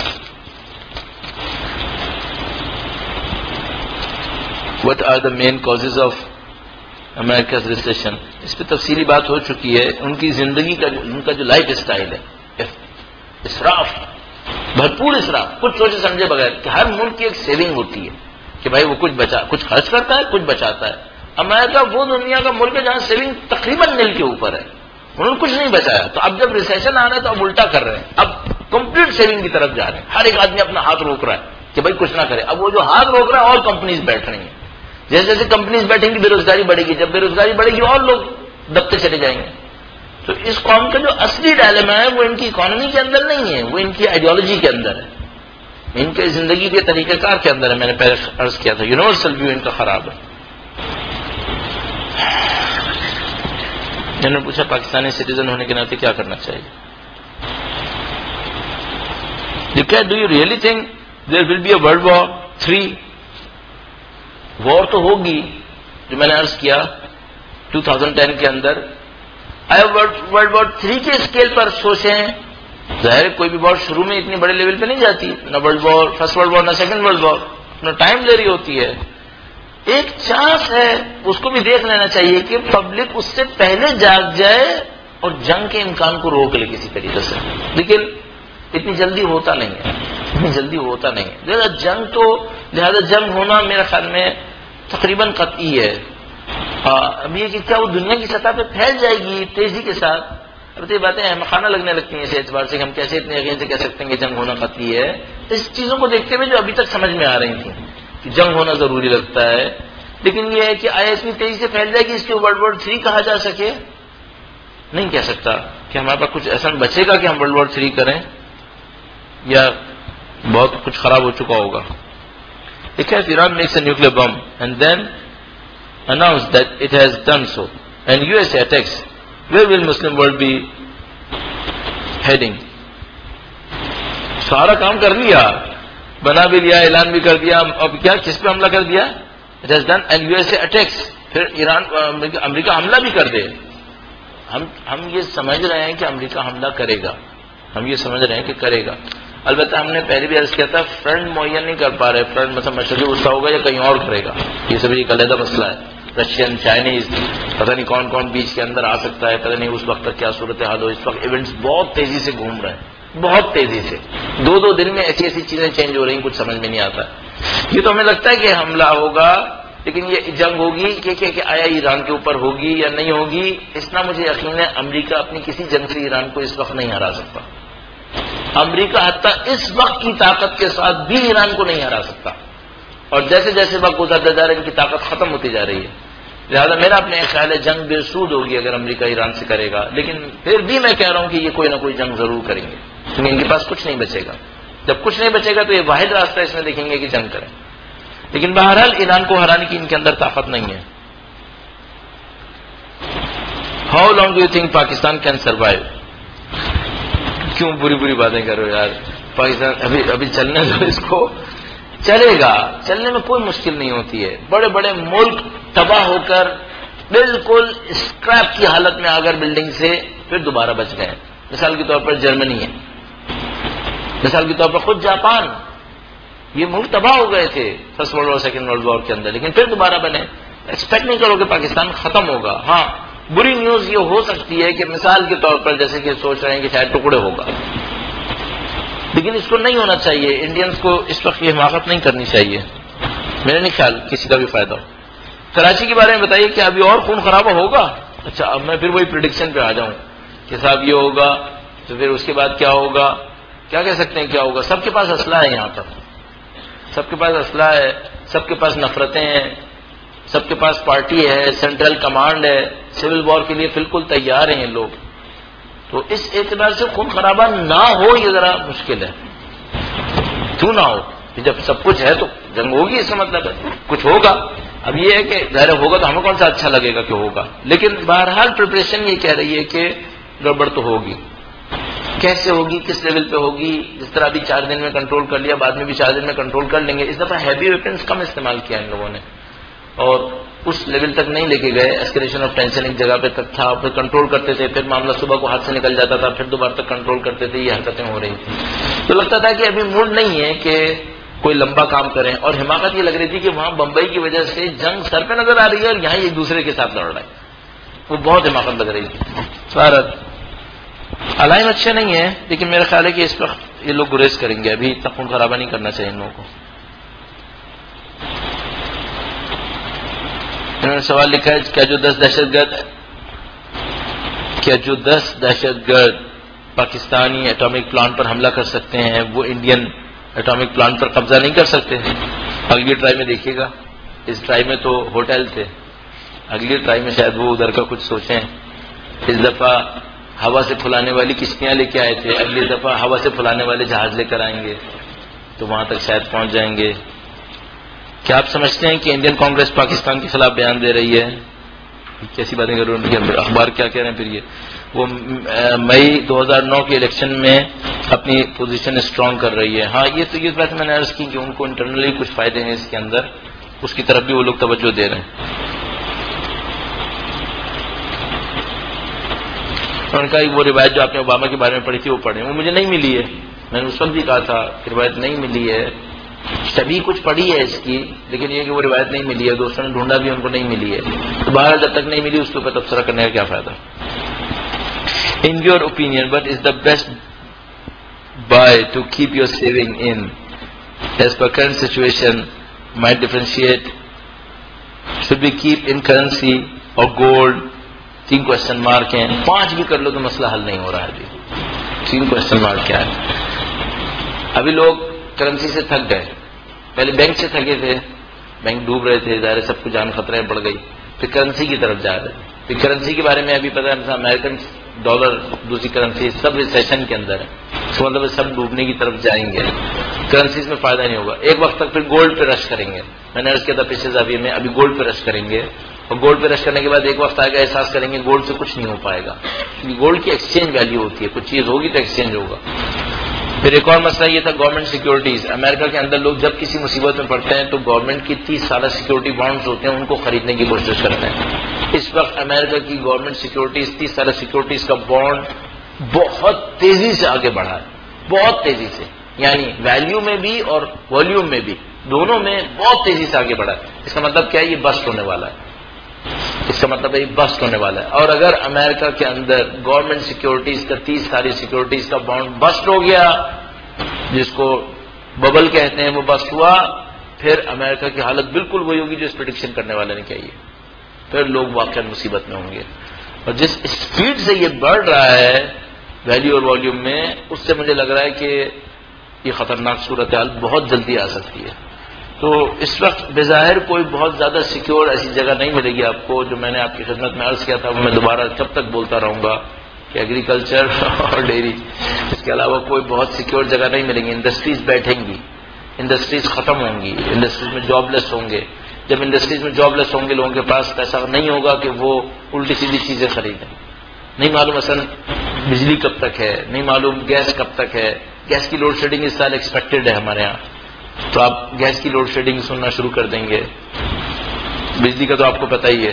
What are the main causes of America's recession؟ اس پہ تفصیلی بات ہو چکی ہے. ان کی زندگی کا ان کا جو لائف اسٹائل ہے, اسراف, بھرپور اسراف, کچھ سوچے سمجھے بغیر کہ ہر ملک کی ایک سیونگ ہوتی ہے کہ بھائی وہ کچھ خرچ کرتا ہے, کچھ بچاتا ہے. امریکہ وہ دنیا کا ملک ہے جہاں سیونگ تقریباً نل کے اوپر ہے, انہوں نے کچھ نہیں بچایا. تو اب جب ریسیشن آ رہا ہے تو اب الٹا کر رہے ہیں, اب کمپلیٹ سیونگ کی طرف جا رہے ہیں. ہر ایک آدمی اپنا ہاتھ روک رہا ہے کہ بھائی کچھ نہ کرے. اب وہ جو ہاتھ روک رہا ہے اور کمپنیز بیٹھ رہی ہیں. جیسے جیسے کمپنیز بیٹھیں گی بے روزگاری بڑھے گی, جب بے روزگاری بڑھے گی اور لوگ دبتے چلے جائیں گے. تو اس قوم کا جو اصلی ڈائلیما ہے وہ ان کی اکانومی کے اندر نہیں ہے, وہ ان کی آئیڈیالوجی کے اندر ہے, ان کے زندگی کے طریقہ کار کے اندر ہے. میں نے پہلے عرض کیا تھا یونیورسل ویو ان کا خراب ہے. انہوں نے پوچھا پاکستانی سٹیزن ہونے کے ناطے کیا کرنا چاہیے. Do you really think there will be a world war 3؟ War تو ہوگی, جو میں نے عرض کیا 2010 کے اندر. ورلڈ وار 3 کے اسکیل پر سوچیں. ظاہر کوئی بھی وار شروع میں اتنی بڑے لیول پہ نہیں جاتی, نہ فرسٹ ورلڈ وار نہ سیکنڈ ورلڈ وار, اپنا ٹائم لے رہی ہوتی ہے. ایک چانس ہے, اس کو بھی دیکھ لینا چاہیے کہ پبلک اس سے پہلے جاگ جائے اور جنگ کے امکان کو روک لے کسی طریقے سے. لیکن اتنی جلدی ہوتا نہیں ہے, اتنی جلدی ہوتا نہیں ہے. لہذا جنگ ہونا میرے خیال میں تقریباً قطعی ہے. اب یہ کہ کیا وہ دنیا کی سطح پہ پھیل جائے گی تیزی کے ساتھ, اب یہ باتیں احمقانہ لگنے لگتی ہیں اس اعتبار سے کہ ہم کیسے اتنے یقین سے کہہ سکتے ہیں کہ جنگ ہونا قطعی ہے. اس چیزوں کو دیکھتے ہوئے جو ابھی تک سمجھ میں آ رہی تھیں کہ جنگ ہونا ضروری لگتا ہے. لیکن یہ ہے کہ آیا اتنی تیزی سے پھیل جائے کہ اس کو ورلڈ وار 3 کہا جا سکے, نہیں کہہ سکتا. کہ ہمارے پاس کچھ ایسا بچے گا کہ ہم ورلڈ وار 3 کریں, یا بہت کچھ خراب ہو چکا ہوگا. دیکھیں, Iran makes a nuclear bomb and then announced that it has done so, and USA attacks, where will Muslim world be heading? سارا کام کر لیا, بنا بھی لیا, اعلان بھی کر دیا, اب کیا کس پہ حملہ کر دیا؟ It has done and USA attacks. پھر امریکہ حملہ بھی کر دے. ہم یہ سمجھ رہے ہیں کہ امریکہ حملہ کرے گا, ہم یہ سمجھ رہے ہیں کہ کرے گا. البتہ ہم نے پہلے بھی عرض کیا تھا فرنٹ معین نہیں کر پا رہے. فرنٹ مثلا مشرقی وسطیٰ ہوگا یا کہیں اور کرے گا, یہ سب ایک علیحدہ مسئلہ ہے. رشین, چائنیز, پتہ نہیں کون کون بیچ کے اندر آ سکتا ہے, پتہ نہیں اس وقت تک کیا صورتحال ہو. اس وقت ایونٹس بہت تیزی سے گھوم رہے ہیں, بہت تیزی سے. 2 دن میں ایسی ایسی چیزیں چینج ہو رہی ہیں, کچھ سمجھ میں نہیں آتا. یہ تو ہمیں لگتا ہے کہ حملہ ہوگا, لیکن یہ جنگ ہوگی کہ آیا ایران کے اوپر ہوگی یا نہیں ہوگی, اتنا مجھے یقین ہے امریکہ اپنی کسی جنگ سے ایران کو اس وقت نہیں ہرا سکتا. امریکہ حتیٰ اس وقت کی طاقت کے ساتھ بھی ایران کو نہیں ہرا سکتا, اور جیسے جیسے وقت گزرتا جا رہا ہے ان کی طاقت ختم ہوتی جا رہی ہے. لہٰذا میرا اپنے خیال ہے جنگ بے سود ہوگی اگر امریکہ ایران سے کرے گا. لیکن پھر بھی میں کہہ رہا ہوں کہ یہ کوئی نہ کوئی جنگ ضرور کریں گے, کیونکہ ان کے پاس کچھ نہیں بچے گا. جب کچھ نہیں بچے گا تو یہ واحد راستہ اس میں دیکھیں گے کہ جنگ کریں. لیکن بہرحال ایران کو ہرانے کی ان کے اندر طاقت نہیں ہے. How long do you think Pakistan can survive? کیوں بری باتیں کر رہے ہو یار. پاکستان ابھی چلنے دو, اس کو چلے گا, چلنے میں کوئی مشکل نہیں ہوتی ہے. بڑے بڑے ملک تباہ ہو کر بالکل اسکریپ کی حالت میں اگر بلڈنگ سے پھر دوبارہ بچ گئے. مثال کے طور پر جرمنی ہے, مثال کے طور پر خود جاپان, یہ ملک تباہ ہو گئے تھے first world war second world war کے اندر, لیکن پھر دوبارہ بنے. ایکسپیکٹ نہیں کرو کہ پاکستان ختم ہوگا. ہاں بری نیوز یہ ہو سکتی ہے کہ مثال کے طور پر جیسے کہ سوچ رہے ہیں کہ شاید ٹکڑے ہوگا, لیکن اس کو نہیں ہونا چاہیے. انڈینز کو اس وقت یہ حماقت نہیں کرنی چاہیے. میرا نہیں خیال کسی کا بھی فائدہ ہو. کراچی کے بارے میں بتائیے کہ ابھی اور خون خرابہ ہوگا. اچھا, اب میں پھر وہی پریڈکشن پہ آ جاؤں کہ صاحب یہ ہوگا تو پھر اس کے بعد کیا ہوگا. کیا کہہ سکتے ہیں کیا ہوگا؟ سب کے پاس اسلحہ ہے یہاں پر, سب کے پاس اسلحہ ہے, سب کے پاس نفرتیں ہیں, سب کے پاس پارٹی ہے, سینٹرل کمانڈ ہے, سول وار کے لیے بالکل تیار ہیں لوگ. تو اس اعتبار سے خون خرابہ نہ ہو یہ ذرا مشکل ہے. کیوں نہ ہو؟ جب سب کچھ ہے تو جنگ ہوگی, اس کا مطلب ہے کچھ ہوگا. اب یہ ہے کہ ظاہر ہوگا تو ہمیں کون سا اچھا لگے گا کہ ہوگا, لیکن بہرحال پریپریشن یہ کہہ رہی ہے کہ گڑبڑ تو ہوگی. کیسے ہوگی, کس لیول پہ ہوگی. جس طرح ابھی 4 دن میں کنٹرول کر لیا, بعد میں بھی 4 دن میں کنٹرول کر لیں گے. اس دفعہ ہیوی ویپنس کم استعمال کیا ان لوگوں نے, اور اس لیول تک نہیں لے کے گئے. ایسکلیشن آف ٹینشن ایک جگہ پہ تک تھا, پھر کنٹرول کرتے تھے, پھر معاملہ صبح کو ہاتھ سے نکل جاتا تھا, پھر دوبارہ تک کنٹرول کرتے تھے. یہ حرکتیں ہو رہی تھیں. تو لگتا تھا کہ ابھی موڈ نہیں ہے کہ کوئی لمبا کام کریں. اور حماقت یہ لگ رہی تھی کہ وہاں بمبئی کی وجہ سے جنگ سر پہ نظر آ رہی ہے اور یہاں ایک دوسرے کے ساتھ لڑ رہا ہے. وہ بہت حماقت لگ رہی تھی. سارت علائم اچھے نہیں ہیں, لیکن میرا خیال ہے کہ اس وقت یہ لوگ گریز کریں گے. ابھی تک خون خرابہ نہیں کرنا چاہیے ان لوگوں کو. انہوں نے سوال لکھا ہے, کیا جو 10 دہشت گرد پاکستانی ایٹامک پلانٹ پر حملہ کر سکتے ہیں وہ انڈین ایٹامک پلانٹ پر قبضہ نہیں کر سکتے؟ اگلی ٹرائی میں دیکھیے گا. اس ٹرائی میں تو ہوٹل تھے, اگلی ٹرائی میں شاید وہ ادھر کا کچھ سوچیں. اس دفعہ ہوا سے پھلانے والی کشتیاں لے کے آئے تھے, اگلی دفعہ ہوا سے پھلانے والے جہاز لے کر آئیں گے, تو وہاں تک شاید پہنچ جائیں گے. کیا آپ سمجھتے ہیں کہ انڈین کانگریس پاکستان کے خلاف بیان دے رہی ہے؟ کیسی باتیں کر رہے ہیں, اخبار کیا کہہ رہے ہیں پھر یہ. وہ مئی 2009 کے الیکشن میں اپنی پوزیشن اسٹرانگ کر رہی ہے. ہاں, یہ بات میں نے عرض کی کہ ان کو انٹرنلی کچھ فائدے ہیں اس کے اندر, اس کی طرف بھی وہ لوگ توجہ دے رہے ہیں. انہوں نے کہا کہ وہ روایت جو آپ نے اوباما کے بارے میں پڑھی تھی وہ پڑھیں. وہ مجھے نہیں ملی ہے. میں نے اس وقت بھی کہا تھا کہ روایت نہیں ملی ہے. سبھی کچھ پڑھی ہے اس کی, لیکن یہ کہ وہ روایت نہیں ملی ہے. دوستوں نے ڈھونڈا بھی, ان کو نہیں ملی ہے. تو بہرحال جب تک نہیں ملی اس کے اوپر تبصرہ کرنے کا کیا فائدہ. In your opinion, what is the best buy to keep your saving in? As per current situation, might differentiate. Should we keep in currency or gold? 3 question mark ہیں. 5 بھی کر لو تو مسئلہ حل نہیں ہو رہا ہے. ابھی 3 question mark کیا ہے؟ ابھی لوگ کرنسی سے تھک گئے. پہلے بینک سے تھکے تھے, بینک ڈوب رہے تھے, ظاہر سب کو جان خطرے میں پڑ گئی. پھر کرنسی کی طرف جا رہے تھے. پھر کرنسی کے بارے میں ابھی پتا ہے امریکن ڈالر, دوسری کرنسی, سب ریسیشن کے اندر ہے. اس کا مطلب سب ڈوبنے کی طرف جائیں گے. کرنسیز میں فائدہ نہیں ہوگا. ایک وقت تک پھر گولڈ پہ رش کریں گے. میں نے عرض کیا تھا پچھلے زاویے میں, ابھی گولڈ پہ رش کریں گے. اور گولڈ پہ رش کرنے کے بعد ایک وقت آئے گا احساس کریں گے گولڈ سے کچھ نہیں ہو پائے گا, کیونکہ گولڈ کی ایکسچینج ویلیو ہوتی ہے. کچھ چیز ہوگی تو ایکسچینج ہوگا. پھر ایک اور مسئلہ یہ تھا گورنمنٹ سیکورٹیز. امریکہ کے اندر لوگ جب کسی مصیبت میں پڑتے ہیں تو گورنمنٹ کی 30 سالہ سیکورٹی بانڈز ہوتے ہیں, ان کو خریدنے کی کوشش کرتے ہیں. اس وقت امریکہ کی گورنمنٹ سیکورٹیز, 30 سالہ سیکورٹیز کا بانڈ بہت تیزی سے آگے بڑھا ہے, بہت تیزی سے, یعنی ویلیو میں بھی اور والیوم میں بھی, دونوں میں بہت تیزی سے آگے بڑھا ہے. اس کا مطلب کیا ہے؟ یہ بسٹ ہونے والا ہے. اس کا مطلب ہے یہ بسٹ ہونے والا ہے. اور اگر امریکہ کے اندر گورنمنٹ سیکورٹیز کا 30 ساری سیکورٹیز کا بانڈ بسٹ ہو گیا, جس کو ببل کہتے ہیں, وہ بسٹ ہوا, پھر امریکہ کی حالت بالکل وہی ہوگی جو اس پریڈکشن کرنے والے نے کہی ہے. پھر لوگ واقعا مصیبت میں ہوں گے. اور جس اسپیڈ سے یہ بڑھ رہا ہے ویلیو اور والیوم میں, اس سے مجھے لگ رہا ہے کہ یہ خطرناک صورتحال بہت جلدی آ سکتی ہے. تو اس وقت بظاہر کوئی بہت زیادہ سیکیور ایسی جگہ نہیں ملے گی آپ کو. جو میں نے آپ کی خدمت میں عرض کیا تھا وہ میں دوبارہ کب تک بولتا رہوں گا کہ ایگریکلچر اور ڈیری, اس کے علاوہ کوئی بہت سیکیور جگہ نہیں ملے گی. انڈسٹریز بیٹھیں گی, انڈسٹریز ختم ہوں گی, انڈسٹریز میں جاب لیس ہوں گے. جب انڈسٹریز میں جاب لیس ہوں گے, لوگوں کے پاس پیسہ نہیں ہوگا کہ وہ الٹی سیدھی چیزیں خریدیں. نہیں معلوم مثلا بجلی کب تک ہے, نہیں معلوم گیس کب تک ہے. گیس کی لوڈ شیڈنگ اس سال ایکسپیکٹڈ ہے ہمارے یہاں, تو آپ گیس کی لوڈ شیڈنگ سننا شروع کر دیں گے. بجلی کا تو آپ کو پتہ ہی ہے.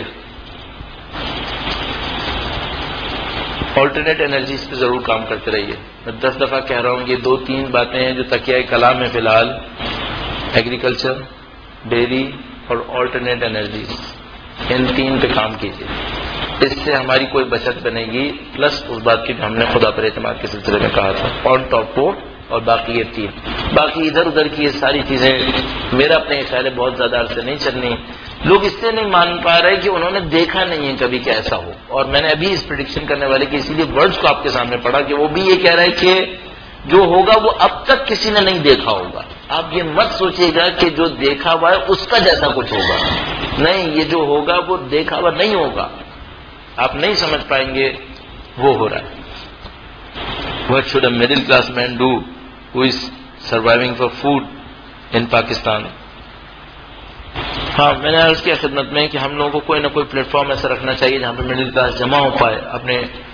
آلٹرنیٹ انرجیز پہ ضرور کام کرتے رہیے. میں 10 دفعہ کہہ رہا ہوں, یہ 2-3 باتیں ہیں جو تکیہ کلام ہے فی الحال, ایگریکلچر, ڈیری اور آلٹرنیٹ انرجیز. ان 3 پہ کام کیجیے. اس سے ہماری کوئی بچت بنے گی, پلس اس بات کی جو ہم نے خدا پر اعتماد کے سلسلے میں کہا تھا, آن ٹاپ وہ, اور باقی یہ 3. باقی ادھر ادھر کی یہ ساری چیزیں میرا اپنے خیال ہے بہت زیادہ عرصے نہیں چلنی. لوگ اس سے نہیں مان پا رہے کہ انہوں نے دیکھا نہیں ہے کبھی کہ ایسا ہو. اور میں نے ابھی اس پریڈکشن کرنے والے کے اسی لیے ورڈز کو آپ کے سامنے پڑھا کہ وہ بھی یہ کہہ رہے کہ جو ہوگا وہ اب تک کسی نے نہیں دیکھا ہوگا. آپ یہ مت سوچیے گا کہ جو دیکھا ہوا ہے اس کا جیسا کچھ ہوگا. نہیں, یہ جو ہوگا وہ دیکھا ہوا نہیں ہوگا. آپ نہیں سمجھ پائیں گے وہ ہو رہا ہے. What should a middle class man do who is surviving for food in Pakistan? ہاں, میں نے عرض کیا خدمت میں کہ ہم لوگوں کو کوئی نہ کوئی پلیٹ فارم ایسا رکھنا چاہیے جہاں پہ مڈل کلاس جمع ہو پائے, اپنے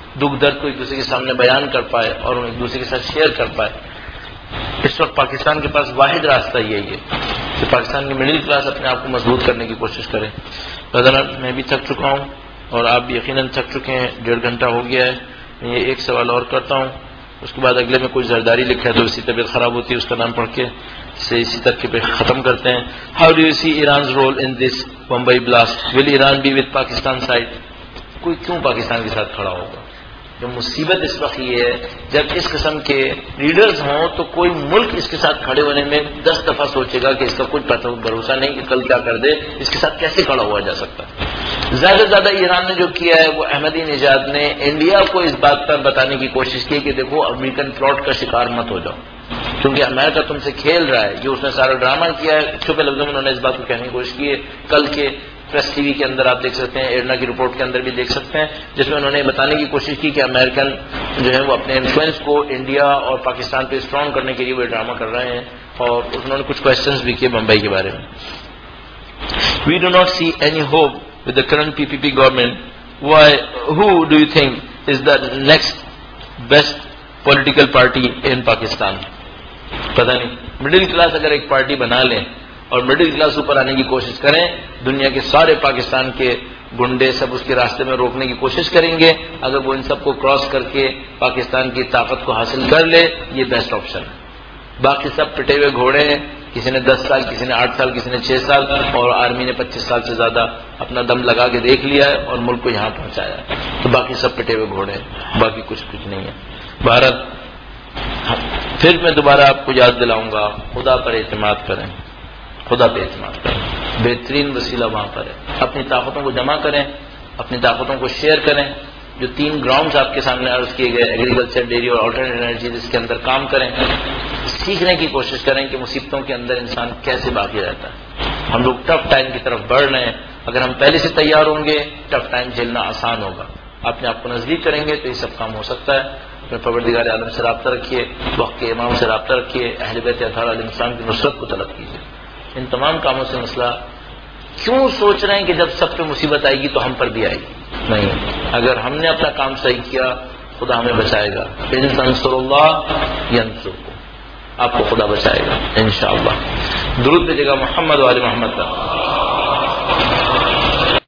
دکھ درد کو ایک دوسرے کے سامنے بیان کر پائے اور ایک دوسرے کے ساتھ شیئر کر پائے. اس وقت پاکستان کے پاس واحد راستہ یہی ہے کہ پاکستان کی مڈل کلاس اپنے آپ کو مضبوط کرنے کی کوشش کرے. حضرات میں بھی تھک چکا ہوں اور آپ بھی یقیناً تھک چکے ہیں. 1.5 گھنٹہ ہو گیا ہے. میں یہ ایک سوال اور کرتا ہوں, اس کے بعد اگلے میں کوئی زرداری لکھا ہے تو اسی طبیعت خراب ہوتی ہے, اس کا نام پڑھ کے اسی طریقے پہ ختم کرتے ہیں. How do you see Iran's role in this Bombay blast? Will Iran be with Pakistan side? کوئی کیوں پاکستان کے ساتھ کھڑا ہوگا؟ جو مصیبت اس وقت یہ ہے, جب اس قسم کے لیڈرز ہوں تو کوئی ملک اس کے ساتھ کھڑے ہونے میں 10 دفعہ سوچے گا کہ اس کا کچھ بھروسہ نہیں کہ کل کیا کر دے, اس کے ساتھ کیسے کھڑا ہوا جا سکتا ہے. زیادہ سے زیادہ ایران نے جو کیا ہے وہ احمدی نژاد نے انڈیا کو اس بات پر بتانے کی کوشش کی کہ دیکھو امریکن پلاٹ کا شکار مت ہو جاؤ, کیونکہ امریکہ تم سے کھیل رہا ہے. جو اس نے سارا ڈرامہ کیا ہے, چھپے لفظوں میں انہوں نے اس بات کو کہنے کی کوشش کی ہے. کل کے پریس ٹی وی کے اندر آپ دیکھ سکتے ہیں, ایرنا کی رپورٹ کے اندر بھی دیکھ سکتے ہیں, جس میں انہوں نے بتانے کی کوشش کی کہ امریکن جو ہے وہ اپنے انفلوئنس کو انڈیا اور پاکستان پہ اسٹرانگ کرنے کے لیے وہ ڈرامہ کر رہے ہیں. اور انہوں نے کچھ کوشچنز بھی کیے بمبئی کے بارے میں. We do not see any hope with the current PPP government. Why who do you think is the next best political party in Pakistan? پتہ نہیں. مڈل کلاس اگر ایک پارٹی بنا لیں اور مڈل کلاس اوپر آنے کی کوشش کریں, دنیا کے سارے پاکستان کے گنڈے سب اس کے راستے میں روکنے کی کوشش کریں گے. اگر وہ ان سب کو کراس کر کے پاکستان کی طاقت کو حاصل کر لے, یہ بیسٹ آپشن ہے. باقی سب پٹے ہوئے گھوڑے ہیں, کسی نے 10 سال, کسی نے 8 سال, کسی نے 6 سال, اور آرمی نے 25 سال سے زیادہ اپنا دم لگا کے دیکھ لیا ہے اور ملک کو یہاں پہنچایا ہے. تو باقی سب پٹے ہوئے گھوڑے ہیں, باقی کچھ نہیں ہے. بھارت, پھر میں دوبارہ آپ کو یاد دلاؤں گا, خدا پر اعتماد کریں, خدا پہ اعتماد کریں. بہترین وسیلہ وہاں پر ہے. اپنی طاقتوں کو جمع کریں, اپنی طاقتوں کو شیئر کریں. جو 3 گراؤنڈز آپ کے سامنے عرض کیے گئے, ایگریکلچر, ڈیری اور آلٹرنیٹ انرجی, اس کے اندر کام کریں. سیکھنے کی کوشش کریں کہ مصیبتوں کے اندر انسان کیسے باقی رہتا ہے. ہم لوگ ٹف ٹائم کی طرف بڑھ رہے ہیں. اگر ہم پہلے سے تیار ہوں گے, ٹف ٹائم جھیلنا آسان ہوگا. اپنے آپ کو نزدیک کریں گے تو یہ سب کام ہو سکتا ہے. اپنے پروردگار عالم سے رابطہ رکھیے, وقت کے امام سے رابطہ رکھیے, اہل بیت اطہار علیہ السلام کی نصرت کو طلب کیجیے. ان تمام کاموں سے مسئلہ کیوں سوچ رہے ہیں کہ جب سب پہ مصیبت آئے گی تو ہم پر بھی آئے گی؟ نہیں. اگر ہم نے اپنا کام صحیح کیا, خدا ہمیں بچائے گا. ان تنصر اللہ ینصرکم, آپ کو خدا بچائے گا انشاءاللہ. درود بھیجے گا محمد و آل محمد کا.